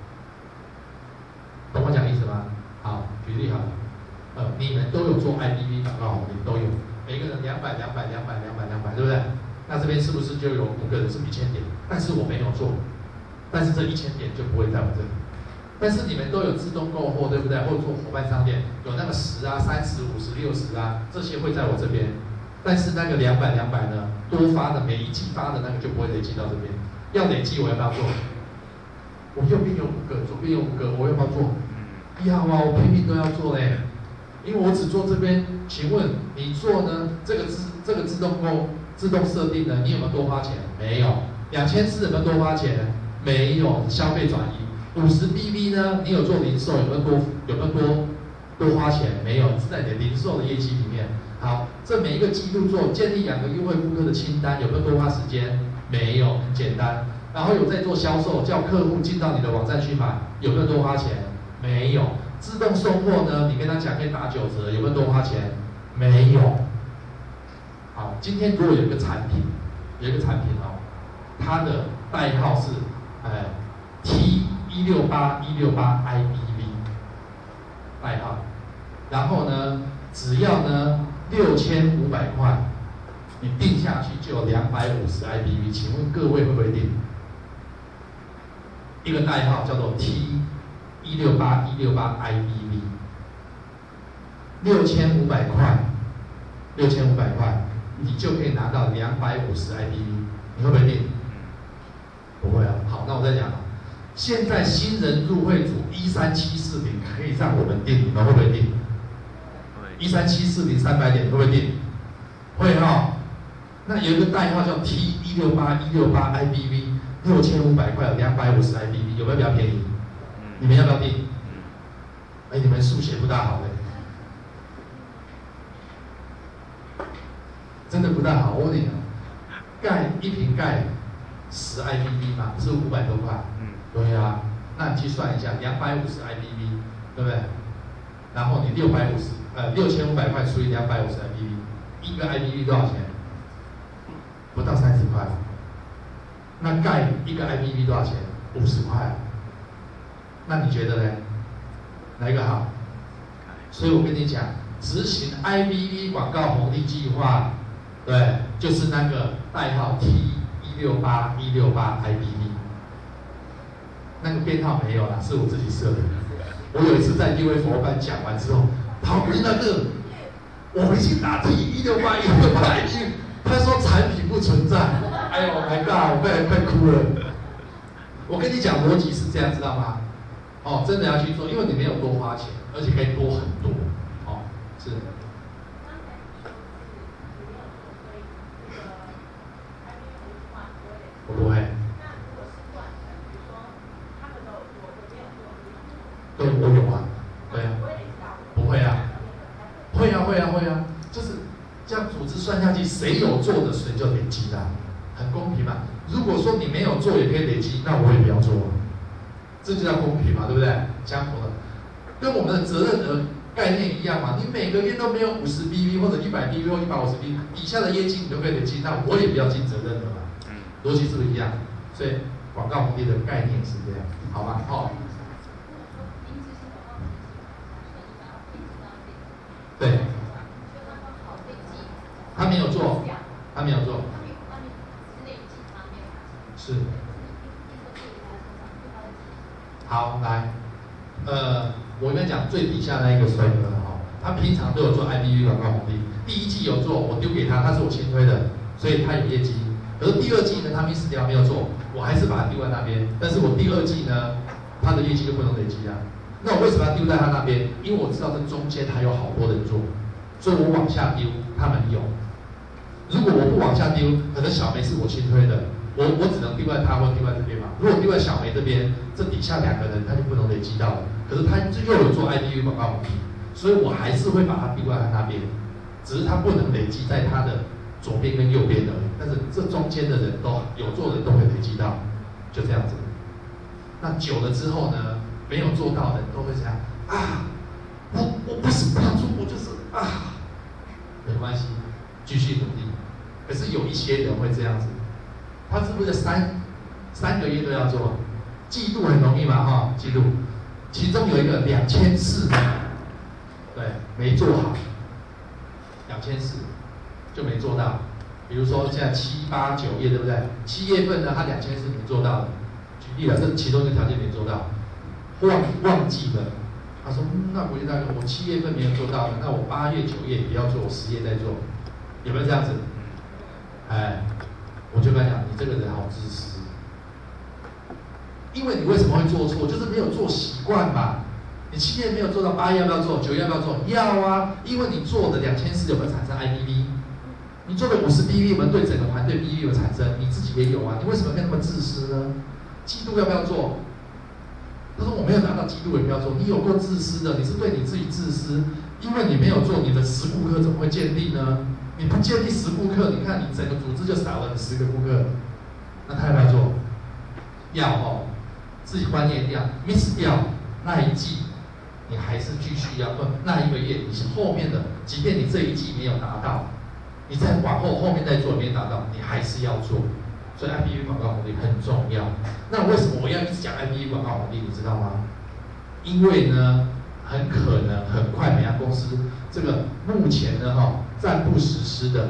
懂我讲意思吗？好，举例好了，你们都有做 IBV 广告红利，都有，每个人200、对不对？那这边是不是就有5个人是1000点？但是我没有做，但是这1000点就不会在我这里。但是你们都有自动购货，对不对？或者做伙伴商店，有那个10啊、30、50、60啊，这些会在我这边。但是那个200呢，多发的每一季发的那个就不会累积到这边。要累积我要不要做？我右边有5个，左边有5个，我要不要做？要啊，我拼命都要做嘞。因为我只做这边，请问你做呢？这个自动设定呢？你有没有多花钱？没有。2400有没有多花钱？没有，消费转移。50 BV 呢？你有做零售，有没有多花钱？没有，是在你的零售的业绩里面。好，这每一个季度做建立2个优惠顾客的清单，有没有多花时间？没有，很简单。然后有在做销售，叫客户进到你的网站去买，有没有多花钱？没有。自动送货呢？你跟他讲可以打9折，有没有多花钱？没有。好，今天如果有一个产品哦，它的代号是T168 IBV 代号，然后呢，只要呢6500块，你定下去就有250 IBV， 请问各位会不会定？一个代号叫做 T168 IBV， 6500块，6500块，你就可以拿到250 IBV， 你会不会定？不会啊。好，那我再讲。现在新人入会组13740可以让我们定，你们会不会定？13740 300点会不会定？会哈。那有一个代号叫 T168 IBV， 6500块有250 IBV， 有没有比较便宜？你们要不要定？哎，你们数学不大好嘞，真的不大好。我问你一瓶钙10 IBV 嘛，不是500多块？对啊，那你去算一下，250 IBV， 对不对？然后你6500块除以250 IBV， 一个 IBV 多少钱？不到30块。那钙一个 IBV 多少钱？50块。那你觉得呢？哪一个好？所以我跟你讲，执行 IBV 广告红利计划，对，就是那个代号 T168 IBV。那个编号没有啦，是我自己设的。我有一次在优惠伙伴讲完之后，跑回那个，我回去打T168 IBV，他说产品不存在。哎呦 ，My God， 我快哭了。我跟你讲逻辑是这样，知道吗？哦，真的要去做，因为你没有多花钱，而且可以多很多。哦，是。我不会。对，我有啊，对啊，不会啊，会啊， 算下去，谁有做的谁就累积啦，很公平嘛。如果说你没有做也可以累积，那我也不要做，这就叫公平嘛，对不对？相同的，跟我们的责任的概念一样嘛。你每个月都没有50 BV 或者100 BV 或150 BV 以下的业绩，你就可以累积，那我也不要尽责任了嘛。逻辑是不是一样？所以广告红利的概念是这样，好吗？好。对。他没有做，他没有做。是。好，来，我跟你讲最底下那一个帅哥哈，他平常都有做 IBV 广告红利，第1季有做，我丢给他，他是我新推的，所以他有业绩。可是第2季呢，他miss掉没有做，我还是把它丢在那边。但是我第2季呢，他的业绩就不能累积啊。那我为什么要丢在他那边？因为我知道这中间还有好多人做，所以我往下丢，他们有。如果我不往下丢，可能小梅是我新推的，我只能丢在他或丢在这边嘛。如果丢在小梅这边，这底下2个人他就不能累积到了。可是他又有做 IBV 广告红利，所以我还是会把它丢在他那边，只是他不能累积在他的左边跟右边而已。但是这中间的人都有做的人都会累积到，就这样子。那久了之后呢，没有做到的人都会想啊，我不是不要做，我就是啊，没关系，继续努力。可是有一些人会这样子，他是不是三个月都要做？季度很容易嘛哈，季度，其中有一个2400，对，没做好，2400就没做到。比如说现在7、8、9月对不对？7月份呢，他2400没做到的，举例了，这其中一个条件没做到，忘记了。他说，那国际大哥，我7月份没有做到的，那我8月、9月也要做，我10月再做，有没有这样子？哎，我就跟他讲，你这个人好自私，因为你为什么会做错？就是没有做习惯嘛。你7月没有做到，8月要不要做？9月要不要做？要啊，因为你做的2400有没有产生 IBV？ 你做的50 BV 有没有对整个团队 BV 有产生？你自己也有啊，你为什么那么自私呢？季度要不要做？他说我没有拿到季度也不要做，你有够自私的，你是对你自己自私，因为你没有做，你的10顾客怎么会建立呢？你不建立10顾客，你看你整个组织就少了10个顾客，那他要不要做？要哦，自己观念一样 ，miss 掉那一季，你还是继续要那1个月，你是后面的，即便你这一季没有达到，你再往后面再做没达到，你还是要做。所以 IBV 广告红利很重要。那为什么我要一直讲 IBV 广告红利？你知道吗？因为呢，很可能很快每家公司这个目前呢暂不实施的，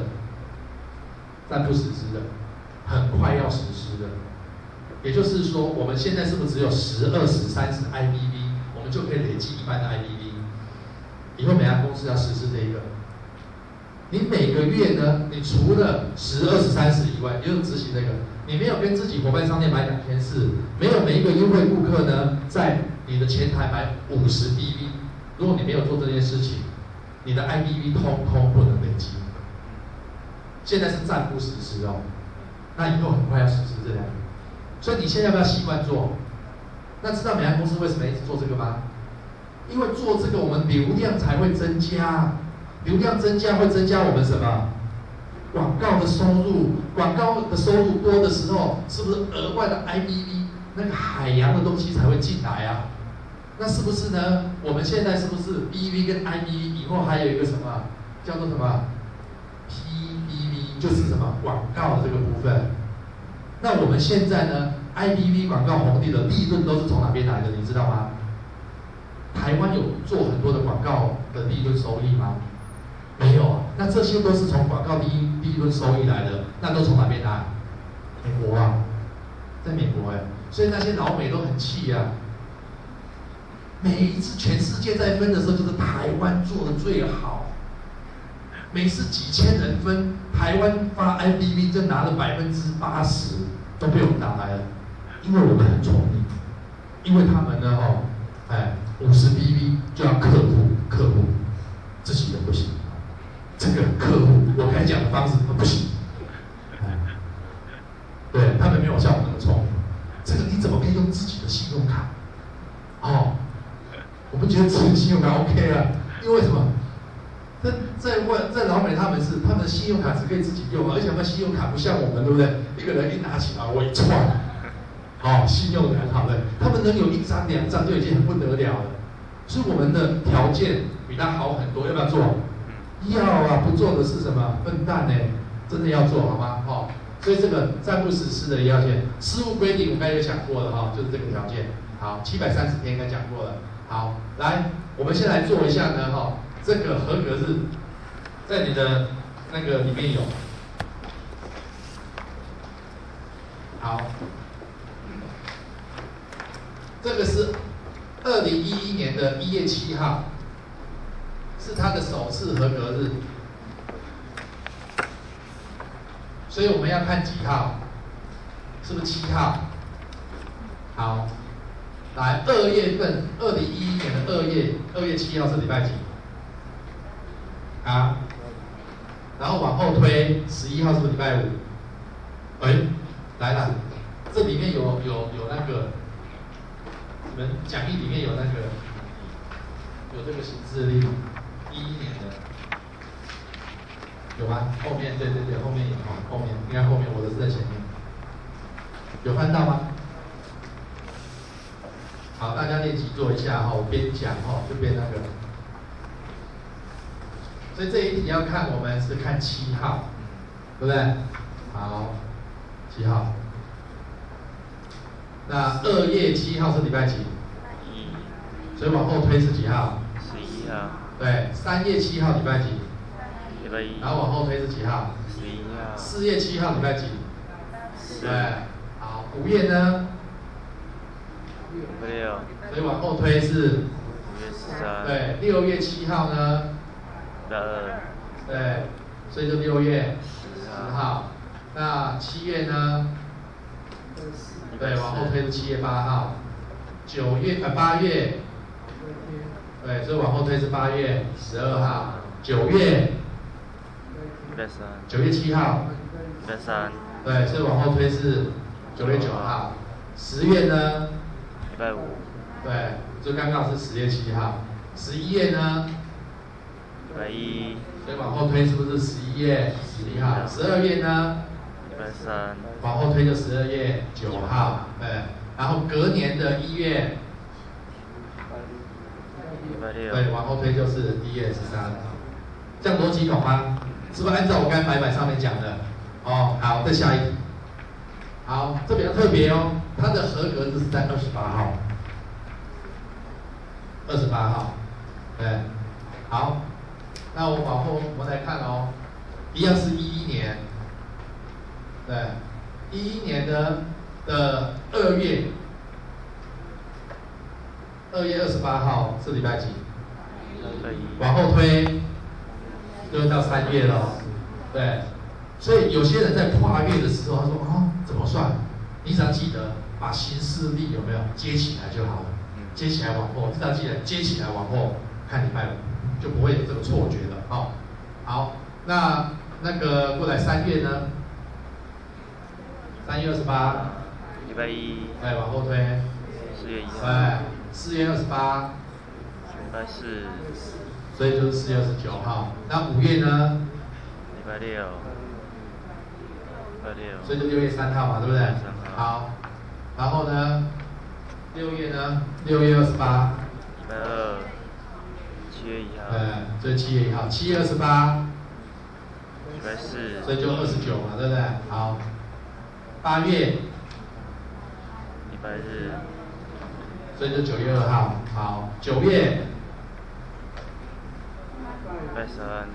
很快要实施的。也就是说，我们现在是不是只有10、20、30 IBV， 我们就可以累积一般的 IBV？ 以后每家公司要实施这一个。你每个月呢，你除了10、20、30以外，也就是执行那个，你没有跟自己伙伴商店买2400，没有每一个优惠顾客呢，在你的前台买50 BV， 如果你没有做这件事情，你的 IBV 通通不能累积。现在是暂不实施哦，那以后很快要实施这2个，所以你现在要不要习惯做？那知道每家公司为什么一直做这个吗？因为做这个我们流量才会增加。流量增加会增加我们什么？广告的收入，广告的收入多的时候，是不是额外的 IBV 那个海洋的东西才会进来啊？那是不是呢？我们现在是不是 BV 跟 IBV 以后还有一个什么叫做什么 PBV， 就是什么广告的这个部分？那我们现在呢 ，IBV 广告红利的利润都是从哪边来的？你知道吗？台湾有做很多的广告的利润收益吗？没有啊，那这些都是从广告利润收益来的，那都从哪边来？美国啊，在美国哎，所以那些老美都很气啊。每一次全世界在分的时候，就是台湾做的最好。每次几千人分，台湾发 IBV 就拿了80%，都被我们拿来了，因为我们很聪明，因为他们呢50 BV 就要客户，自己人不行。这个客户，我刚才讲的方式不行，对他们没有像我们那么聪明。这个你怎么可以用自己的信用卡？我们觉得自己的信用卡 OK 啊，因为什么？ 在老美他们的信用卡只可以自己用，而且他们信用卡不像我们，对不对？一个人一拿起来，我一串，好，信用很好的，他们能有1张2张就已经很不得了了。所以我们的条件比他好很多，要不要做？要啊，不做的是什么？笨蛋呢？真的要做好吗？哦，所以这个暂不实施的要件，事务规定我刚才有讲过了哈，就是这个条件。好，730天应该讲过了。好，来，我们先来做一下呢哈，这个合格日，在你的那个里面有。好，这个是2011年的1月7号，是他的首次合格日。所以我们要看几号？是不是7号？好，来2月份，2011年的2月7号是礼拜几？啊？然后往后推，11号是不是礼拜5？哎，来了，这里面有那个，你们讲义里面有那个，有这个行事历，11年的。有吗？后面对，后面有哈，后面应该后面，我的是在前面，有翻到吗？好，大家练习做一下哈，我边讲哈就边那个。所以这一题要看，我们是看7号，对不对？好，7号。那2月7号是礼拜几？所以往后推是几号 ？11号。 对，3月7号礼拜几？ 礼拜1。 然后往后推是几号 ？11号。 4月7号礼拜几？对，好，5月呢？ 礼拜6。 所以往后推是 5月13。 对，6月7号呢？ 礼拜2。 对，所以就6月10号。那7月呢？对，往后推是7月8号。8月，对，所以往后推是8月12号。9月。 礼拜3。 9月7号。 礼拜3。 对，所以往后推是9月9号。10月呢？ 礼拜5。 对，就刚好是10月7号。11月呢？ 礼拜1。 所以往后推是不是11月11号？12月呢？ 礼拜3。 往后推就12月9号。对，然后隔年的1月。 礼拜6。 对，往后推就是1月13。这样逻辑懂吗？是不是按照我刚才白板上面讲的？哦，好，再下一题。好，这比较特别哦，它的合格日是在28号。28号，对，好，那我往后我们来看哦，一样是11年，对，11年的2月28号是礼拜几？往后推就到3月了，对，所以有些人在跨越的时候，他说哦，怎么算？你只要记得把行事历有没有接起来就好了。接起来往后，知道记得接起来往后看礼拜5，就不会有这个错觉了。好，好，那个过来3月呢？3月28， 礼拜1。 对，往后推。 4月1号。 对，4月28。 礼拜4。 所以就是4月29号。那5月呢？ 礼拜6。礼拜6。 所以就6月3号嘛，对不对 3号。 好，然后呢？6月呢？6月28。 礼拜2。7月1号。 这是7月1号。7月28。 礼拜4。 所以就29嘛，对不对？好。8月。 礼拜日。 所以就9月2号。好。9月。 礼拜3。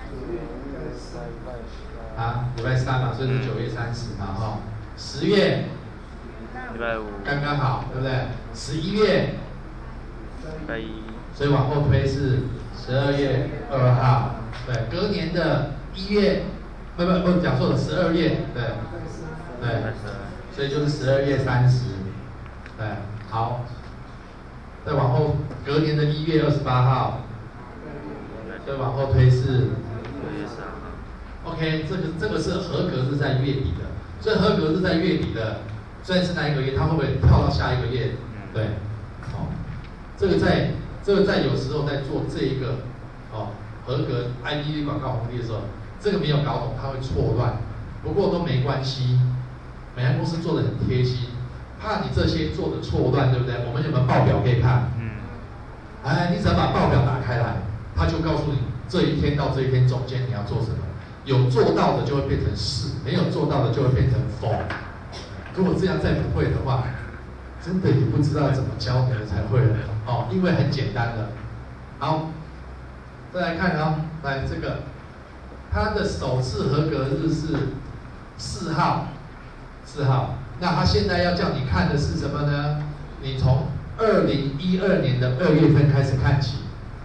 啊，礼拜3嘛，所以是9月30嘛，哈。10月。 礼拜5。 刚刚好，对不对？11月。 礼拜1。 所以往后推是12月2号，对，隔年的1月，不，讲错了，12月，对，所以就是12月30，对，好，再往后隔年的1月28号，所以往后推是 6月3号。 OK，这个是合格是在月底的，所以合格是在月底的，虽然是那一个月，它会不会跳到下一个月？对，好，这个在有时候在做这一个，哦， 合格 IDV 广告红利的时候，这个没有搞懂，它会错乱。不过都没关系，美安公司做的很贴心，怕你这些做的错乱，对不对？我们有没有报表可以看？哎，你只要把报表打开来，它就告诉你这一天到这一天中间你要做什么。有做到的就会变成是，没有做到的就会变成否。如果这样再不会的话，真的也不知道怎么教你们才会了哦，因为很简单的。好，再来看啊、哦，来这个，它的首次合格日是4号，4号。那他现在要叫你看的是什么呢？你从2012年的2月份开始看起，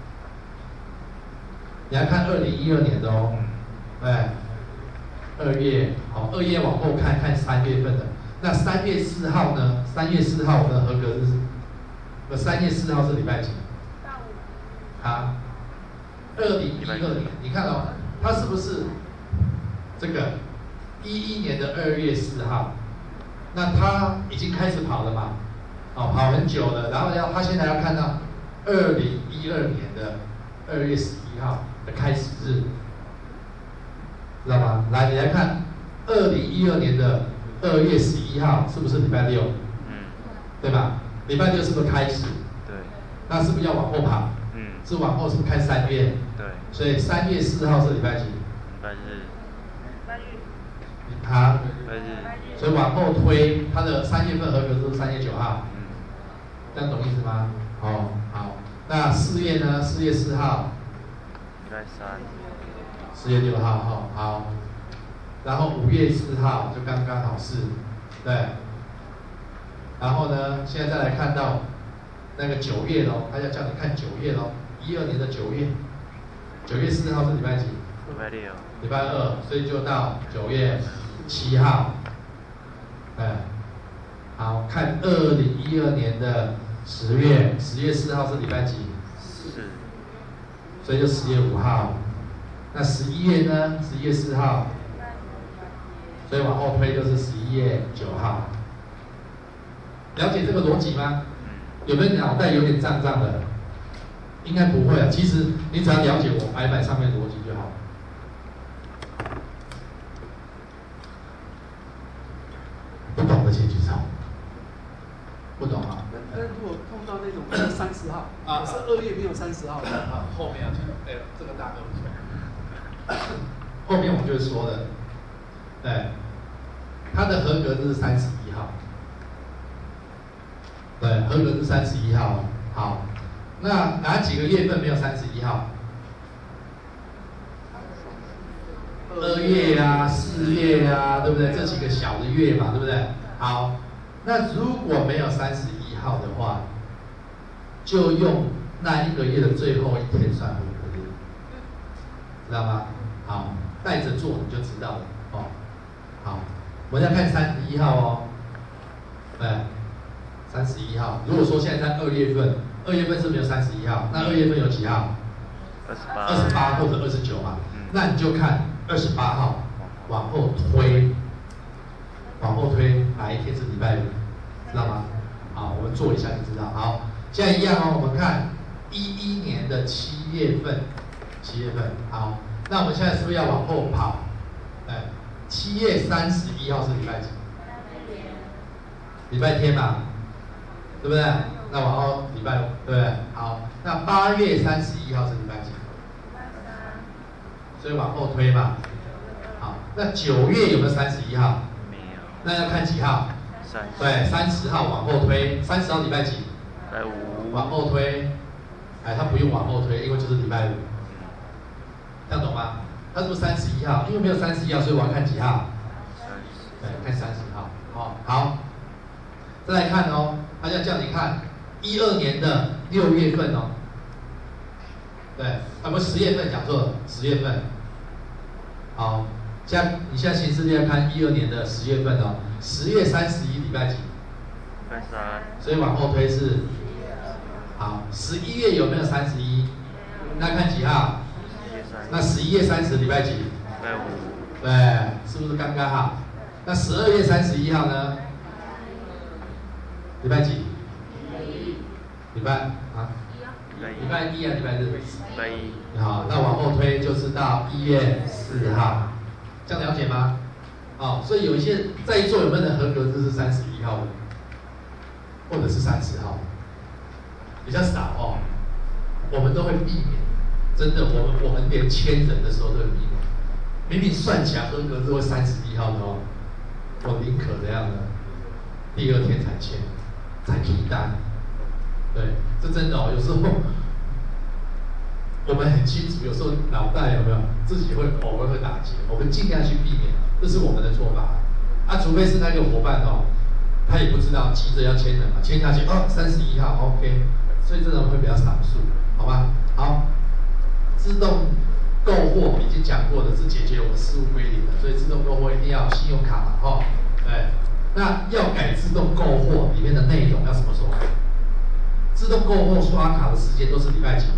你要看2012年的哦，哎，2月，好，2月往后看3月份的。那3月4号呢？3月4号的合格日是，3月4号是礼拜几？啊，2012年，你看哦，它是不是这个11年的2月4号？那他已经开始跑了嘛？哦，跑很久了，然后他现在要看到2012年的2月11号的开始日，知道吗？来，你来看2012年的2月11号是不是礼拜6？对吧？礼拜6是不是开始？ 对。 那是不是要往后跑？是往后是不是看3月？ 对。 所以3月4号是礼拜几？ 礼拜日。 好。 礼拜日。 所以往后推，它的3月份合格是3月9号，这样懂意思吗？哦，好。那4月呢？4月4号。 礼拜3。 4月6号，哈，好。然后5月4号就刚刚好是，对。然后呢，现在再来看到那个9月咯，他要叫你看9月咯，12年的9月，9月4号是礼拜几？ 礼拜6。 礼拜2，所以就到9月7号。好，看2012年的10月4号是礼拜几？4，所以就10月5号。那11月呢？11月4号，所以往后推就是11月9号。了解这个逻辑吗？有没有脑袋有点胀胀的？应该不会啊。其实你只要了解我白板上面逻辑就好。不懂的请举手。不懂啊？ 但是如果碰到那种30号，可是2月没有30号的， 后面这个大哥不错。 后面我们就说了，他的合格日是31号，对，合格日31号。好，那哪几个月份没有31号？2月啊，4月啊，对不对？这几个小的月嘛，对不对？好，那如果没有31号的话，就用那一个月的最后一天算合格日，知道吗？好，带着做你就知道了哦。好，我们要看31号哦。对，31号。如果说现在在2月份，2月份是没有31号，那2月份有几号？28或者29嘛。那你就看28号，往后推，哪一天是礼拜5，知道吗？好，我们做一下就知道。好，现在一样哦，我们看11年的7月份，7月份。好，那我们现在是不是要往后跑？7月31号是礼拜几？礼拜天嘛，对不对？那往后礼拜5，对不对？好，那8月31号是礼拜几？所以往后推嘛。好，那9月有没有31号？ 没有。 那要看几号 ？30。 对，30号往后推，30号礼拜几？ 礼拜5。 往后推，他不用往后推，因为就是礼拜5，这样懂吗？他是不是31号？因为没有31号，所以我要看几号？对，看30号。好，再来看哦，他要叫你看12年的6月份哦。对，不10月份讲错了，10月份。好，你现在行事历要看12年的10月份哦，10月31礼拜几？ 礼拜3。 所以往后推是，好，11月有没有31？那看几号？那11月30礼拜几？ 礼拜5。 对，是不是刚刚好？那12月31号呢？礼拜几？礼拜礼拜一啊，礼拜日？ 礼拜一。 好，那往后推就是到1月4号，这样了解吗？哦，所以有一些在座有没有人合格日是31号的，或者是30号的？比较少哦，我们都会避免。真的，我们连签人的时候都会避免。明明算起来合格日会31号的哦，我宁可这样的，第2天才签，才批单。对，这真的哦，有时候。我们很清楚，有时候脑袋有没有自己会偶尔会打结，我们尽量去避免，这是我们的做法。啊，除非是那个伙伴哦，他也不知道急着要签人嘛，签下去哦，31号 OK， 所以这种会比较少数，好吧？好，自动购货已经讲过的是解决我们事务归零的，所以自动购货一定要有信用卡嘛，哈，对。那要改自动购货里面的内容要什么时候改？自动购货刷卡的时间都是礼拜几？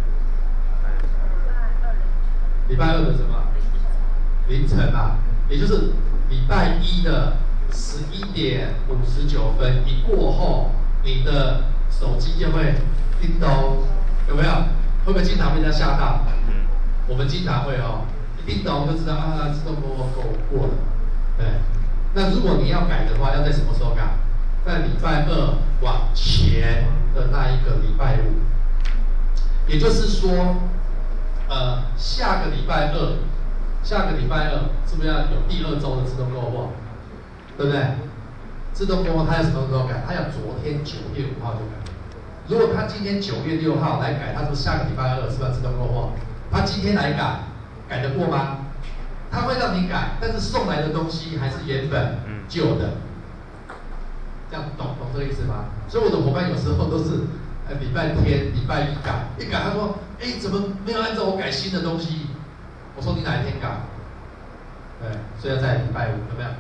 礼拜2的什么？凌晨啊，也就是礼拜1的11点59分一过后，你的手机就会叮咚，有没有？会不会经常被人家吓到？我们经常会哦，一叮咚就知道啊，自动购货过了。对，那如果你要改的话，要在什么时候改？在礼拜2往前的那一个礼拜5，也就是说。下个礼拜二是不是要有第2周的自动购货？对不对？自动购货它要什么时候改？它要昨天9月5号就改。如果他今天9月6号来改，他说下个礼拜2是不是自动购货？他今天来改，改得过吗？他会让你改，但是送来的东西还是原本旧的。这样懂这个意思吗？所以我的伙伴有时候都是。礼拜天、礼拜1改，一改他说，怎么没有按照我改新的东西？我说你哪一天改？对，所以要在礼拜5，有没有？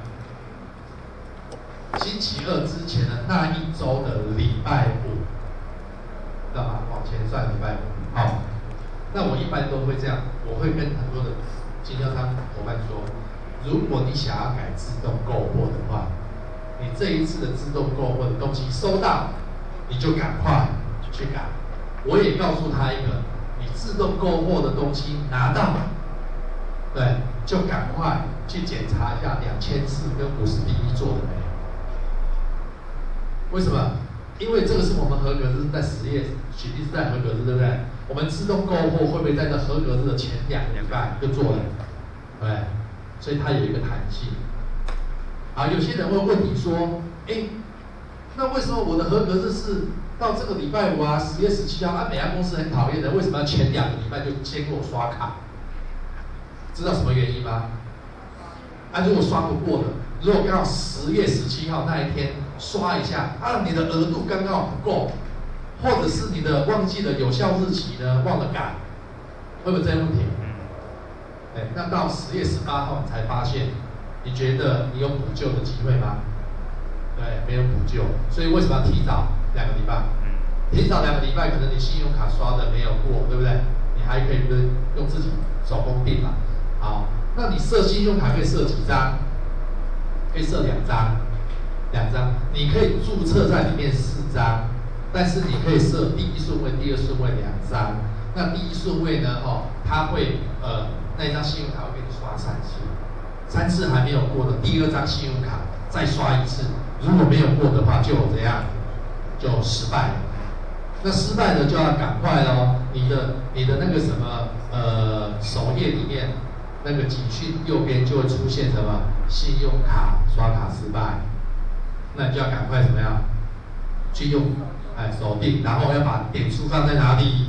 星期2之前的那一周的礼拜5，知道吗？往前算礼拜5。好，那我一般都会这样，我会跟很多的经销商伙伴说，如果你想要改自动购货的话，你这一次的自动购货的东西收到，你就赶快。去改，我也告诉他一个，你自动购货的东西拿到，对，就赶快去检查一下2000次跟50BB 做的没有。为什么？因为这个是我们合格日在10月，举例是在合格日，对不对？我们自动购货会不会在这合格日的前2个礼拜就做了？对，所以它有一个弹性。好，有些人会问你说，那为什么我的合格日是？到这个礼拜5啊，10月17号，每家公司很讨厌的，为什么要前2个礼拜就先给我刷卡？知道什么原因吗？如果刷不过的，如果刚好10月17号那一天刷一下，你的额度刚好不够，或者是你的忘记了有效日期呢，忘了改，会不会这些问题？那到10月18号你才发现，你觉得你有补救的机会吗？对，没有补救，所以为什么要提早2个礼拜？提早2个礼拜，可能你信用卡刷的没有过，对不对？你还可以用自己手工订嘛。好，那你设信用卡可以设几张？可以设2张，2张。你可以注册在里面4张，但是你可以设第1顺位、第2顺位2张。那第1顺位呢？它会那一张信用卡会给你刷3次，3次还没有过的，第2张信用卡再刷1次。如果没有过的话，就怎样？就失败了。那失败的就要赶快咯。你的那个什么首页里面那个警讯右边就会出现什么信用卡刷卡失败，那你就要赶快怎么样？去用锁定，然后要把点数放在哪里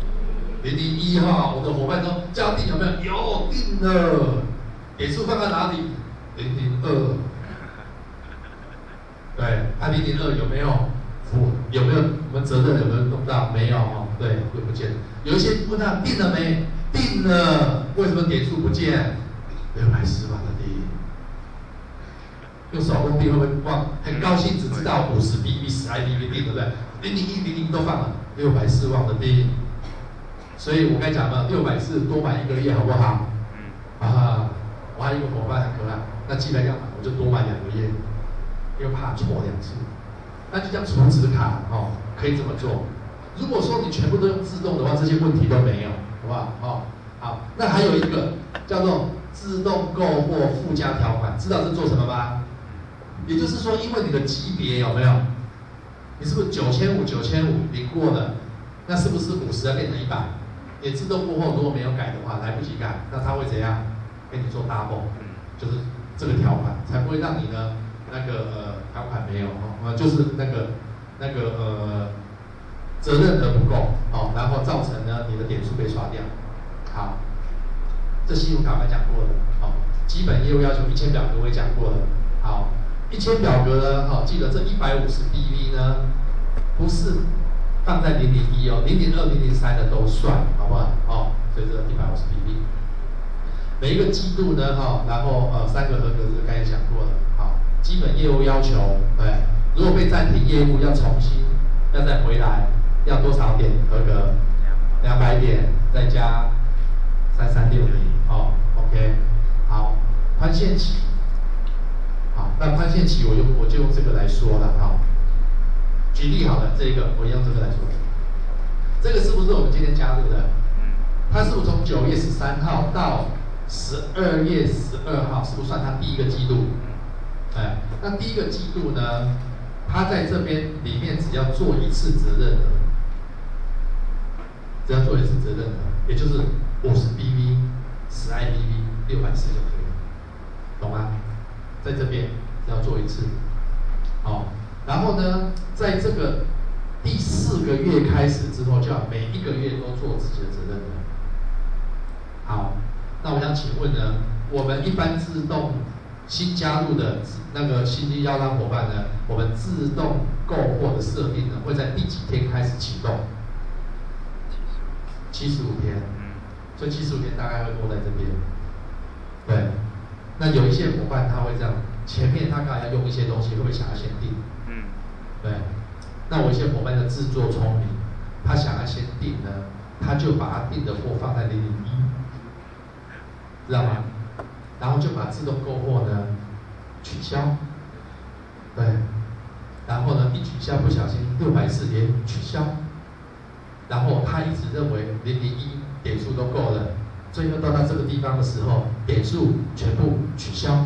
？001号，我的伙伴说这样定有没有？有，定了。点数放在哪里？002。对，002有没有？有没有我们责任有没有弄到？没有对，会不见。有一些问他定了没？定了，为什么点数不见？640万的定。用手工定会不会忘？很高兴只知道50BB、10IBB 定，对不对？001、00都放了，640万的定。所以我刚才讲了，640多买1个月好不好？我还有一个伙伴很可爱，那既然要买，我就多买2个月，因为怕错2次。那就像储值卡可以这么做， 如果说你全部都用自动的话，这些问题都没有，好不好？哦，好，那还有一个叫做自动购货附加条款，知道是做什么吗？也就是说，因为你的级别有没有？你是不是9500领过了？那是不是50要变成100？也自动过后如果没有改的话，来不及改，那它会怎样？给你做 double， 就是这个条款才不会让你呢条款没有就是责任额不够然后造成呢你的点数被刷掉。好，这信用卡我讲过了基本业务要求1000表格我也讲过了。好，1000表格呢记得这150 BV 呢不是放在001哦，002、003的都算，好不好？所以这150 BV。每一个季度呢，然后3个合格，这个刚才讲过了。好，基本业务要求，对，如果被暂停业务要重新要再回来，要多少点合格？200点，再加3360，OK， 好，宽限期，好，那宽限期我就用这个来说了，举例好了，这个我用这个来说，这个是不是我们今天加入的？它是不是从9月13号到12月12号，是不是算它第一个季度？那第一个季度呢，它在这边里面只要做一次责任额，只要做一次责任额，也就是50 BV、10 IBV、640就可以了，懂吗？在这边只要做一次，然后呢，在这个第4个月开始之后，就要每一个月都做自己的责任额。好，那我想请问呢，我们一般自动新加入的那个新经销商伙伴呢，我们自动购货的设定呢，会在第几天开始启动？75天，所以75天大概会落在这边。对，那有一些伙伴他会这样，前面他刚才要用一些东西，会不会想要先定？对，那我一些伙伴的自作聪明，他想要先定呢，他就把他定的货放在001，知道吗？然后就把自动购货呢取消，对，然后呢一取消不小心640也取消，然后他一直认为001点数都够了，最后到他这个地方的时候，点数全部取消。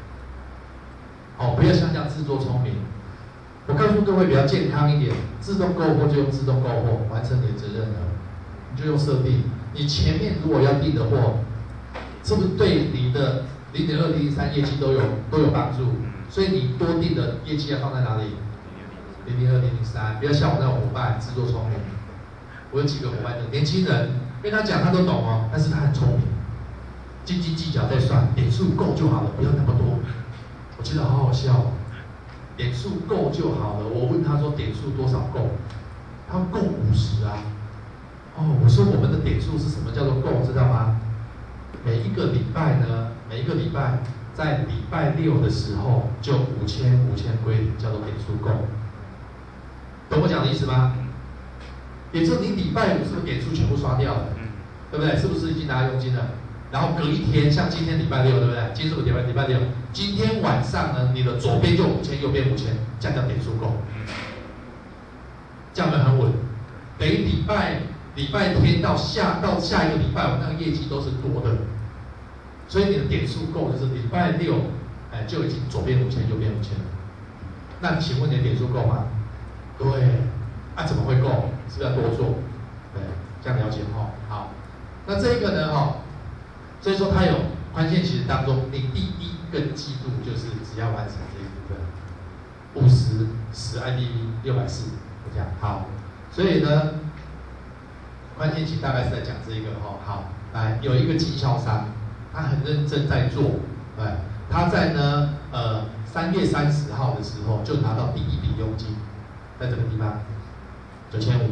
不要想想自作聪明。我告诉各位比较健康一点，自动购货就用自动购货，完成你的责任额，你就用设定。你前面如果要订的货，是不是对你的002、003业绩都有帮助？所以你多订的业绩要放在哪里？002、003，不要像我那种伙伴自作聪明。我有几个伙伴的年轻人，跟他讲他都懂但是他很聪明，斤斤计较在算，点数够就好了，不要那么多。我觉得好好笑点数够就好了。我问他说点数多少够？他说够50啊。我说我们的点数是什么叫做够，知道吗？每一个礼拜在礼拜6的时候就5000归零，叫做点数够。懂我讲的意思吗？也就是你礼拜5是不是点数全部刷掉了？对不对？是不是已经拿佣金了？然后隔一天，像今天礼拜6，对不对？今天是不是礼拜6？今天晚上呢，你的左边就5000，右边5000，这样叫点数够。这样会很稳。等于礼拜天到下一个礼拜，我那个业绩都是多的，所以你的点数够，就是礼拜6，就已经左边5000，右边5000了。那请问你的点数够吗？对，怎么会够？是不是要多做？对，这样了解好，那这个呢所以说它有宽限期当中，你第一个季度就是只要完成这一部分，50、10 IDV、640，这样好。所以呢，宽限期大概是在讲这个好，来有一个经销商，他很认真在做，他在呢3月30号的时候就拿到第一笔佣金，在这个地方9500，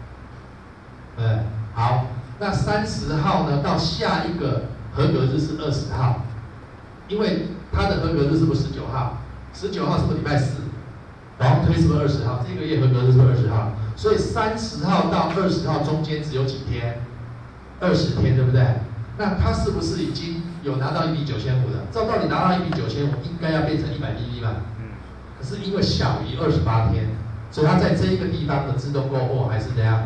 好，那30号呢到下一个合格日是20号，因为他的合格日是不是19号？19号是不是礼拜4？然后推是不是20号？这个月合格日是不是20号？所以30号到20号中间只有几天？20天，对不对？那他是不是已经有拿到1笔9500了？照道理拿到1笔9500，应该要变成100 BV 嘛？可是因为小于28天， 所以它在这一个地方的自动购货还是怎样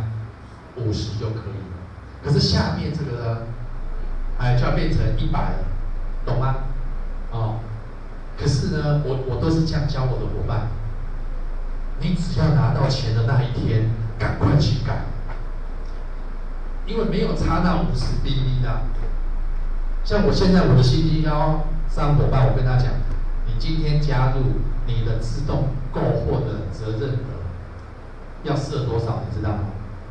50就可以了。可是下面这个呢，就要变成100了，懂吗？哦，可是呢，我都是这样教我的伙伴，你只要拿到钱的那一天，赶快去改，因为没有差那50 BV 的。像我现在我的新经销商伙伴，我跟他讲，你今天加入你的自动购货的责任额要设多少，你知道吗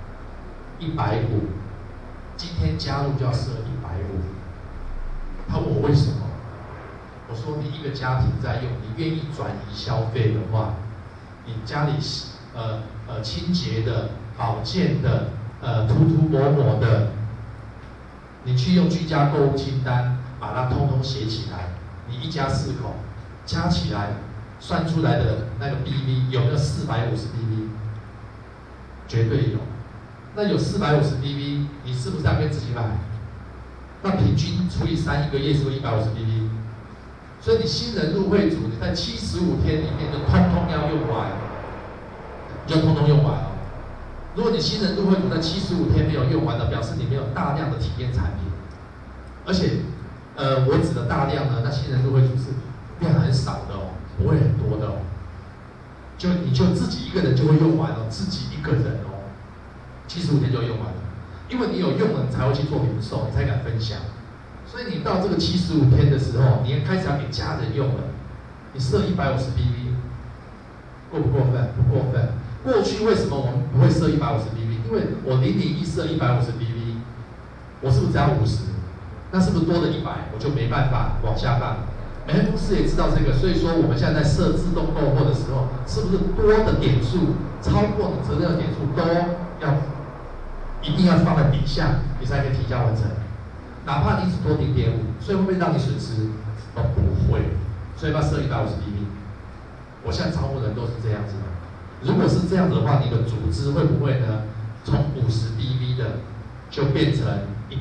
？150，今天加入就要设150。他问我为什么？我说你一个家庭在用，你愿意转移消费的话，你家里清洁的、保健的、涂抹抹的，你去用居家购物清单把它通通写起来，你一家4口加起来算出来的那个 BV 有没有450 BV？ 绝对有。那有450 BV， 你是不是要跟自己买？那平均除以3，一个月是不是150 BV？ 所以你新人入会组，你在75天里面就通通要用完，就通通用完哦。如果你新人入会组在75天没有用完的，表示你没有大量的体验产品。而且，我指的大量呢，那新人入会组是量很少的哦，不会很多的哦。你就自己一个人就会用完哦，自己一个人哦，75天就用完了。因为你有用了，你才会去做零售，你才敢分享。所以你到这个75天的时候，你也开始要给家人用了。你设150 BV， 过不过分？不过分。过去为什么我们不会设150 BV？ 因为我001设150 BV， 我是不是只要50？那是不是多的100？我就没办法往下放。每个公司也知道这个，所以说我们现在在设自动购货的时候，是不是多的点数超过你责任的点数都要一定要放在底下，你才可以提交完成。哪怕你只多0.5，所以会不会让你损失？都不会。所以要设150 BV。我现在招募人都是这样子的。如果是这样子的话，你的组织会不会呢？从50 BV 的就变成150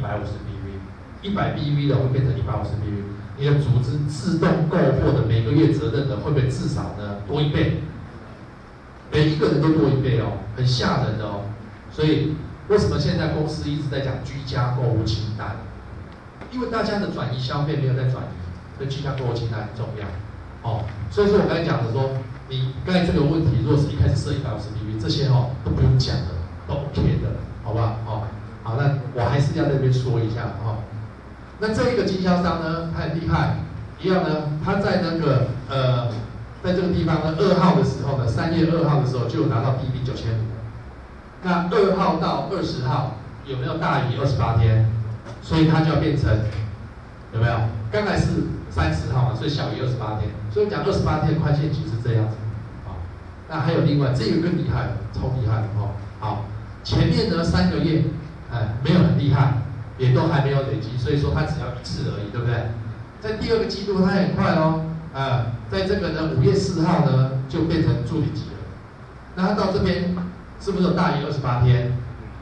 BV，100 BV 的会变成150 BV。你的组织自动购货的每个月责任的会不会至少呢多1倍？每一个人都多1倍哦，很吓人的哦。所以为什么现在公司一直在讲居家购物清单？因为大家的转移消费没有在转移，所以居家购物清单很重要哦。所以说我刚才讲的说，你刚才这个问题，如果是一开始设150 BV， 这些哦都不用讲的，都 OK 的，好不好？哦，好，那我还是要在这边说一下哦。那这一个经销商呢，他很厉害，一样呢，他在那个在这个地方呢，2号的时候呢，3月2号的时候就有拿到 BV 9500。那2号到20号有没有大于28天？所以它就要变成有没有？刚才是30号嘛，所以小于28天。所以讲28天宽限期是这样子啊。那还有另外这个更厉害了，超厉害的哦。好，前面呢3个月，没有很厉害。也都还没有累积，所以说它只要1次而已，对不对？在第2个季度它很快哦，在这个呢5月4号呢就变成助理级了。那它到这边是不是有大于28天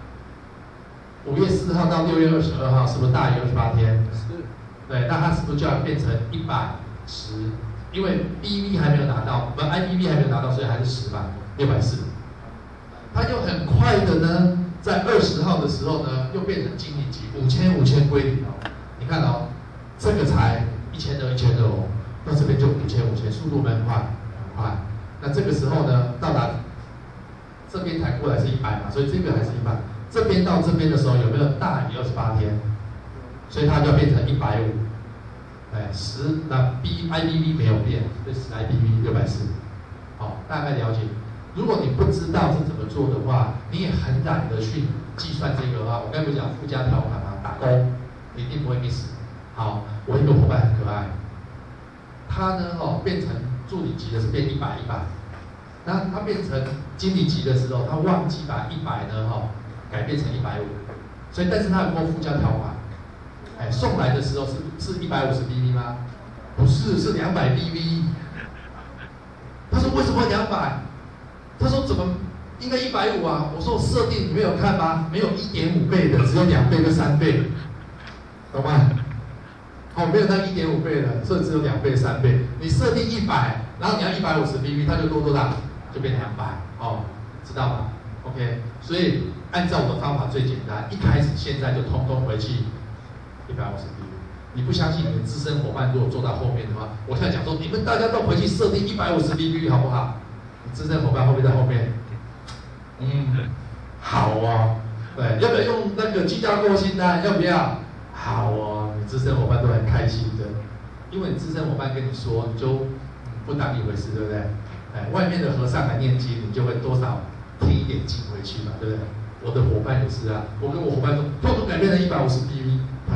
？5月4号到6月22号是不是大于28天？ 是。 对，那它是不是就要变成110？因为 BV 还没有拿到，IBV 还没有拿到，所以还是10嘛，640。它就很快的呢。在20号的时候呢，又变成经理级，5000归零哦。你看哦，这个才1200哦，到这边就5000，速度很快，很快。那这个时候呢，到达这边才过来是100嘛，所以这个还是100。这边到这边的时候有没有大于28天？所以它就要变成150。那 IBV 没有变，所以10 IBV 640。好，大概了解。如果你不知道是怎么做的话，你也很懒得去计算这个的话，我刚才不讲附加条款嘛，打勾，你一定不会 miss。好，我一个伙伴很可爱，他呢变成助理级的是变100，那他变成经理级的时候，他忘记把100呢改变成150，所以但是他有过附加条款，送来的时候是150 BV 吗？不是，是200 BV。他说为什么200？他说怎么应该150啊？我说我设定你没有看吗？没有1.5倍的，只有2倍跟3倍，懂吗？好，没有那1.5倍的，所以只有2倍、3倍。你设定100，然后你要150 BV， 它就多大就变200哦，知道吗 ？OK， 所以按照我的方法最简单，一开始现在就通通回去150 dB。你不相信你的资深伙伴如果坐到后面的话，我现在讲说你们大家都回去设定150 dB 好不好？你资深伙伴会不会在后面？好哦。对，要不要用那个居家过新单？要不要？好哦，你资深伙伴都很开心的，因为你资深伙伴跟你说，你就不当一回事，对不对？哎，外面的和尚来念经，你就会多少听一点经回去嘛，对不对？我的伙伴也是啊，我跟我伙伴说，通通改变成150 dB， 他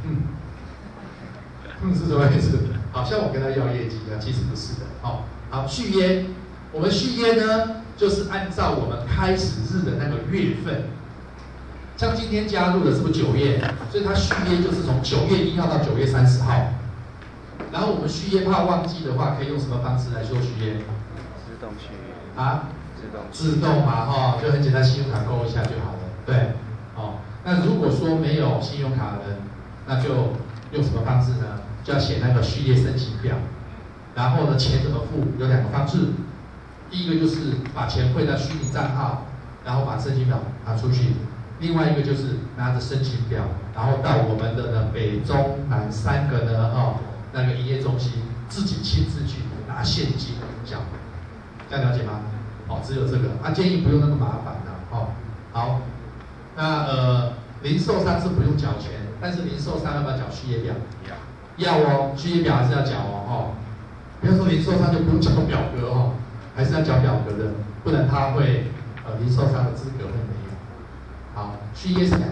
就是什么意思？好像我跟他要业绩啊，其实不是的。好，续约，我们续约呢，就是按照我们开始日的那个月份。像今天加入的是不是9月？所以它续约就是从9月1号到9月30号。然后我们续约怕忘记的话，可以用什么方式来做续约？ 自动续约。 啊？自动嘛，就很简单，信用卡勾一下就好了。对，那如果说没有信用卡的人，那就用什么方式呢？就要写那个续约申请表。然后呢，钱怎么付？有2个方式。第一个就是把钱汇到虚拟账号，然后把申请表拿出去。另外一个就是拿着申请表，然后到我们的北中南3个那个营业中心，自己亲自去拿现金缴，这样了解吗？只有这个建议不用那么麻烦的好，那零售商是不用缴钱，但是零售商要不要缴续约表？要哦，续约表还是要缴哦不要说零售商就不用缴表格还是要缴表格的，不然他会零售商的资格会没有。好，续约是2300。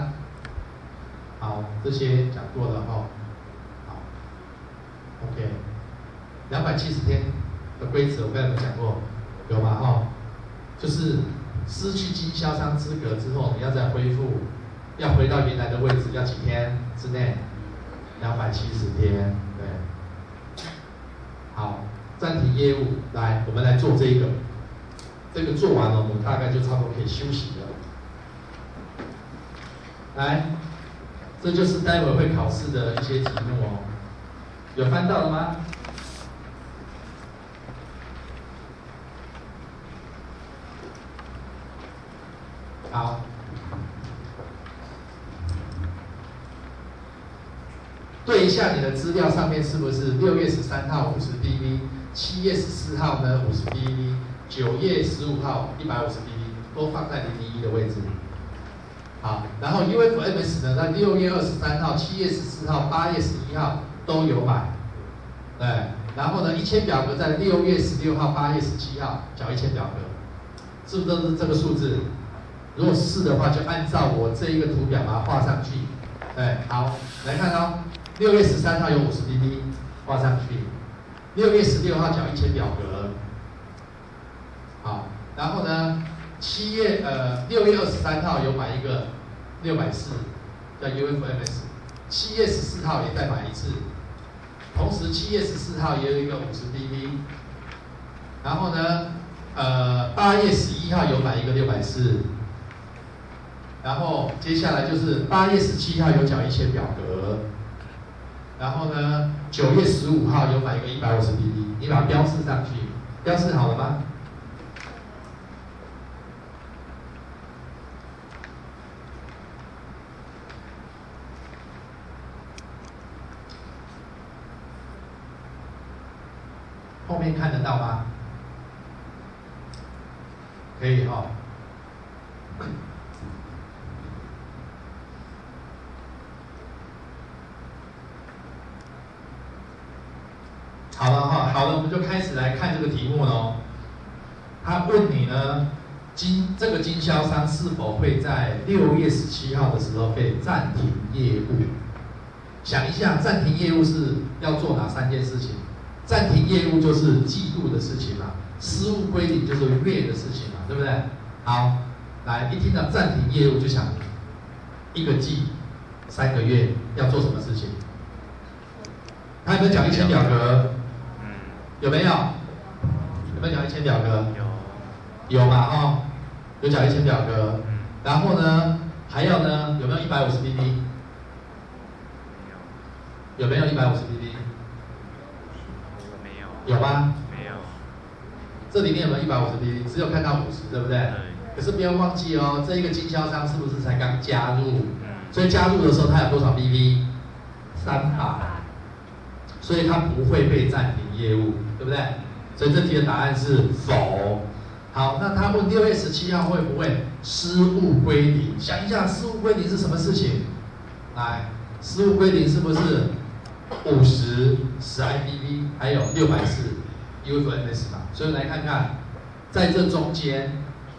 好，这些讲过了好 ，OK。270天的规则我刚才有讲过，有吗？就是失去经销商资格之后，你要再恢复，要回到原来的位置，要几天之内？270天，对。好，暂停业务，来，我们来做这个。这个做完了，我们大概就差不多可以休息了。来，这就是待会会考试的一些题目有翻到了吗？好，对一下你的资料上面是不是6月13号50 dB， 7月14号呢50 dB， 9月15号150 dB， 都放在001的位置。好，然后 UFMS 呢，在6月23号、7月14号、8月11号都有买，对。然后呢，1000表格在6月16号、8月17号缴1000表格，是不是都是这个数字？如果是的话，就按照我这一个图表把它画上去。对，好，来看6月13号有50 dB， 画上去。6月16号缴1000表格。好，然后呢，6月23号有买一个640，叫 UFMS。7月14号也再买一次，同时7月14号也有一个50 dB。然后呢，8月11号有买一个640。然后接下来就是8月17号有缴1000表格，然后呢9月15号有买一个150 dB， 你把它标示上去，标示好了吗？后面看得到吗？可以好了，我们就开始来看这个题目喽。他问你呢，这个经销商是否会在6月17号的时候被暂停业务？想一下，暂停业务是要做哪3件事情？暂停业务就是季度的事情嘛，失务归零就是月的事情嘛，对不对？好，来，一听到暂停业务就想1个季3个月要做什么事情？他有没有缴1000表格？有没有？有没有缴1000表格？有嘛有缴1000表格。然后呢，还要呢，有没有150 dB？ 有没有150 dB？ 有吗？ 没有。 这这里面有没有150 pp？ 只有看到50，对不对？可是不要忘记哦，这一个经销商是不是才刚加入？所以加入的时候他有多少 pp？ 300，所以他不会被暂停业务，对不对？所以这题的答案是否。好，那他问6月17号会不会失物归零？想一下，失物归零是什么事情？来，失物归零是不是50 10IPV 还有640 UFMS 嘛？所以来看看，在这中间，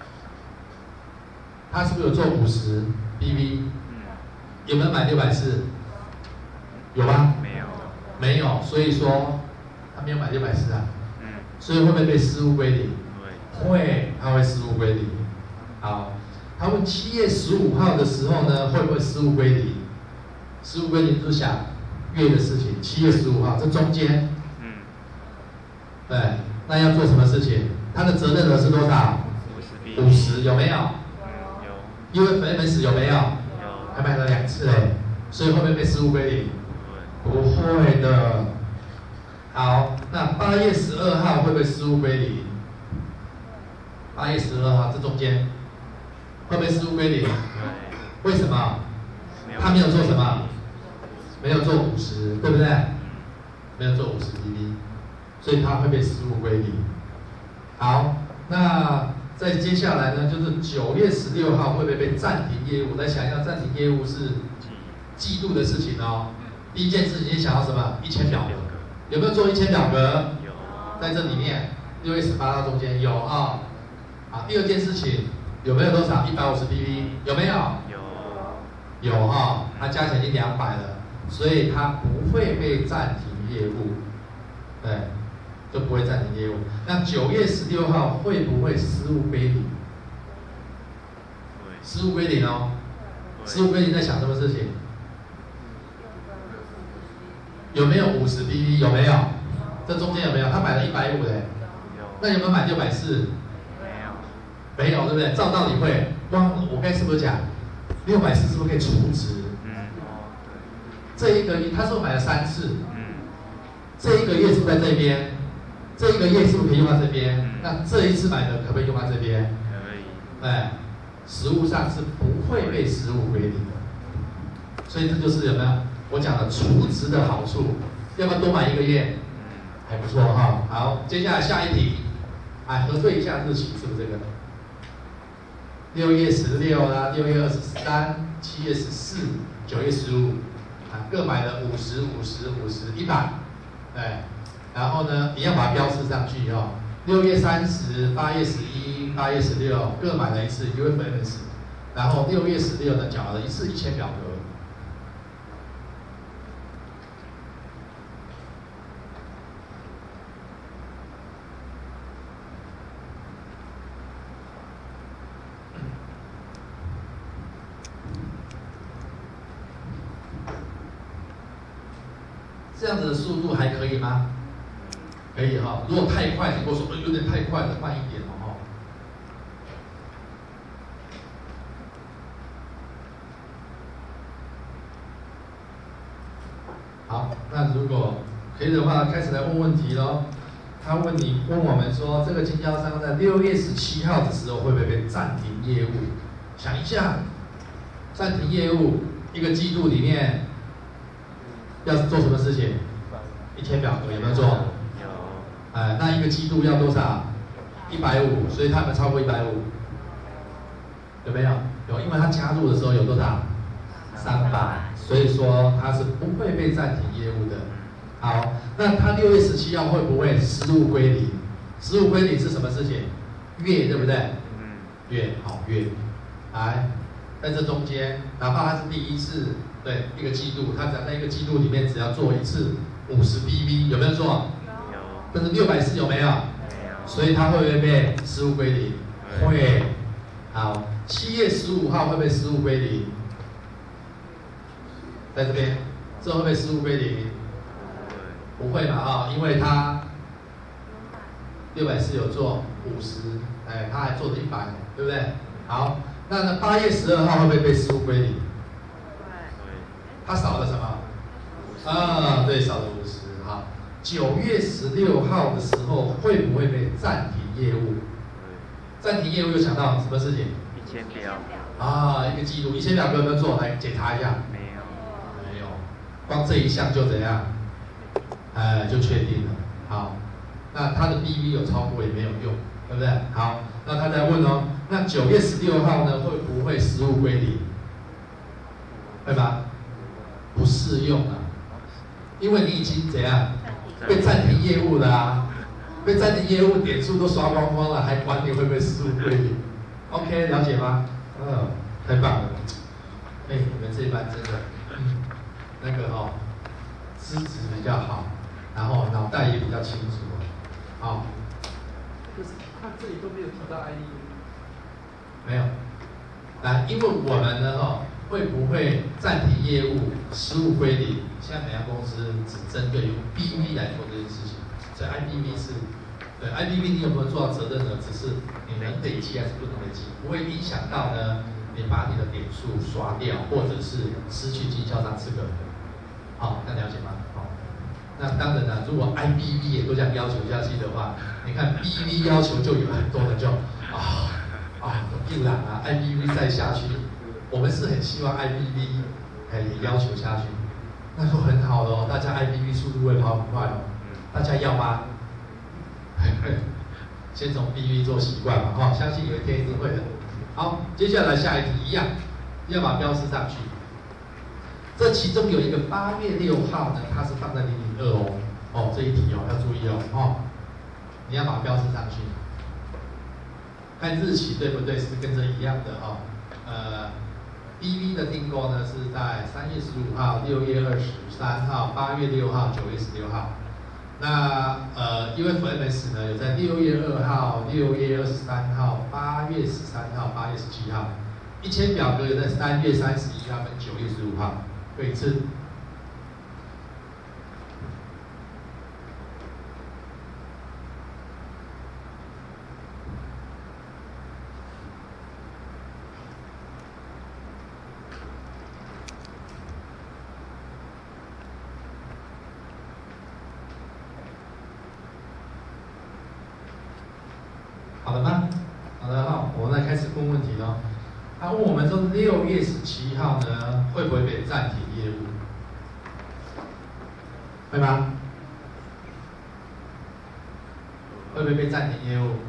他是不是有做50 PV？ 有没有买640？有吗？ 没有。 没有，所以说他没有买640啊。所以会不会被失物归零？会，他会失物归零。好，他问7月15号的时候呢，会不会失物归零？失物归零就想月的事情。7月15号这中间，对，那要做什么事情？他的责任额是多少？50，有没有？有。UFMS 有没有？有。还买了2次哎，所以会不会被失物归零？不会的。好，那8月12号会不会失物归零？8月12号这中间会不会失物归零？为什么？他没有做什么？没有做50，对不对？没有做50 pp， 所以他会被失物归零。好，那再接下来呢，就是9月16号会不会被暂停业务？来想一下，暂停业务是季度的事情哦。第一件事情想要什么？1000表格，有没有做1000表格？有，在这里面6月18号中间有啊。好，第二件事情有没有多少？150 pp， 有没有？有。有哈，它加起来已经200了，所以它不会被暂停业务，对，就不会暂停业务。那9月16号会不会失物归零？失物归零哦，失物归零在想什么事情？有没有50 pp？ 有没有？这中间有没有？他买了150的，那有没有买640？没有，对不对？照道理会，我刚才是不是讲640是不是可以除值？这一个月他说买了3次，这一个月是不是在这边？这一个月是不是可以用到这边？那这一次买的可不可以用到这边？可以。哎，实物上是不会被失物归零的，所以这就是有没有我讲的除值的好处？要不要多买1个月？还不错哈。好，接下来下一题，哎，核对一下日期是不是这个？6月16啦，6月23、7月14、9月15，啊，各买了50、50、50、100，哎，然后呢，一样把它标示上去哦。6月30、8月11、8月16，各买了1次 UFMS， 然后6月16呢，缴了1次1000表格。这样子的速度还可以吗？可以哈。如果太快，你跟我说，有点太快了，慢一点哦。好，那如果可以的话，开始来问问题喽。他问我们说，这个经销商在6月17号的时候会不会被暂停业务？想一下，暂停业务1个季度里面。要做什么事情？1000表格有没有做？有。哎，那1个季度要多少？150，所以他们超过150，有没有？有，因为他加入的时候有多少？300，所以说他是不会被暂停业务的。好，那他6月17号会不会失物归零？失物归零是什么事情？月，对不对？月，好，月。来，在这中间，哪怕他是第1次。对，1个季度，他只要在1个季度里面只要做1次50 pp， 有没有做？有。但是640有没有？没有。所以他会不会被失物归零？会。好，7月15号会不会失物归零？在这边，这会不会失物归零？不会嘛啊，因为他640有做50，哎，他还做了100，对不对？好，那8月12号会不会被失物归零？他少了什么？对，少了50。好，9月16号的时候会不会被暂停业务。暂停业务又想到什么事情 ？1000表。 啊，一个记录，1000表格有没有做？来检查一下。 没有。 没有，光这一项就怎样？就确定了。好，那他的 BV 有超过也没有用，对不对？好，那他再问哦，那9月16号呢，会不会实物归零？会吗？不适用啊，因为你已经怎样被暂停业务了啊，被暂停业务点数都刷光光了，还管你会不会实物归零 ？OK， 了解吗？太棒了！你们这一班真的，那个资质比较好，然后脑袋也比较清楚， 可是他这里都没有提到 IE。 没有，来，因为我们呢会不会暂停业务、实物归零？现在每家公司只针对用 BV 来做这件事情，所以 IBV 是，对 IBV 你有没有做到责任呢？只是你能累积还是不能累积，不会影响到呢你把你的点数刷掉，或者是失去经销商资格。好，那了解吗？好，那当然了，如果 IBV 也都这样要求下去的话，你看 BV 要求就有很多人就硬朗啊 ，IBV 再下去。我们是很希望 IBV 也要求下去，那就很好了大家 IBV 速度会跑很快大家要吗？先从 BV 做习惯嘛相信有一天一定会的。好，接下来下一题一样，要把标示上去。这其中有一个8月6号呢，它是放在002这一题要注意你要把标示上去，看日期对不对，是跟这一样的BV 的订购呢是在3月15号、6月23号、8月6号、9月16号。那UFMS 呢有在6月2号、6月23号、8月13号、8月17号。1000表格有在3月31号跟9月15号。对一次。好了吗？好的我们来开始问问题喽。他问我们说6月17号呢，会不会被暂停业务？会吗？会不会被暂停业务？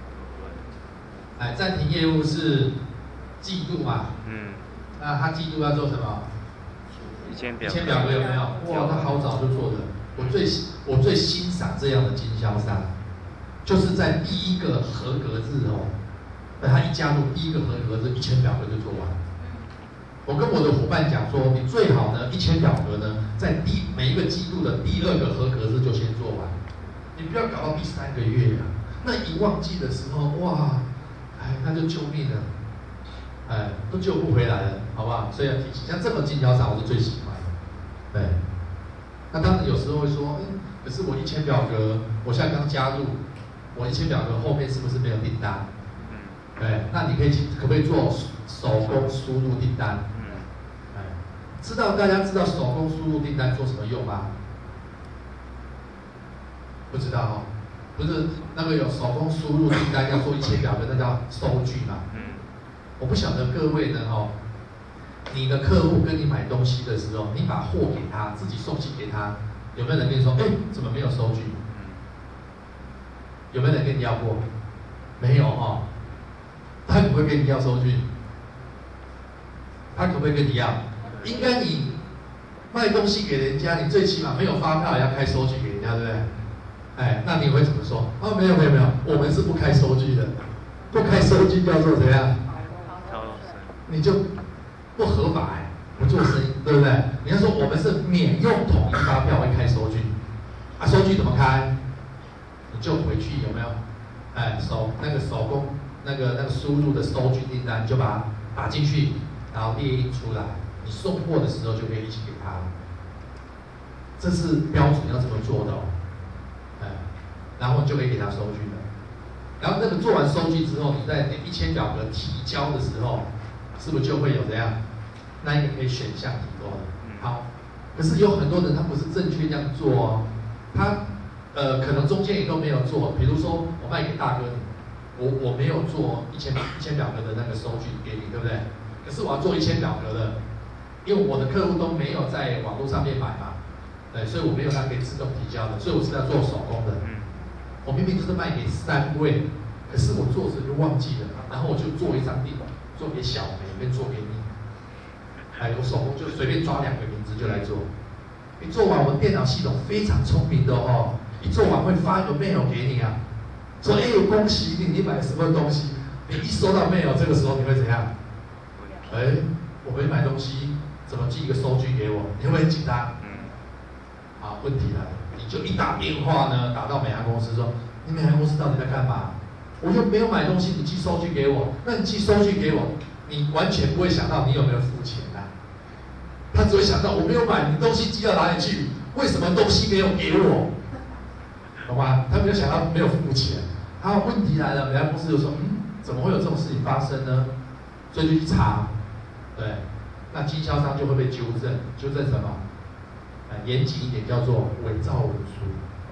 暂停业务是季度嘛？那他季度要做什么？1000表格有没有？哇，他好早就做的。我最欣赏这样的经销商。就是在第一个合格日他一加入第一个合格日，1000表格就做完。我跟我的伙伴讲说，你最好呢1000表格呢，在每一个季度的第2个合格日就先做完，你不要搞到第3个月那一忘记的时候，哇，那就救命了，都救不回来了，好不好？所以要提醒，像这种经销商我是最喜欢的，对。那当然有时候会说，可是我1000表格，我现在刚加入。我1000表格后面是不是没有订单？对，那你可不可以做手工输入订单？大家知道手工输入订单做什么用吗？不知道不是那个有手工输入订单要做1000表格，那叫收据嘛。我不晓得各位呢你的客户跟你买东西的时候，你把货给他，自己送信给他，有没有人跟你说，怎么没有收据？有没有人跟你要过？没有他可不可以跟你要收据？他可不可以跟你要？应该你卖东西给人家，你最起码没有发票也要开收据给人家，对不对？那你会怎么说？没有，我们是不开收据的，不开收据叫做怎样？你就不合法不做生意，对不对？你要说我们是免用统一发票，会开收据，收据怎么开？你就回去有没有？手工那个输入的收据订单，你就把它打进去，然后列印出来，你送货的时候就可以一起给他。这是标准要这么做的然后你就可以给他收据了。然后那个做完收据之后，你在1000表格提交的时候，是不是就会有怎样？那一个可以选项提供的。好，可是有很多人他不是正确这样做他可能中间也都没有做，比如说我卖给大哥， 我没有做1000表格的那个收据给你，对不对？可是我要做1000表格的，因为我的客户都没有在网络上面买嘛，对，所以我没有它可以自动提交的，所以我是要做手工的。我明明就是卖给3位，可是我做时就忘记了，然后我就做一张地，做给小梅跟做给你。我手工就随便抓2个名字就来做。你做完，我们电脑系统非常聪明的哦，一做完会发一个 mail 给你啊，说恭喜你，你买了什么东西？你一收到 mail， 这个时候你会怎样？我没买东西，怎么寄一个收据给我？你会不会很紧张？好，问题来了，你就一打电话呢，打到美航公司说，你美航公司到底在干嘛？我又没有买东西，你寄收据给我，那你寄收据给我，你完全不会想到你有没有付钱啊？他只会想到我没有买，你东西寄到哪里去？为什么东西没有给我？懂吗？他没有想到没有付钱。好，问题来了，美航公司就说，怎么会有这种事情发生呢？所以就去查，对，那经销商就会被纠正，纠正什么？严谨一点叫做伪造文书。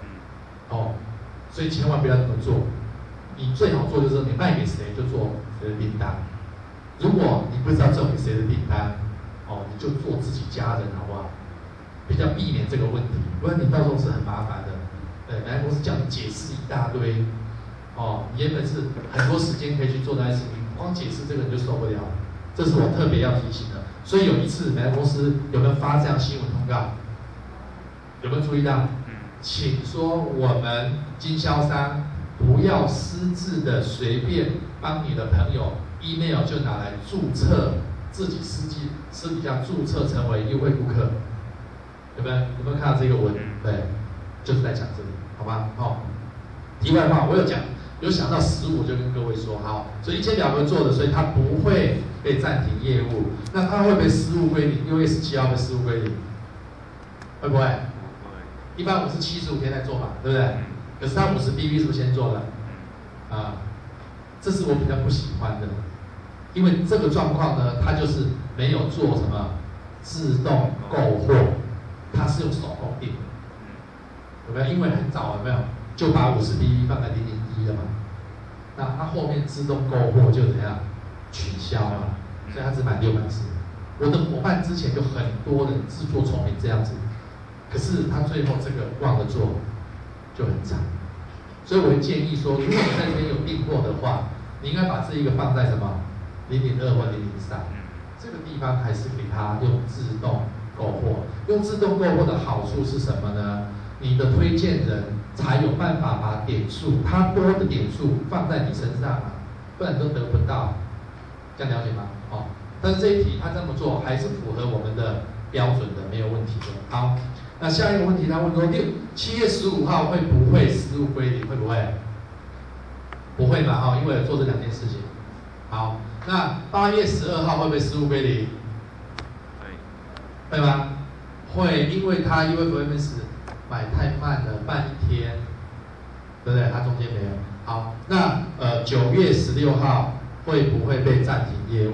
所以千万不要这么做。你最好做就是你卖给谁就做谁的订单。如果你不知道送给谁的订单，你就做自己家人，好不好？比较避免这个问题，不然你到时候是很麻烦的。美航公司叫你解释一大堆，你原本是很多时间可以去做那些事情，光解释这个你就受不了。这是我特别要提醒的。所以有一次美航公司有没有发这样新闻通告？有没有注意到？请说我们经销商不要私自的随便帮你的朋友 email 就拿来注册自己私底下注册成为优惠顾客，有没有看到这个文？对，就是在讲这里，好吧？题外话，我有想到15就跟各位说，好，所以1000表格做的，所以它不会被暂停业务。那它会不会失物归零？6月17号会失物归零？会不会？一般我们是75天在做嘛，对不对？可是它50 BB 是不是先做的？这是我比较不喜欢的，因为这个状况呢，它就是没有做什么自动购货，它是用手工订的，有没有？因为很早有没有就把50 BB 放在001了嘛，那它后面自动购货就怎样取消了，所以它只买640。我的伙伴之前就很多人自作聪明这样子。可是他最后这个忘了做，就很惨。所以我会建议说，如果你在这边有订货的话，你应该把这一个放在什么002或003，这个地方还是给他用自动购货。用自动购货的好处是什么呢？你的推荐人才有办法把点数，他多的点数放在你身上啊，不然都得不到。这样了解吗？但是这一题他这么做还是符合我们的标准的，没有问题的。好。那下一个问题，他问说，7月15号会不会失物归零？会不会？不会嘛，因为有做这2件事情。好，那8月12号会不会失物归零？会吗？会，因为他UFMS 买太慢了，慢1天，对不对？它中间没有。好，那9月16号会不会被暂停业务？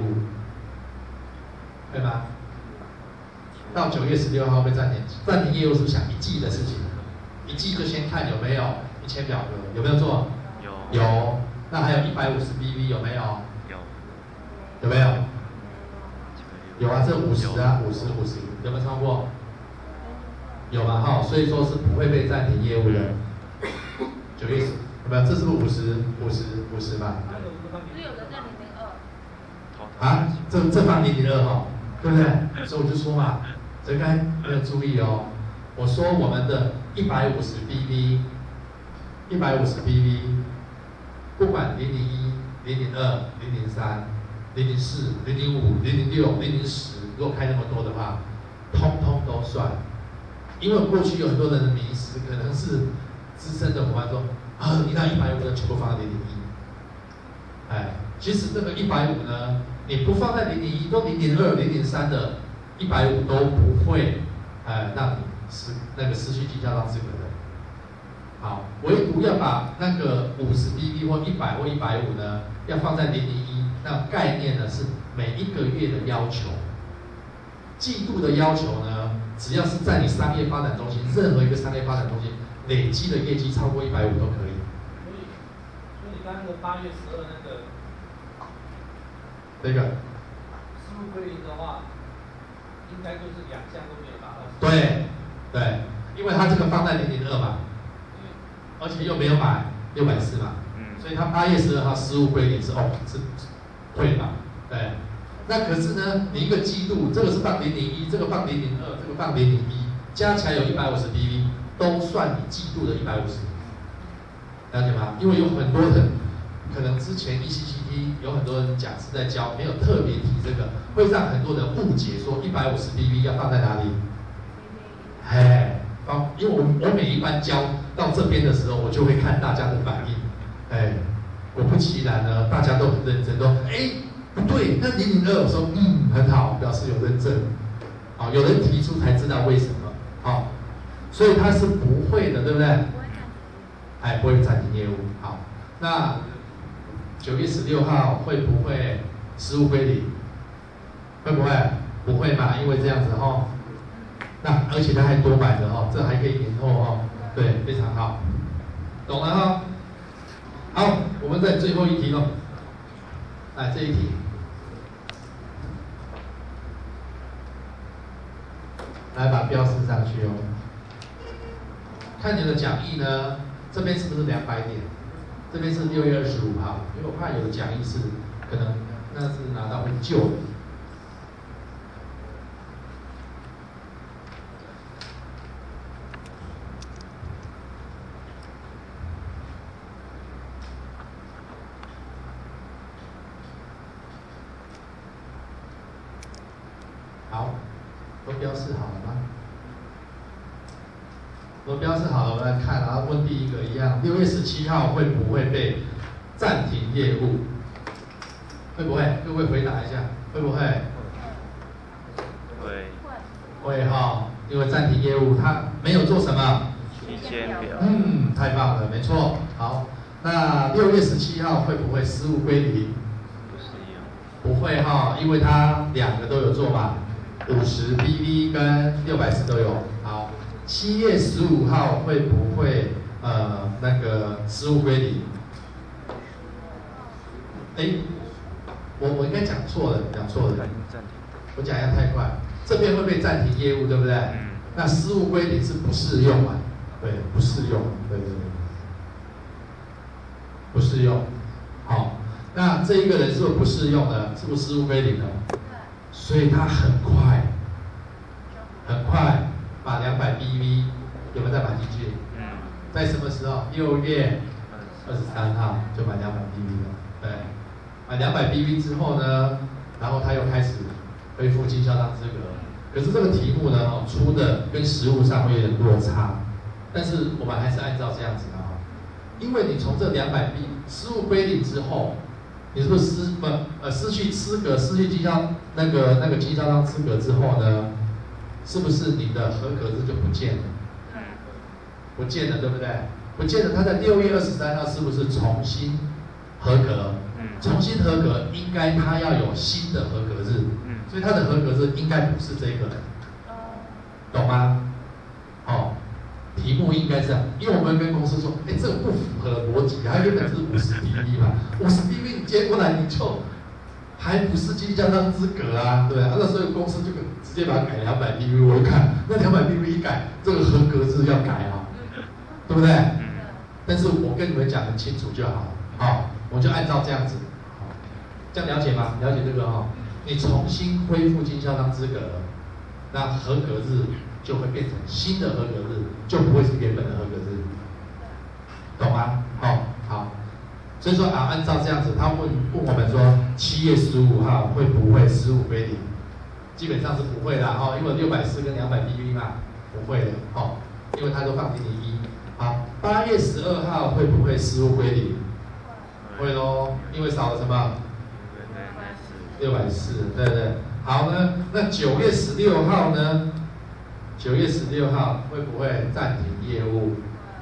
会吗？到9月16号被暂停业务是不是想1季的事情？1季就先看有没有1000表格，有没有做？有。那还有150 BV 有没有？有没有？有啊，这50啊，50有没有超过？有嘛所以说是不会被暂停业务的。9月有没有？这是不是50嘛？ 只有的在 002。这放002对不对？所以我就说嘛。这刚才没有注意我说我们的150 BV，不管001、002、003、004、005、006、010，如果开那么多的话，通通都算。因为过去有很多人的迷思，可能是资深的伙伴说，你那150的全部放在001。其实这个150呢，你不放在001，都002、003的。150都不会，让你失去经销商资格的。好，唯独要把那个50 BV 或100或150呢，要放在001，那概念呢是每1个月的要求，季度的要求呢，只要是在你商业发展中心任何一个商业发展中心累积的业绩超过150都可以。 所以你刚刚的 8月12那个这个失物归零的话，应该就是2项都没有达到。 对对，因为他这个放在002嘛，而且又没有买640嘛，所以他8月12号失物归零是会嘛，对。那可是呢，你一个季度，这个是放001，这个放002，这个放001，加起来有150 PV， 都算你季度的150，了解吗？因为有很多人，可能之前 ECGT 有很多人讲师在教，没有特别提这个，会让很多人误解说150 PV 要放在哪里？哎，因为我每一班教到这边的时候，我就会看大家的反应，哎，果不其然呢，大家都很认真，都不对，那002我说很好，表示有认证，好，有人提出才知道为什么，好，所以他是不会的，对不对？不会暂停业务，好，那9月16号会不会失物归零？会不会？不会嘛，因为这样子哈，那而且他还多买的哈，这还可以延后哈，对，非常好，懂了哈。好，我们在最后一题喽。来这一题，来把标示上去哦。看你的讲义呢，这边是不是200点？这边是6月25号，因为我怕有的讲义是可能那是拿到会旧的。好，都标示好了吗？都标示好了，我们来看，然后问第一个一样，6月17号会不会被暂停业务？会不会？各位回答一下，会不会？ 会。 会哈，因为暂停业务它没有做什么？ 期间表。 太棒了，没错。好，那6月17号会不会失物归零？不会哈，因为它2个都有做嘛。50 PV 跟640都有。好，7月15号会不会那个失物归零？我应该讲错了，我讲一下太快。这边会被暂停业务，对不对？那失物归零是不适用嘛？对，不适用，对，不适用。好，那这一个人是不是不适用的？是不是失物归零的？所以他很快把200 PV 有没有再买进去？在什么时候？6月23号就买200 PV 了。对，买200 PV 之后呢，然后他又开始恢复经销商资格。可是这个题目呢，出的跟实务上会有点落差，但是我们还是按照这样子的哈，因为你从这200 PV 失物归零之后。你是不是失去资格、失去经销那个经销商资格之后呢？是不是你的合格日就不见了？不见了，对不对？不见了，他在6月23号是不是重新合格？重新合格，应该他要有新的合格日，所以他的合格日应该不是这个，懂吗？题目应该是这样，因为我们跟公司说，这个不符合逻辑，它原本是50 PV 嘛，50 PV 你接过来你就还不是经销商资格啊，对啊，那所以公司就直接把它改200 PV， 我一看那200 PV 一改，这个合格日要改啊，对不对？但是我跟你们讲很清楚就好，我就按照这样子，这样了解吗？了解这个你重新恢复经销商资格，那合格日就会变成新的合格日，就不会是原本的合格日，懂吗？好，所以说按照这样子，他问我们说7月15号会不会失物归零？基本上是不会啦，因为640跟200 PV 嘛，不会的，因为它都放001。好，8月12号会不会失物归零？会咯，因为少了什么？640，对不对？好呢，那9月16号呢？9月16号会不会暂停业务？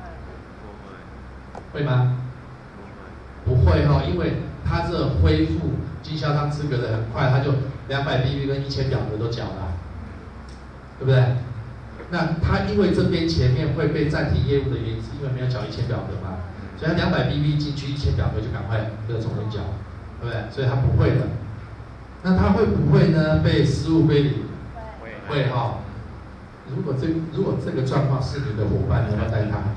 会吗？不会因为他这恢复经销商资格的很快，他就200 PV 跟1000表格都缴了，对不对？那他因为这边前面会被暂停业务的原因，是因为没有缴1000表格嘛， 所以他200 BB 进去1000表格就赶快就重新缴，对不对？所以他不会的。那他会不会呢？被失物归零？会哈。如果这个状况是你的伙伴，你要不要带他？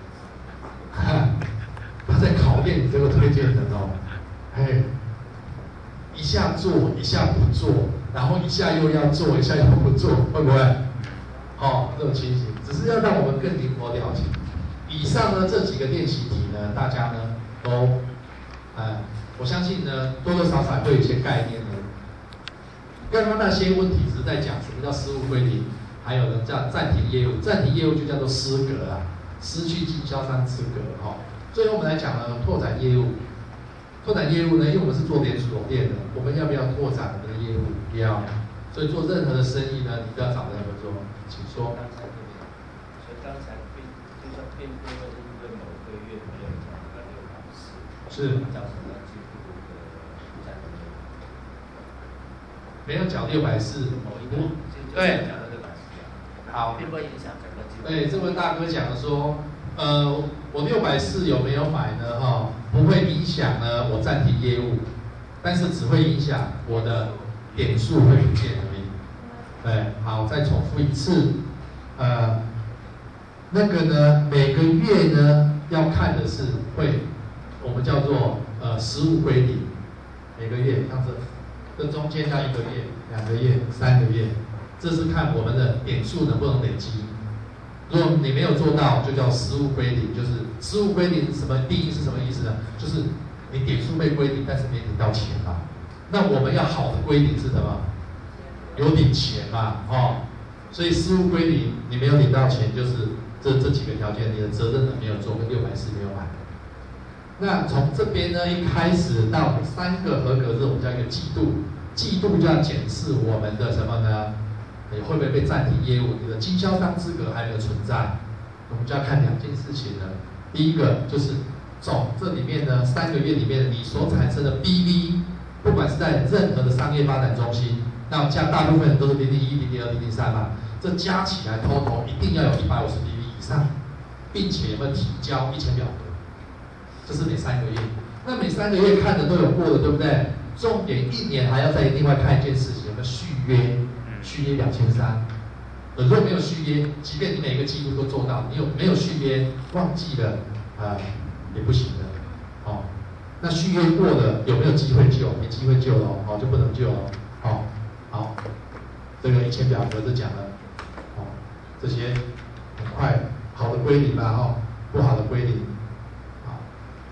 他在考验你这个推荐人哦，哎，一下做一下不做，然后一下又要做一下又不做，会不会？哦，这种情形，只是要让我们更灵活了解。以上呢这几个练习题呢，大家呢都，我相信呢多多少少会有一些概念的。刚刚那些问题只是在讲什么叫失物归零，还有呢叫暂停业务，暂停业务就叫做失格啊，失去经销商资格哈。最后我们来讲呢拓展业务，拓展业务呢，因为我们是做连锁店的，我们要不要拓展我们的业务？要。所以做任何的生意呢，你都要找人合作。请说。 所以刚才就说并不会因为某个月没有缴到640， 是造成了巨幅的负债能力。 没有缴640， 某一个对， 缴到640， 好， 并不会影响整个计划。 对，这位大哥讲说，我640有没有买呢？哈，不会影响呢我暂停业务，但是只会影响我的点数会不见而已。对，好，再重复一次，那个呢，每个月呢要看的是会，我们叫做实物归零，每个月像这中间要1个月、2个月、3个月，这是看我们的点数能不能累积。如果你没有做到，就叫失物归零，就是失物归零什么定义是什么意思呢？就是你点数被归零，但是没领到钱嘛。那我们要好的归零是什么？有领钱嘛，哦，所以失物归零，你没有领到钱，就是这几个条件，你的责任呢没有做，跟640没有买。那从这边呢，一开始到3个合格日，我们叫一个季度，季度就要检视我们的什么呢？你会不会被暂停业务？你的经销商资格还有没有存在？我们就要看2件事情呢。第一个就是这里面呢3个月里面你所产生的 BV， 不管是在任何的商业发展中心，那大部分都是001、002、003嘛，这加起来 total 一定要有150 BV 以上，并且有没有提交1000表格，这是每3个月。那每3个月看的都有过的，对不对？重点1年还要再另外看一件事情，有没有续约？续约2300，如果没有续约，即便你每个季度都做到，你没有续约，忘记了，也不行的，哦。那续约过的有没有机会救？没机会救了，哦，就不能救了，哦，好，这个1000表格就讲了，哦，这些很快好的归零吧，哦，不好的归零，好，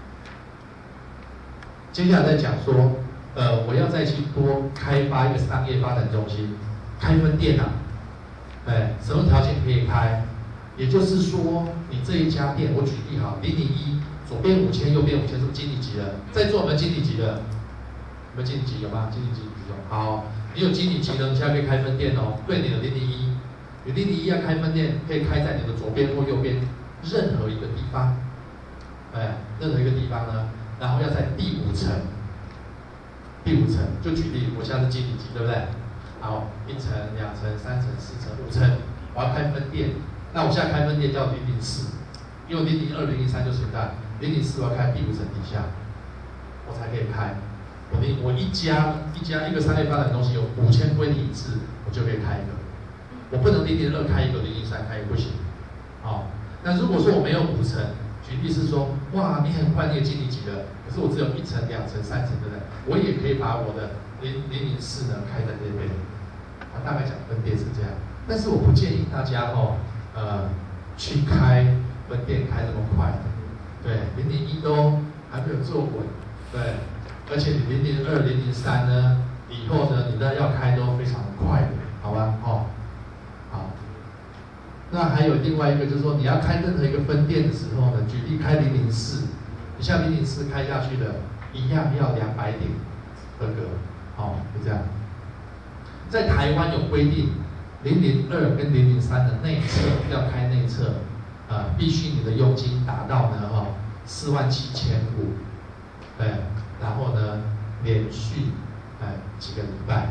接下来再讲说，我要再去多开发一个商业发展中心。开分店啊，什么条件可以开？也就是说，你这一家店，我举例好，001，左边5000，右边5000，是不是经理级的？在座有没有经理级的？有没有经理级？有吗？经理级有。好，你有经理级的，你现在可以开分店哦。对你的001，你001要开分店，可以开在你的左边或右边任何一个地方，任何一个地方呢，然后要在第5层。第5层，就举例，我现在是经理级，对不对？好，1层、2层、3层、4层、5层，我要开分店。那我现在开分店叫004，因为002、003就存在，004我要开第5层底下，我才可以开。我一个商业发展中心有5000归零一次，我就可以开一个。我不能002开一个，003开一个不行。好，那如果说我没有5层，举例是说，哇，你很快你也经理级了，可是我只有1层、2层、3层，对不对？我也可以把我的004呢开在这边。大概讲分店是这样，但是我不建议大家去开分店开那么快的，对，001都还没有做稳，对，而且你002、003呢，以后呢你要开都非常快的，好吧？好。那还有另外一个就是说，你要开任何一个分店的时候呢，举例开004，你像004开下去的，一样要200点合格，就这样。在台湾有规定，002跟003的内侧要开内侧，必须你的佣金达到呢47500，对，然后呢连续几个礼拜，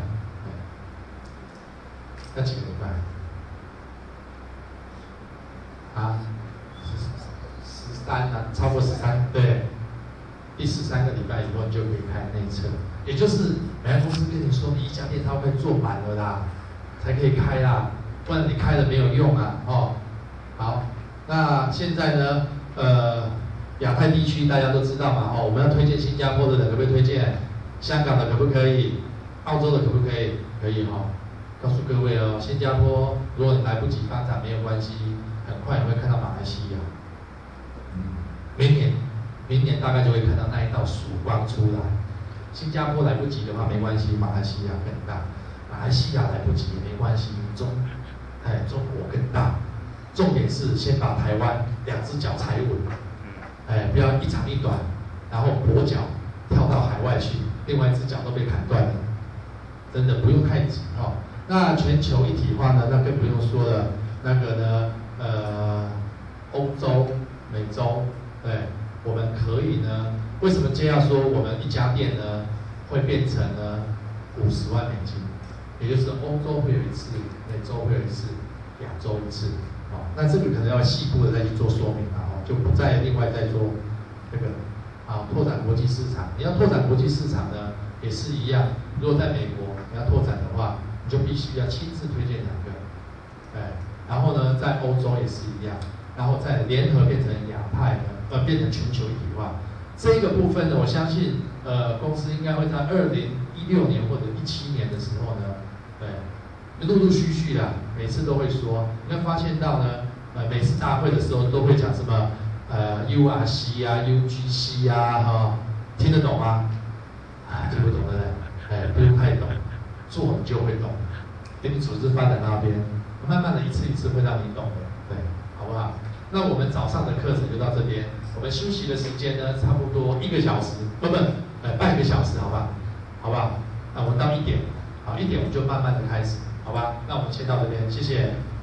要几个礼拜？ 超过13，对，第13个礼拜以后你就可以开内测，也就是每家公司跟你说你一家店它快做满了啦，才可以开啦，不然你开了没有用啊，哦，好，那现在呢，亚太地区大家都知道嘛，哦，我们要推荐新加坡的人可不可以推荐？香港的可不可以？澳洲的可不可以？可以哈、哦。告诉各位哦，新加坡如果你来不及发展没有关系，很快你会看到马来西亚。明年大概就会看到那一道曙光出来。新加坡来不及的话没关系，马来西亚更大。马来西亚来不及也没关系，中国更大。重点是先把台湾2只脚踩稳，不要一长一短，然后跛脚跳到海外去，另外1只脚都被砍断了。真的不用太急哈、哦。那全球一体化呢？那更不用说了。那个呢，欧洲、美洲，对，我们可以呢？为什么今天要说我们一家店呢会变成呢50万美金？也就是欧洲会有1次，美洲会有1次，亚洲1次。哦，那这个可能要细部的再去做说明了哦，就不再另外再做这个拓展国际市场。你要拓展国际市场呢，也是一样。如果在美国你要拓展的话，你就必须要亲自推荐2个，然后呢，在欧洲也是一样，然后再联合变成亚太的，变成全球一体化。这个部分呢，我相信公司应该会在2016年或者17年的时候呢，陆陆续续的，每次都会说，你会发现到呢，每次大会的时候都会讲什么URC 啊、UGC 啊，哈，听得懂吗？听不懂的人，不用太懂，做你就会懂。给你组织发展那边，慢慢的一次一次会让你懂的，对，好不好？那我们早上的课程就到这边，我们休息的时间呢，差不多1个小时，半个小时，好吧？好不好？那我们到1点，好，1点我们就慢慢的开始，好吧？那我们先到这边，谢谢。